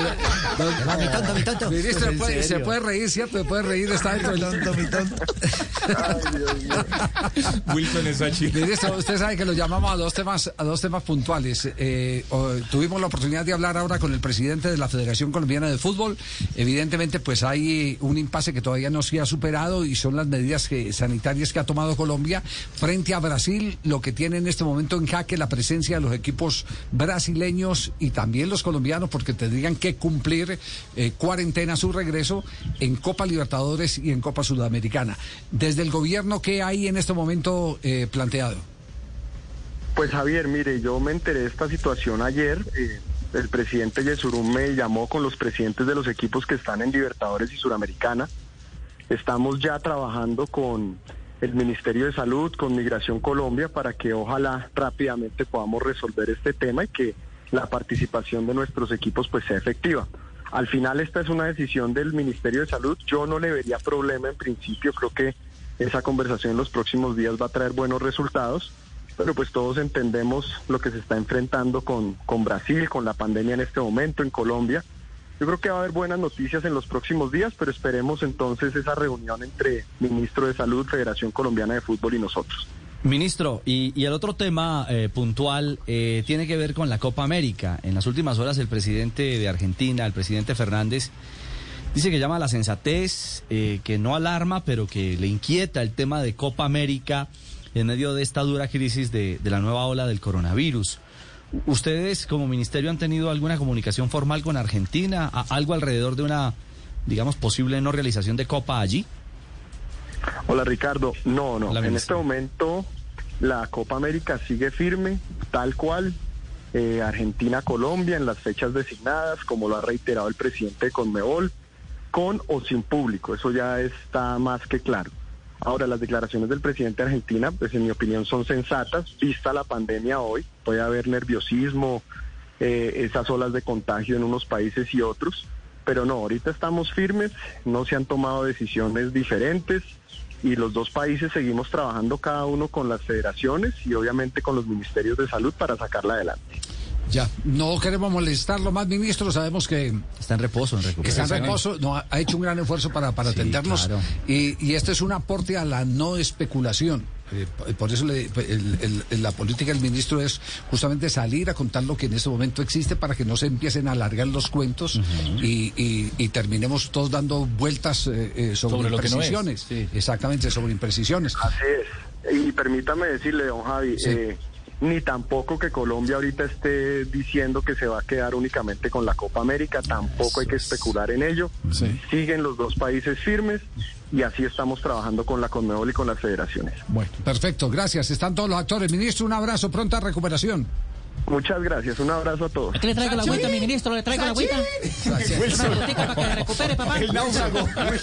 no, no. Mi tonto, mi tonto. Ministro, puede, se puede reír, ¿cierto? Se puede reír, está dentro del tonto, mi tonto. Ay, Dios mío. Wilson es Sachín. Ministro, usted sabe que lo llamamos a dos temas, a dos temas puntuales. Eh, o, tuvimos la oportunidad de hablar ahora con el presidente de la Federación Colombiana de Fútbol. Evidentemente, pues hay un impasse que todavía no se ha superado y son las medidas que, sanitarias que ha tomado Colombia frente a Brasil, lo que tiene en este momento en jaque la presencia de los equipos brasileños y también los colombianos, porque tendrían que cumplir eh, cuarentena a su regreso en Copa Libertadores y en Copa Sudamericana. Desde el gobierno, ¿qué hay en este momento Eh, planteado? Pues Javier, mire, yo me enteré de esta situación ayer. Eh, el presidente Yesurum me llamó con los presidentes de los equipos que están en Libertadores y Suramericana. Estamos ya trabajando con el Ministerio de Salud, con Migración Colombia, para que ojalá rápidamente podamos resolver este tema y que la participación de nuestros equipos pues sea efectiva. Al final esta es una decisión del Ministerio de Salud. Yo no le vería problema en principio, creo que esa conversación en los próximos días va a traer buenos resultados, pero pues todos entendemos lo que se está enfrentando con, con Brasil, con la pandemia en este momento, en Colombia. Yo creo que va a haber buenas noticias en los próximos días, pero esperemos entonces esa reunión entre Ministro de Salud, Federación Colombiana de Fútbol y nosotros. Ministro, y, y el otro tema eh, puntual eh, tiene que ver con la Copa América. En las últimas horas el presidente de Argentina, el presidente Fernández, dice que llama a la sensatez, eh, que no alarma, pero que le inquieta el tema de Copa América en medio de esta dura crisis de, de la nueva ola del coronavirus. ¿Ustedes como ministerio han tenido alguna comunicación formal con Argentina? ¿Algo alrededor de una, digamos, posible no realización de Copa allí? Hola Ricardo, no, no, en este momento la Copa América sigue firme, tal cual, eh, Argentina-Colombia en las fechas designadas, como lo ha reiterado el presidente de Conmebol, con o sin público, eso ya está más que claro. Ahora, las declaraciones del presidente de Argentina, pues en mi opinión son sensatas, vista la pandemia hoy, puede haber nerviosismo, eh, esas olas de contagio en unos países y otros, pero no, ahorita estamos firmes, no se han tomado decisiones diferentes y los dos países seguimos trabajando cada uno con las federaciones y obviamente con los ministerios de salud para sacarla adelante. Ya, no queremos molestarlo más, ministro, sabemos que... Está en reposo, en recuperación. Está en reposo, no, ha hecho un gran esfuerzo para, para sí, atendernos, claro. y, y este es un aporte a la no especulación. Eh, por eso le, el, el, la política del ministro es justamente salir a contar lo que en este momento existe para que no se empiecen a alargar los cuentos uh-huh. y, y, y terminemos todos dando vueltas eh, eh, sobre, sobre imprecisiones. Lo que no es. Sí. Exactamente, sobre imprecisiones. Así es. Y permítame decirle, don Javi, sí. eh, ni tampoco que Colombia ahorita esté diciendo que se va a quedar únicamente con la Copa América, tampoco hay que especular en ello. Sí. Siguen los dos países firmes y así estamos trabajando con la Conmebol y con las federaciones. Bueno, perfecto, gracias. Están todos los actores. Ministro, un abrazo, pronta recuperación. Muchas gracias, un abrazo a todos. Aquí le traigo la agüita, mi ministro, le traigo la agüita. Una frutica para que se recupere, papá. El náufrago. tres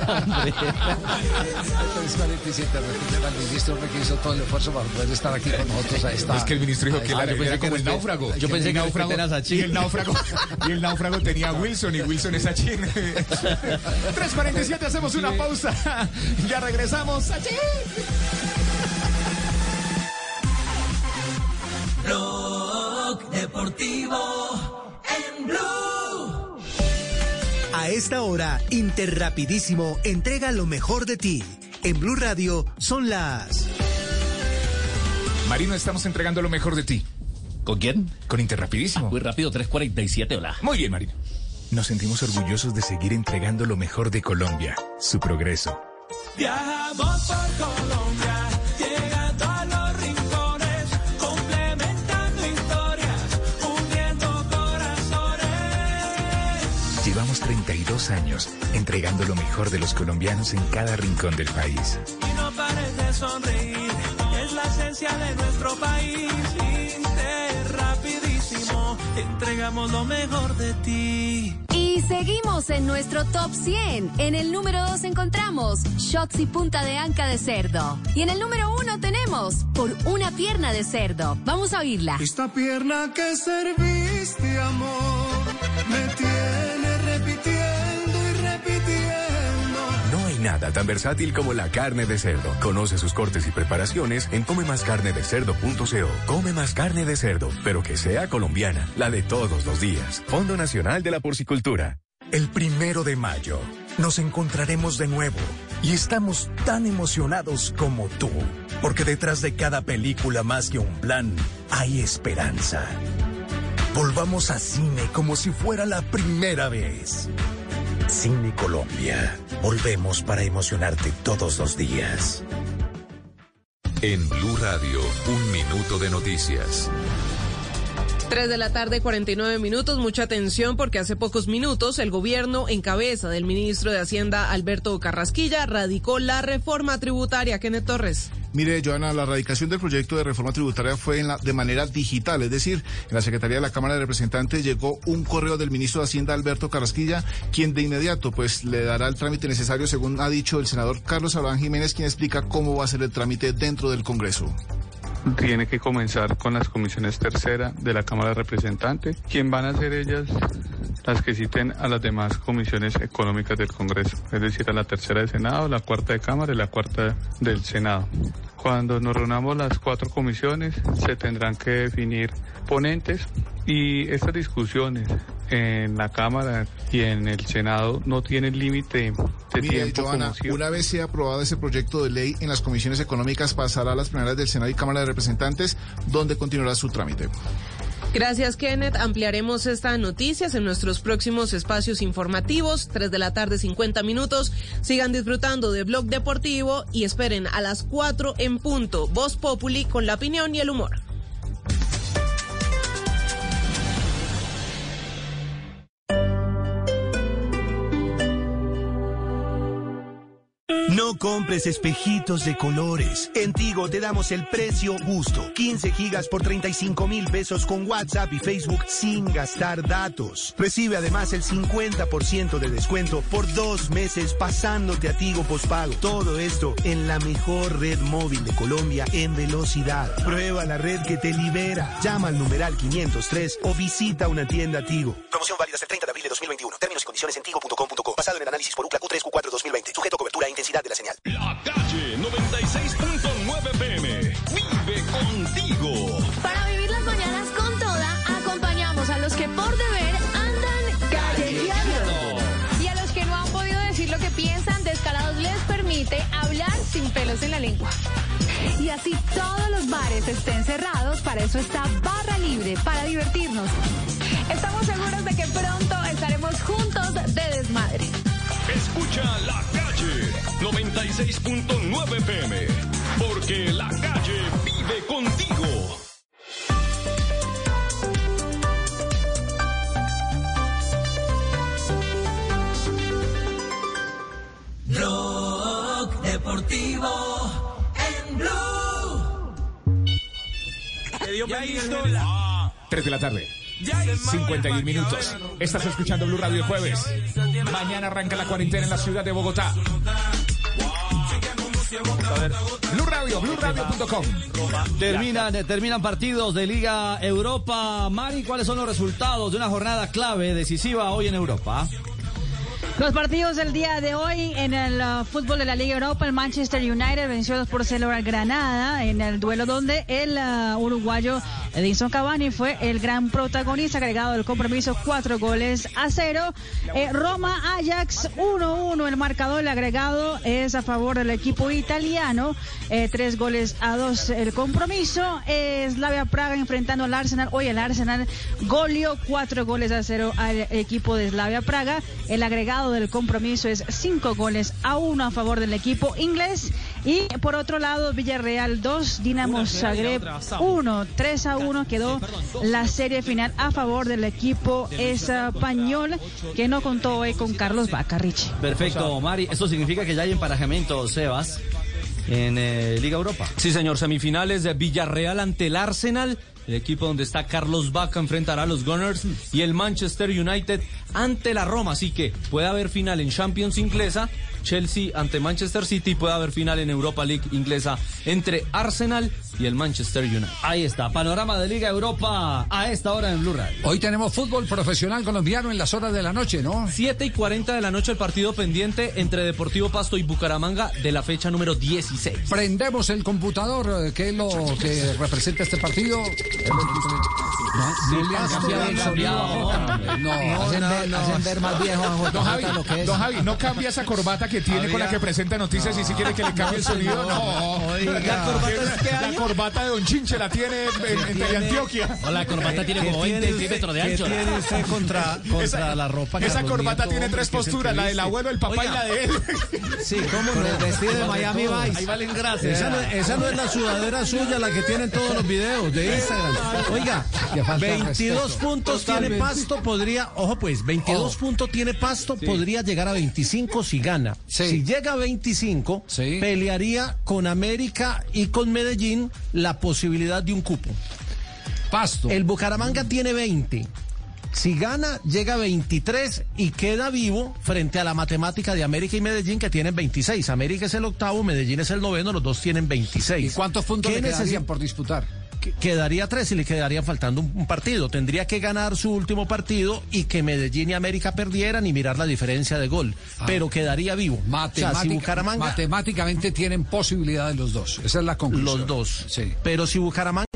cuarenta y siete, recupera al ministro que hizo todo el esfuerzo para poder estar aquí con nosotros a esta... Es que el ministro dijo que ah, era, era como el náufrago. Yo pensé que náufrago, era Sachin. Y el náufrago, y el náufrago tenía a Wilson y Wilson es Sachin. tres cuarenta y siete, hacemos una pausa. Ya regresamos. Sachin. Blog Deportivo en Blue. A esta hora, Interrapidísimo entrega lo mejor de ti. En Blue Radio son las... Marino, estamos entregando lo mejor de ti. ¿Con quién? Con Interrapidísimo. Muy rápido, tres cuarenta y siete, hola. Muy bien, Marino. Nos sentimos orgullosos de seguir entregando lo mejor de Colombia, su progreso. Viajamos por Colombia. Llevamos treinta y dos años entregando lo mejor de los colombianos en cada rincón del país. Y no pares de sonreír, es la esencia de nuestro país. Interrapidísimo, entregamos lo mejor de ti. Y seguimos en nuestro top cien. En el número dos encontramos Shots y punta de anca de cerdo. Y en el número uno tenemos Por una pierna de cerdo. Vamos a oírla. Esta pierna que serviste, amor, me tiene repitiendo y repitiendo. No hay nada tan versátil como la carne de cerdo. Conoce sus cortes y preparaciones en come más carne de cerdo punto co. Come más carne de cerdo, pero que sea colombiana, la de todos los días. Fondo Nacional de la Porcicultura. El primero de mayo nos encontraremos de nuevo y estamos tan emocionados como tú, porque detrás de cada película más que un plan hay esperanza. Volvamos a cine como si fuera la primera vez. Cine Colombia. Volvemos para emocionarte todos los días. En Blue Radio, un minuto de noticias. tres de la tarde, cuarenta y nueve minutos. Mucha atención porque hace pocos minutos el gobierno, en cabeza del ministro de Hacienda, Alberto Carrasquilla, radicó la reforma tributaria. Kenneth Torres. Mire, Joana, la radicación del proyecto de reforma tributaria fue en la, de manera digital, es decir, en la Secretaría de la Cámara de Representantes llegó un correo del ministro de Hacienda, Alberto Carrasquilla, quien de inmediato pues le dará el trámite necesario, según ha dicho el senador Carlos Abraham Jiménez, quien explica cómo va a ser el trámite dentro del Congreso. Tiene que comenzar con las comisiones tercera de la Cámara de Representantes, quien van a ser ellas las que citen a las demás comisiones económicas del Congreso, es decir, a la tercera del Senado, la cuarta de Cámara y la cuarta del Senado. Cuando nos reunamos las cuatro comisiones, se tendrán que definir ponentes y estas discusiones en la Cámara y en el Senado no tienen límite de Mire, tiempo. Joana, como si... una vez sea aprobado ese proyecto de ley en las comisiones económicas, pasará a las plenarias del Senado y Cámara de Representantes, donde continuará su trámite. Gracias, Kenneth. Ampliaremos estas noticias en nuestros próximos espacios informativos, tres de la tarde, cincuenta minutos. Sigan disfrutando de Blog Deportivo y esperen a las cuatro en punto, Voz Populi con la opinión y el humor. No compres espejitos de colores. En Tigo te damos el precio justo. quince gigas por treinta y cinco mil pesos con WhatsApp y Facebook sin gastar datos. Recibe además el cincuenta por ciento de descuento por dos meses pasándote a Tigo Postpago. Todo esto en la mejor red móvil de Colombia en velocidad. Prueba la red que te libera. Llama al numeral quinientos tres o visita una tienda Tigo. Promoción válida hasta el treinta de abril de dos mil veintiuno. Términos y condiciones en tigo punto com punto co. Basado en el análisis por UCLA Q tres Q cuatro dos mil veinte. Sujeto a cobertura e intensidad de la señal. La Calle noventa y seis punto nueve P M. Vive contigo. Para vivir las mañanas con toda, acompañamos a los que por deber andan callejeando. Y a los que no han podido decir lo que piensan, Descalados les permite hablar sin pelos en la lengua. Y así todos los bares estén cerrados, para eso está Barra Libre, para divertirnos. Estamos seguros de que pronto estaremos juntos de desmadre. Escucha La Calle noventa y seis punto nueve P M, porque la calle vive contigo. Blog Deportivo en Blue. Ya hizo la... tres de la tarde. cincuenta y uno minutos. Estás escuchando Blue Radio Jueves. Mañana arranca la cuarentena en la ciudad de Bogotá. A ver. Blue Radio, blue radio punto com. Terminan, terminan partidos de Liga Europa. Mari, ¿cuáles son los resultados de una jornada clave, decisiva hoy en Europa? Los partidos del día de hoy en el uh, fútbol de la Liga Europa, el Manchester United venció dos por cero al Granada en el duelo donde el uh, uruguayo Edinson Cavani fue el gran protagonista, agregado del compromiso, cuatro goles a cero. Eh, Roma Ajax uno uno, el marcador, el agregado es a favor del equipo italiano, eh, tres goles a dos el compromiso. Eh, Slavia Praga enfrentando al Arsenal, hoy el Arsenal goleó cuatro goles a cero al equipo de Slavia Praga, el agregado del compromiso es cinco goles a uno a favor del equipo inglés. Y por otro lado, Villarreal dos, Dinamo Zagreb uno, tres a uno quedó la serie final a favor del equipo español, que no contó hoy con Carlos Vaca. Richie. Perfecto, Mari. Eso significa que ya hay emparejamiento, Sebas, en eh, Liga Europa. Sí, señor. Semifinales de Villarreal ante el Arsenal. El equipo donde está Carlos Vaca enfrentará a los Gunners, y el Manchester United ante la Roma. Así que puede haber final en Champions inglesa, Chelsea ante Manchester City, puede haber final en Europa League inglesa entre Arsenal y el Manchester United. Ahí está, panorama de Liga Europa a esta hora en Blue Radio. Hoy tenemos fútbol profesional colombiano en las horas de la noche, ¿no? siete y cuarenta de la noche el partido pendiente entre Deportivo Pasto y Bucaramanga de la fecha número dieciséis. Prendemos el computador, ¿qué es lo que representa este partido? No, no le han cambiado el sonido. No, hacen ver, hacen ver más viejo a J J Don Javi, lo que es. don Javi, no cambia esa corbata que tiene Había... con la que presenta noticias y si quiere que le cambie el sonido, no. Oiga. ¿La corbata es qué año? La corbata de Don Chinche la tiene en, en Teleantioquia. O la corbata tiene como veinte centímetros de ancho. ¿Qué tiene usted contra, contra esa, la ropa? Esa Carlos corbata Nieto, tiene hombre, tres posturas, la del abuelo, el papá, oiga, y la de él. Sí, ¿cómo no? El vestido de Miami Vice. Ahí valen gracias. Esa no, esa no es la sudadera suya, la que tienen todos los videos de Instagram. Oiga, veintidós puntos tiene Pasto, podría, ojo pues, veintidós oh. puntos tiene Pasto, sí. Podría llegar a veinticinco si gana. Sí. Si llega a veinticinco, sí. Pelearía con América y con Medellín la posibilidad de un cupo. Pasto. El Bucaramanga tiene veinte. Si gana, llega a veintitrés y queda vivo frente a la matemática de América y Medellín, que tienen veintiséis. América es el octavo, Medellín es el noveno, los dos tienen veintiséis. ¿Y cuántos puntos le quedarían por disputar? Quedaría tres y le quedaría faltando un, un partido. Tendría que ganar su último partido y que Medellín y América perdieran y mirar la diferencia de gol. Ah. Pero quedaría vivo. Matemática, o sea, si Bucaramanga... Matemáticamente tienen posibilidades los dos. Esa es la conclusión. Los dos. Sí. Pero si Bucaramanga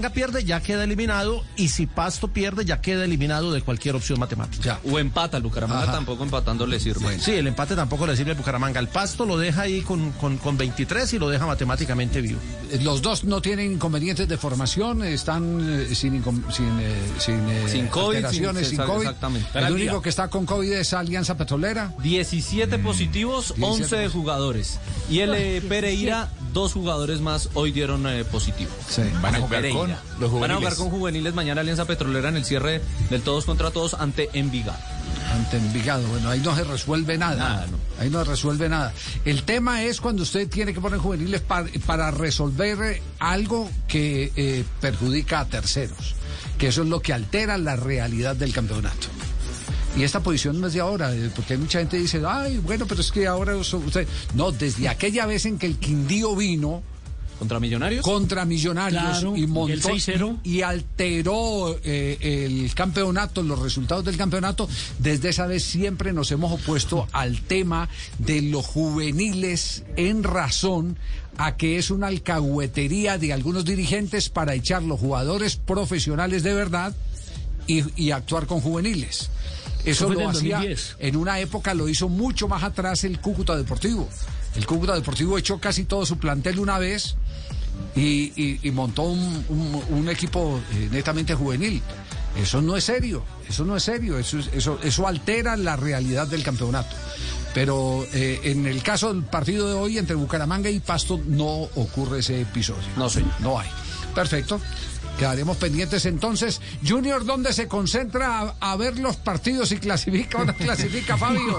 pierde, ya queda eliminado, y si Pasto pierde, ya queda eliminado de cualquier opción matemática. O empata, el Bucaramanga. Ajá. Tampoco empatando le sirve. Sí, el empate tampoco le sirve al Bucaramanga. El Pasto lo deja ahí con, con, con veintitrés y lo deja matemáticamente vivo. Los dos no tienen inconvenientes de formación, están eh, sin, sin, eh, sin, eh, sin COVID, alteraciones, sin, sin COVID. Exactamente. El único que está con COVID es Alianza Petrolera. diecisiete mm. positivos, diecisiete once de jugadores. Y el eh, Pereira, dos jugadores más hoy dieron eh, positivo. Sí. Van a jugar Pereira. con los juveniles. Van a jugar con juveniles mañana Alianza Petrolera en el cierre del todos contra todos ante Envigado. Ante Envigado, bueno, ahí no se resuelve nada. Nada, no. Ahí no se resuelve nada. El tema es cuando usted tiene que poner juveniles para, para resolver algo que eh, perjudica a terceros, que eso es lo que altera la realidad del campeonato. Y esta posición no es de ahora, porque hay mucha gente que dice, ay, bueno, pero es que ahora usted... No, desde aquella vez en que el Quindío vino... ¿Contra Millonarios? Contra Millonarios, claro, y montó el seis cero. Y alteró eh, el campeonato, los resultados del campeonato. Desde esa vez siempre nos hemos opuesto al tema de los juveniles en razón a que es una alcahuetería de algunos dirigentes para echar los jugadores profesionales de verdad y, y actuar con juveniles. Eso lo hacía, en una época lo hizo mucho más atrás el Cúcuta Deportivo. El Cúcuta Deportivo echó casi todo su plantel una vez y, y, y montó un, un, un equipo eh, netamente juvenil. Eso no es serio, eso no es serio, eso, eso, eso altera la realidad del campeonato. Pero eh, en el caso del partido de hoy entre Bucaramanga y Pasto no ocurre ese episodio. No, señor. No hay. Perfecto. Quedaremos pendientes entonces. Junior, ¿dónde se concentra a, a ver los partidos y clasifica o no clasifica, Fabio?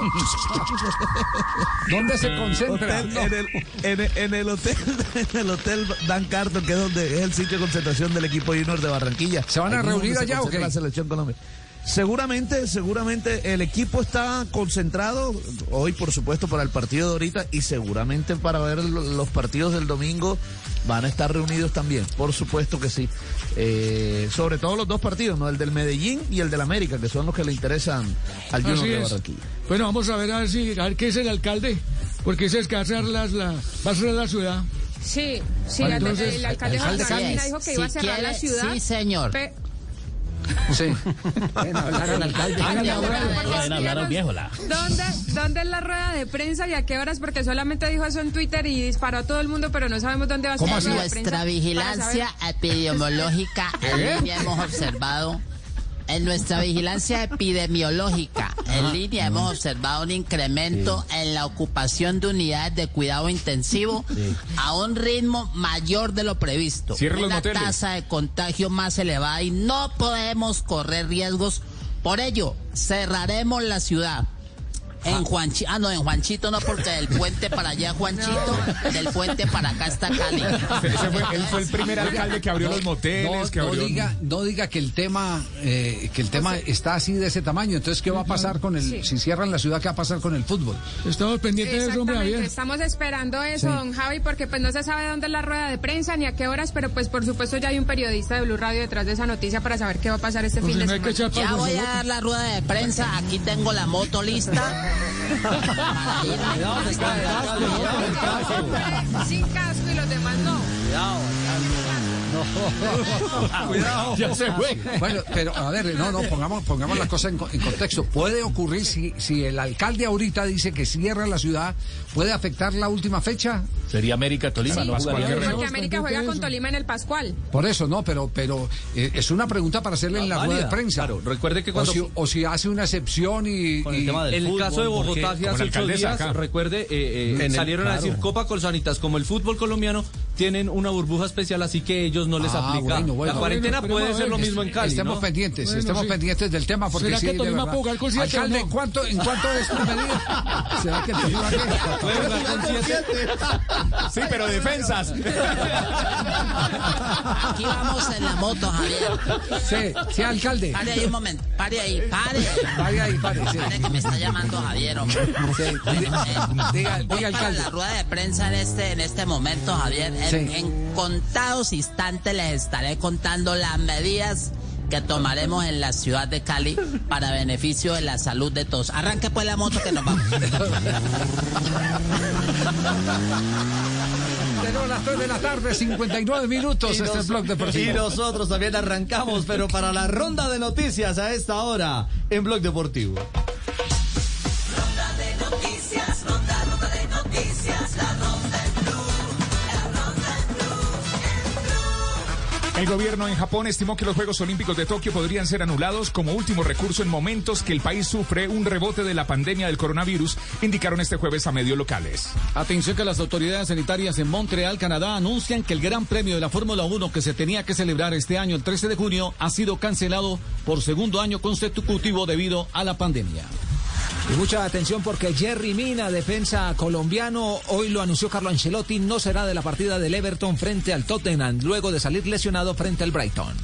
¿Dónde se concentra? Hotel, no. en, el, en, el, en el hotel en el hotel Dan Carton, que es donde es el sitio de concentración del equipo Junior de Barranquilla. ¿Se van a Ahí reunir allá o qué? La selección Colombia. Seguramente, seguramente el equipo está concentrado hoy, por supuesto, para el partido de ahorita y seguramente para ver los partidos del domingo van a estar reunidos también, por supuesto que sí. Eh, sobre todo los dos partidos, ¿no? El del Medellín y el del América, que son los que le interesan al Junior de Barranquilla. Bueno, vamos a ver a ver si a ver qué es el alcalde, porque ese es que va a cerrar la, va a cerrar la ciudad. Sí, sí, Vale, el, entonces, el alcalde Juan Carolina dijo que si iba a cerrar quiere, la ciudad. Sí, señor. Pe Sí. Bueno, hablar al alcalde. Pueden hablar al viejo. ¿Dónde, ¿Dónde es la rueda de prensa y a qué horas? Porque solamente dijo eso en Twitter y disparó a todo el mundo, pero no sabemos dónde va a ser la rueda de prensa. Nuestra vigilancia epidemiológica en línea hemos observado. En nuestra vigilancia epidemiológica en línea hemos observado un incremento sí. en la ocupación de unidades de cuidado intensivo sí. a un ritmo mayor de lo previsto. Cierre una los tasa de contagio más elevada y no podemos correr riesgos. Por ello, cerraremos la ciudad. En Juanchito, ah no, en Juanchito no, porque del puente para allá Juanchito, no. del puente para acá está Cali. Ese fue, él fue el primer alcalde que abrió no, los moteles, no, que abrió... No diga, no diga que el tema, eh, que el tema está así de ese tamaño. Entonces, ¿qué va a pasar con el, sí. si cierran la ciudad, qué va a pasar con el fútbol? Estamos pendientes de eso, hombre, Javier. Estamos esperando eso, sí. don Javi, porque pues no se sabe dónde es la rueda de prensa ni a qué horas, pero pues por supuesto ya hay un periodista de Blue Radio detrás de esa noticia para saber qué va a pasar este pues fin de semana. Ya voy a dar la rueda de prensa, aquí tengo la moto lista. Sin casco y los demás no. Cuidado, no. Cuidado. Ya se fue. Bueno, pero a ver, no, no, pongamos, pongamos la cosa en, en contexto. Puede ocurrir si, si el alcalde ahorita dice que cierra la ciudad, ¿puede afectar la última fecha? Sería América Tolima, sí, no jugaría. Porque América juega con Tolima en el Pascual. Por eso, no, pero, pero eh, es una pregunta para hacerle no, en la válida. rueda de prensa. Claro, recuerde que cuando... O si, o si hace una excepción y... Con el, y, tema del el fútbol, caso de Bogotá hace ocho días, acá. recuerde, eh, eh, salieron el, claro. a decir Copa Colsanitas, como el fútbol colombiano tienen una burbuja especial, así que ellos no les ah, aplica. Bueno, bueno, la cuarentena bueno, puede ser lo mismo en Cali, Estemos ¿no? pendientes, bueno, estemos sí. pendientes del tema, porque ¿Será sí, que Tolima puede jugar concierto? Alcalde, no? ¿en cuánto, ¿en cuánto es tu medida? ¿Será que Tolima puede jugar concierto? Sí, pero defensas. Aquí vamos en la moto, Javier. Sí, sí, alcalde. Pare ahí un momento, pare ahí, pare. Pare ahí, pare. Sí. Pare que me está llamando Javier, hombre. Sí, diga, eh, diga, diga alcalde. La rueda de prensa en este, en este momento, Javier. En, sí. en contados instantes les estaré contando las medidas que tomaremos en la ciudad de Cali para beneficio de la salud de todos. Arranque pues la moto que nos vamos. Tenemos las tres de la tarde, cincuenta y nueve minutos, Y este nos- es Blog Deportivo. Y nosotros también arrancamos, pero para la ronda de noticias a esta hora en Blog Deportivo. Ronda de noticias, ronda, ronda de noticias, la ronda en Blue, la ronda en Blue, El gobierno en Japón estimó que los Juegos Olímpicos de Tokio podrían ser anulados como último recurso en momentos que el país sufre un rebote de la pandemia del coronavirus, indicaron este jueves a medios locales. Atención que las autoridades sanitarias en Montreal, Canadá, anuncian que el Gran Premio de la Fórmula uno que se tenía que celebrar este año, el trece de junio, ha sido cancelado por segundo año consecutivo debido a la pandemia. Y mucha atención porque Jerry Mina, defensa colombiano, hoy lo anunció Carlo Ancelotti, no será de la partida del Everton frente al Tottenham, luego de salir lesionado frente al Brighton.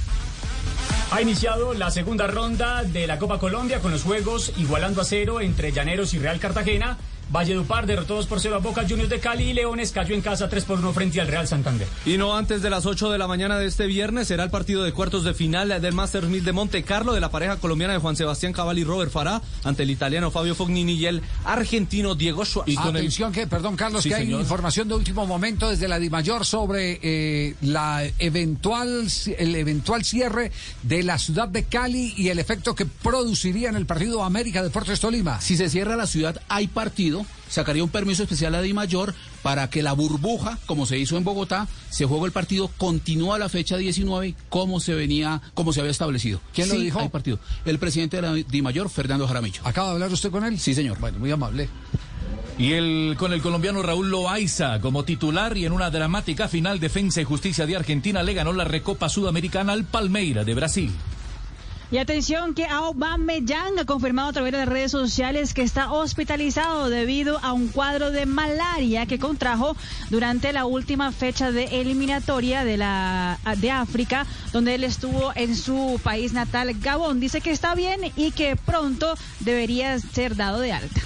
Ha iniciado la segunda ronda de la Copa Colombia con los juegos igualando a cero entre Llaneros y Real Cartagena. Valledupar derrotó dos por cero a Boca Juniors de Cali y Leones cayó en casa tres por uno frente al Real Santander. Y no antes de las ocho de la mañana de este viernes será el partido de cuartos de final del Masters mil de Monte Carlo de la pareja colombiana de Juan Sebastián Cabal y Robert Farah ante el italiano Fabio Fognini y el argentino Diego Schwartz. Y Atención que, perdón Carlos, Sí, que hay señor. información de último momento desde la DIMAYOR sobre eh, la eventual, el eventual cierre de la ciudad de Cali y el efecto que produciría en el partido América Deportes Tolima. Si se cierra la ciudad, hay partido, sacaría un permiso especial a DIMAYOR para que la burbuja, como se hizo en Bogotá, se juegue el partido, continúa la fecha diecinueve como se venía, como se había establecido. ¿Quién lo Sí, dijo? hay partido. El presidente de la DIMAYOR, Fernando Jaramillo. ¿Acaba de hablar usted con él? Sí, señor. Bueno, muy amable. Y el con el colombiano Raúl Loaiza como titular y en una dramática final Defensa y Justicia de Argentina le ganó la Recopa Sudamericana al Palmeiras de Brasil. Y atención que Aubameyang ha confirmado a través de las redes sociales que está hospitalizado debido a un cuadro de malaria que contrajo durante la última fecha de eliminatoria de la de África, donde él estuvo en su país natal, Gabón. Dice que está bien y que pronto debería ser dado de alta.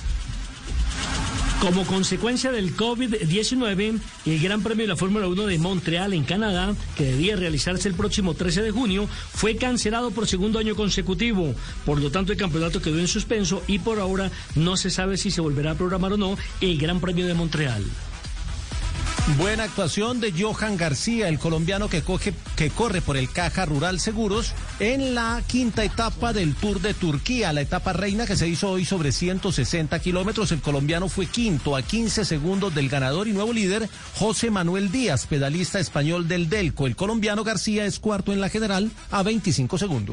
Como consecuencia del COVID diecinueve, el Gran Premio de la Fórmula uno de Montreal en Canadá, que debía realizarse el próximo trece de junio, fue cancelado por segundo año consecutivo. Por lo tanto, el campeonato quedó en suspenso y por ahora no se sabe si se volverá a programar o no el Gran Premio de Montreal. Buena actuación de Johan García, el colombiano que, coge, que corre por el Caja Rural Seguros en la quinta etapa del Tour de Turquía, la etapa reina que se hizo hoy sobre ciento sesenta kilómetros. El colombiano fue quinto a quince segundos del ganador y nuevo líder José Manuel Díaz, pedalista español del Delco. El colombiano García es cuarto en la general a veinticinco segundos.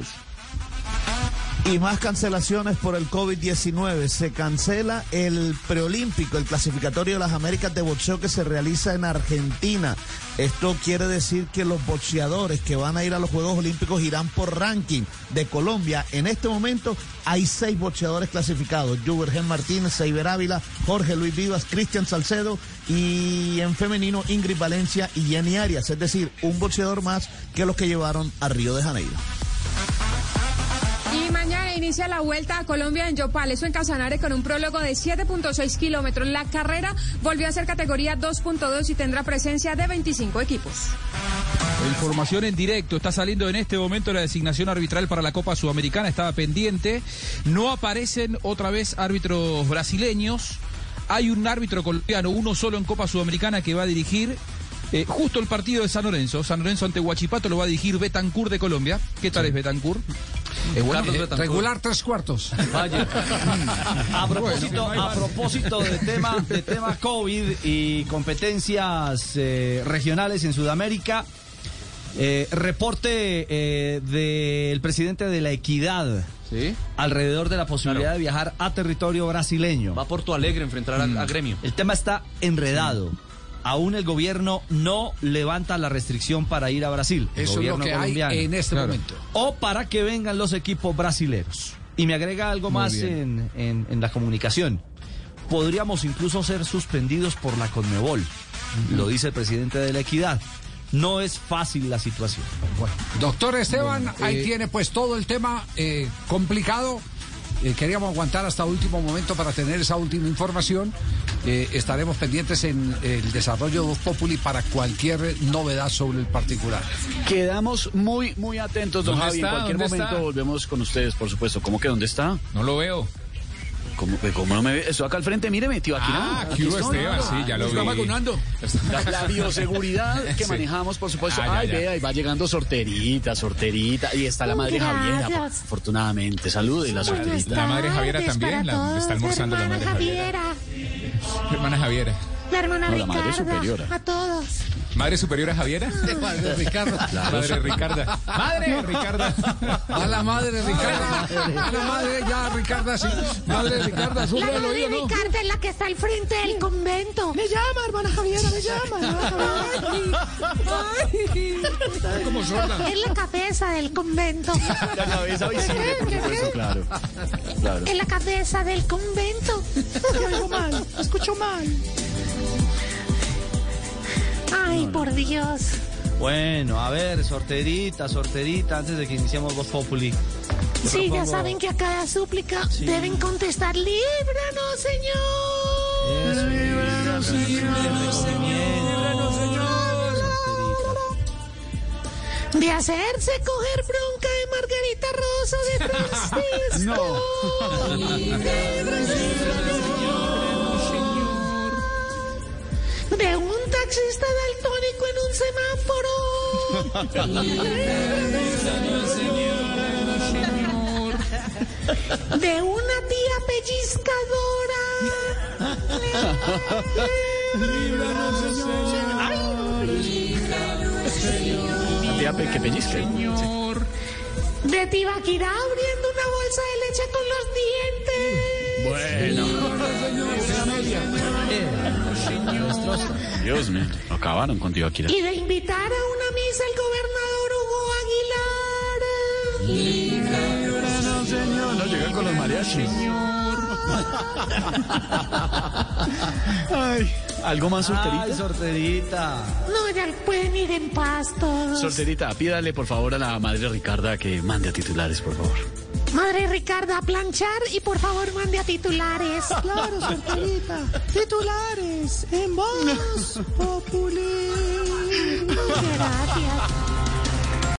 Y más cancelaciones por el COVID diecinueve. Se cancela el preolímpico, el clasificatorio de las Américas de boxeo que se realiza en Argentina. Esto quiere decir que los boxeadores que van a ir a los Juegos Olímpicos irán por ranking de Colombia. En este momento hay seis boxeadores clasificados. Jubergen Martínez, Seiber Ávila, Jorge Luis Vivas, Cristian Salcedo y en femenino Ingrid Valencia y Jenny Arias. Es decir, un boxeador más que los que llevaron a Río de Janeiro. Y mañana inicia la Vuelta a Colombia en Yopal, eso en Casanare, con un prólogo de siete punto seis kilómetros. La carrera volvió a ser categoría dos punto dos y tendrá presencia de veinticinco equipos. Información en directo, está saliendo en este momento la designación arbitral para la Copa Sudamericana, estaba pendiente. No aparecen otra vez árbitros brasileños. Hay un árbitro colombiano, uno solo en Copa Sudamericana, que va a dirigir eh, justo el partido de San Lorenzo. San Lorenzo ante Huachipato lo va a dirigir Betancur de Colombia. ¿Qué tal es Betancur? Eh, bueno, eh, regular tres cuartos. Vaya. A propósito, a propósito de tema, de tema COVID y competencias eh, regionales en Sudamérica, eh, reporte eh, del presidente de La Equidad. ¿Sí? Alrededor de la posibilidad claro. de viajar a territorio brasileño. Va a Porto Alegre a enfrentar mm. a, a Gremio. El tema está enredado. Sí. Aún el gobierno no levanta la restricción para ir a Brasil. El Eso es lo que colombiano. hay en este claro. momento. O para que vengan los equipos brasileros. Y me agrega algo Muy más en, en, en la comunicación. Podríamos incluso ser suspendidos por la Conmebol. Uh-huh. Lo dice el presidente de La Equidad. No es fácil la situación. Bueno, doctor Esteban, bueno, eh, ahí tiene pues todo el tema eh, complicado. Eh, queríamos aguantar hasta último momento para tener esa última información. Eh, estaremos pendientes en el desarrollo de Voz Populi para cualquier novedad sobre el particular. Quedamos muy, muy atentos, don Javi. En cualquier momento está? volvemos con ustedes, por supuesto. ¿Cómo que dónde está? No lo veo. ¿Cómo, cómo no me ve? Estoy acá al frente, míreme, tío Aquino. Ah, aquí hubo Esteban, sí, ya lo vi. Está vacunando. La, la bioseguridad que sí. manejamos, por supuesto. Ah, Ay, ya, ya. vea, y va llegando sorterita, sorterita. Y está la madre Gracias. Javiera, afortunadamente. Salude la sorterita. La madre Javiera tardes también, para la, está almorzando la hermana madre Javiera. Javiera. Hermana Javiera. La hermana No, la madre Ricarda. superiora. A todos. ¿Madre superior a Javiera? Madre Ricardo. Madre Ricarda. Madre Ricarda. A la madre Ricarda. A la madre ya Ricarda, sí. Madre Ricarda, La sufre el madre oído, ¿no? Ricarda es la que está al frente del convento. Me llama, hermana Javiera, me llama. Ay, ay. Como sorda. Es la cabeza del convento. La cabeza visible, por supuesto, claro. claro. Es la cabeza del convento. Oigo mal, escucho mal. Ay, no, no. por Dios. Bueno, a ver, sorterita, sorterita, antes de que iniciemos Voz Populi. Sí, propongo... ya saben que a cada súplica sí. deben contestar, líbranos, Señor. Eso, líbranos, Señor. Líbranos, Señor. De hacerse coger bronca de Margarita Rosa de Francisco. No. Líbranos, Señor. De un taxista daltónico en un semáforo. De una tía pellizcadora. Una tía pe- que pellizca. De Tibaquirá abriendo una bolsa de leche con los dientes. Bueno. Dios mío, acabaron contigo aquí. Y de invitar a una misa al gobernador Hugo Aguilar. No, señor, no llegan con los mariachis. Ay, ¿algo más, sorterita? Ay, sorterita. No, ya pueden ir en paz todos. Sorterita, pídale por favor a la madre Ricarda que mande a titulares, por favor. Madre Ricarda, a planchar y por favor mande a titulares. Claro, sorterita. Titulares en Voz Populi. Gracias.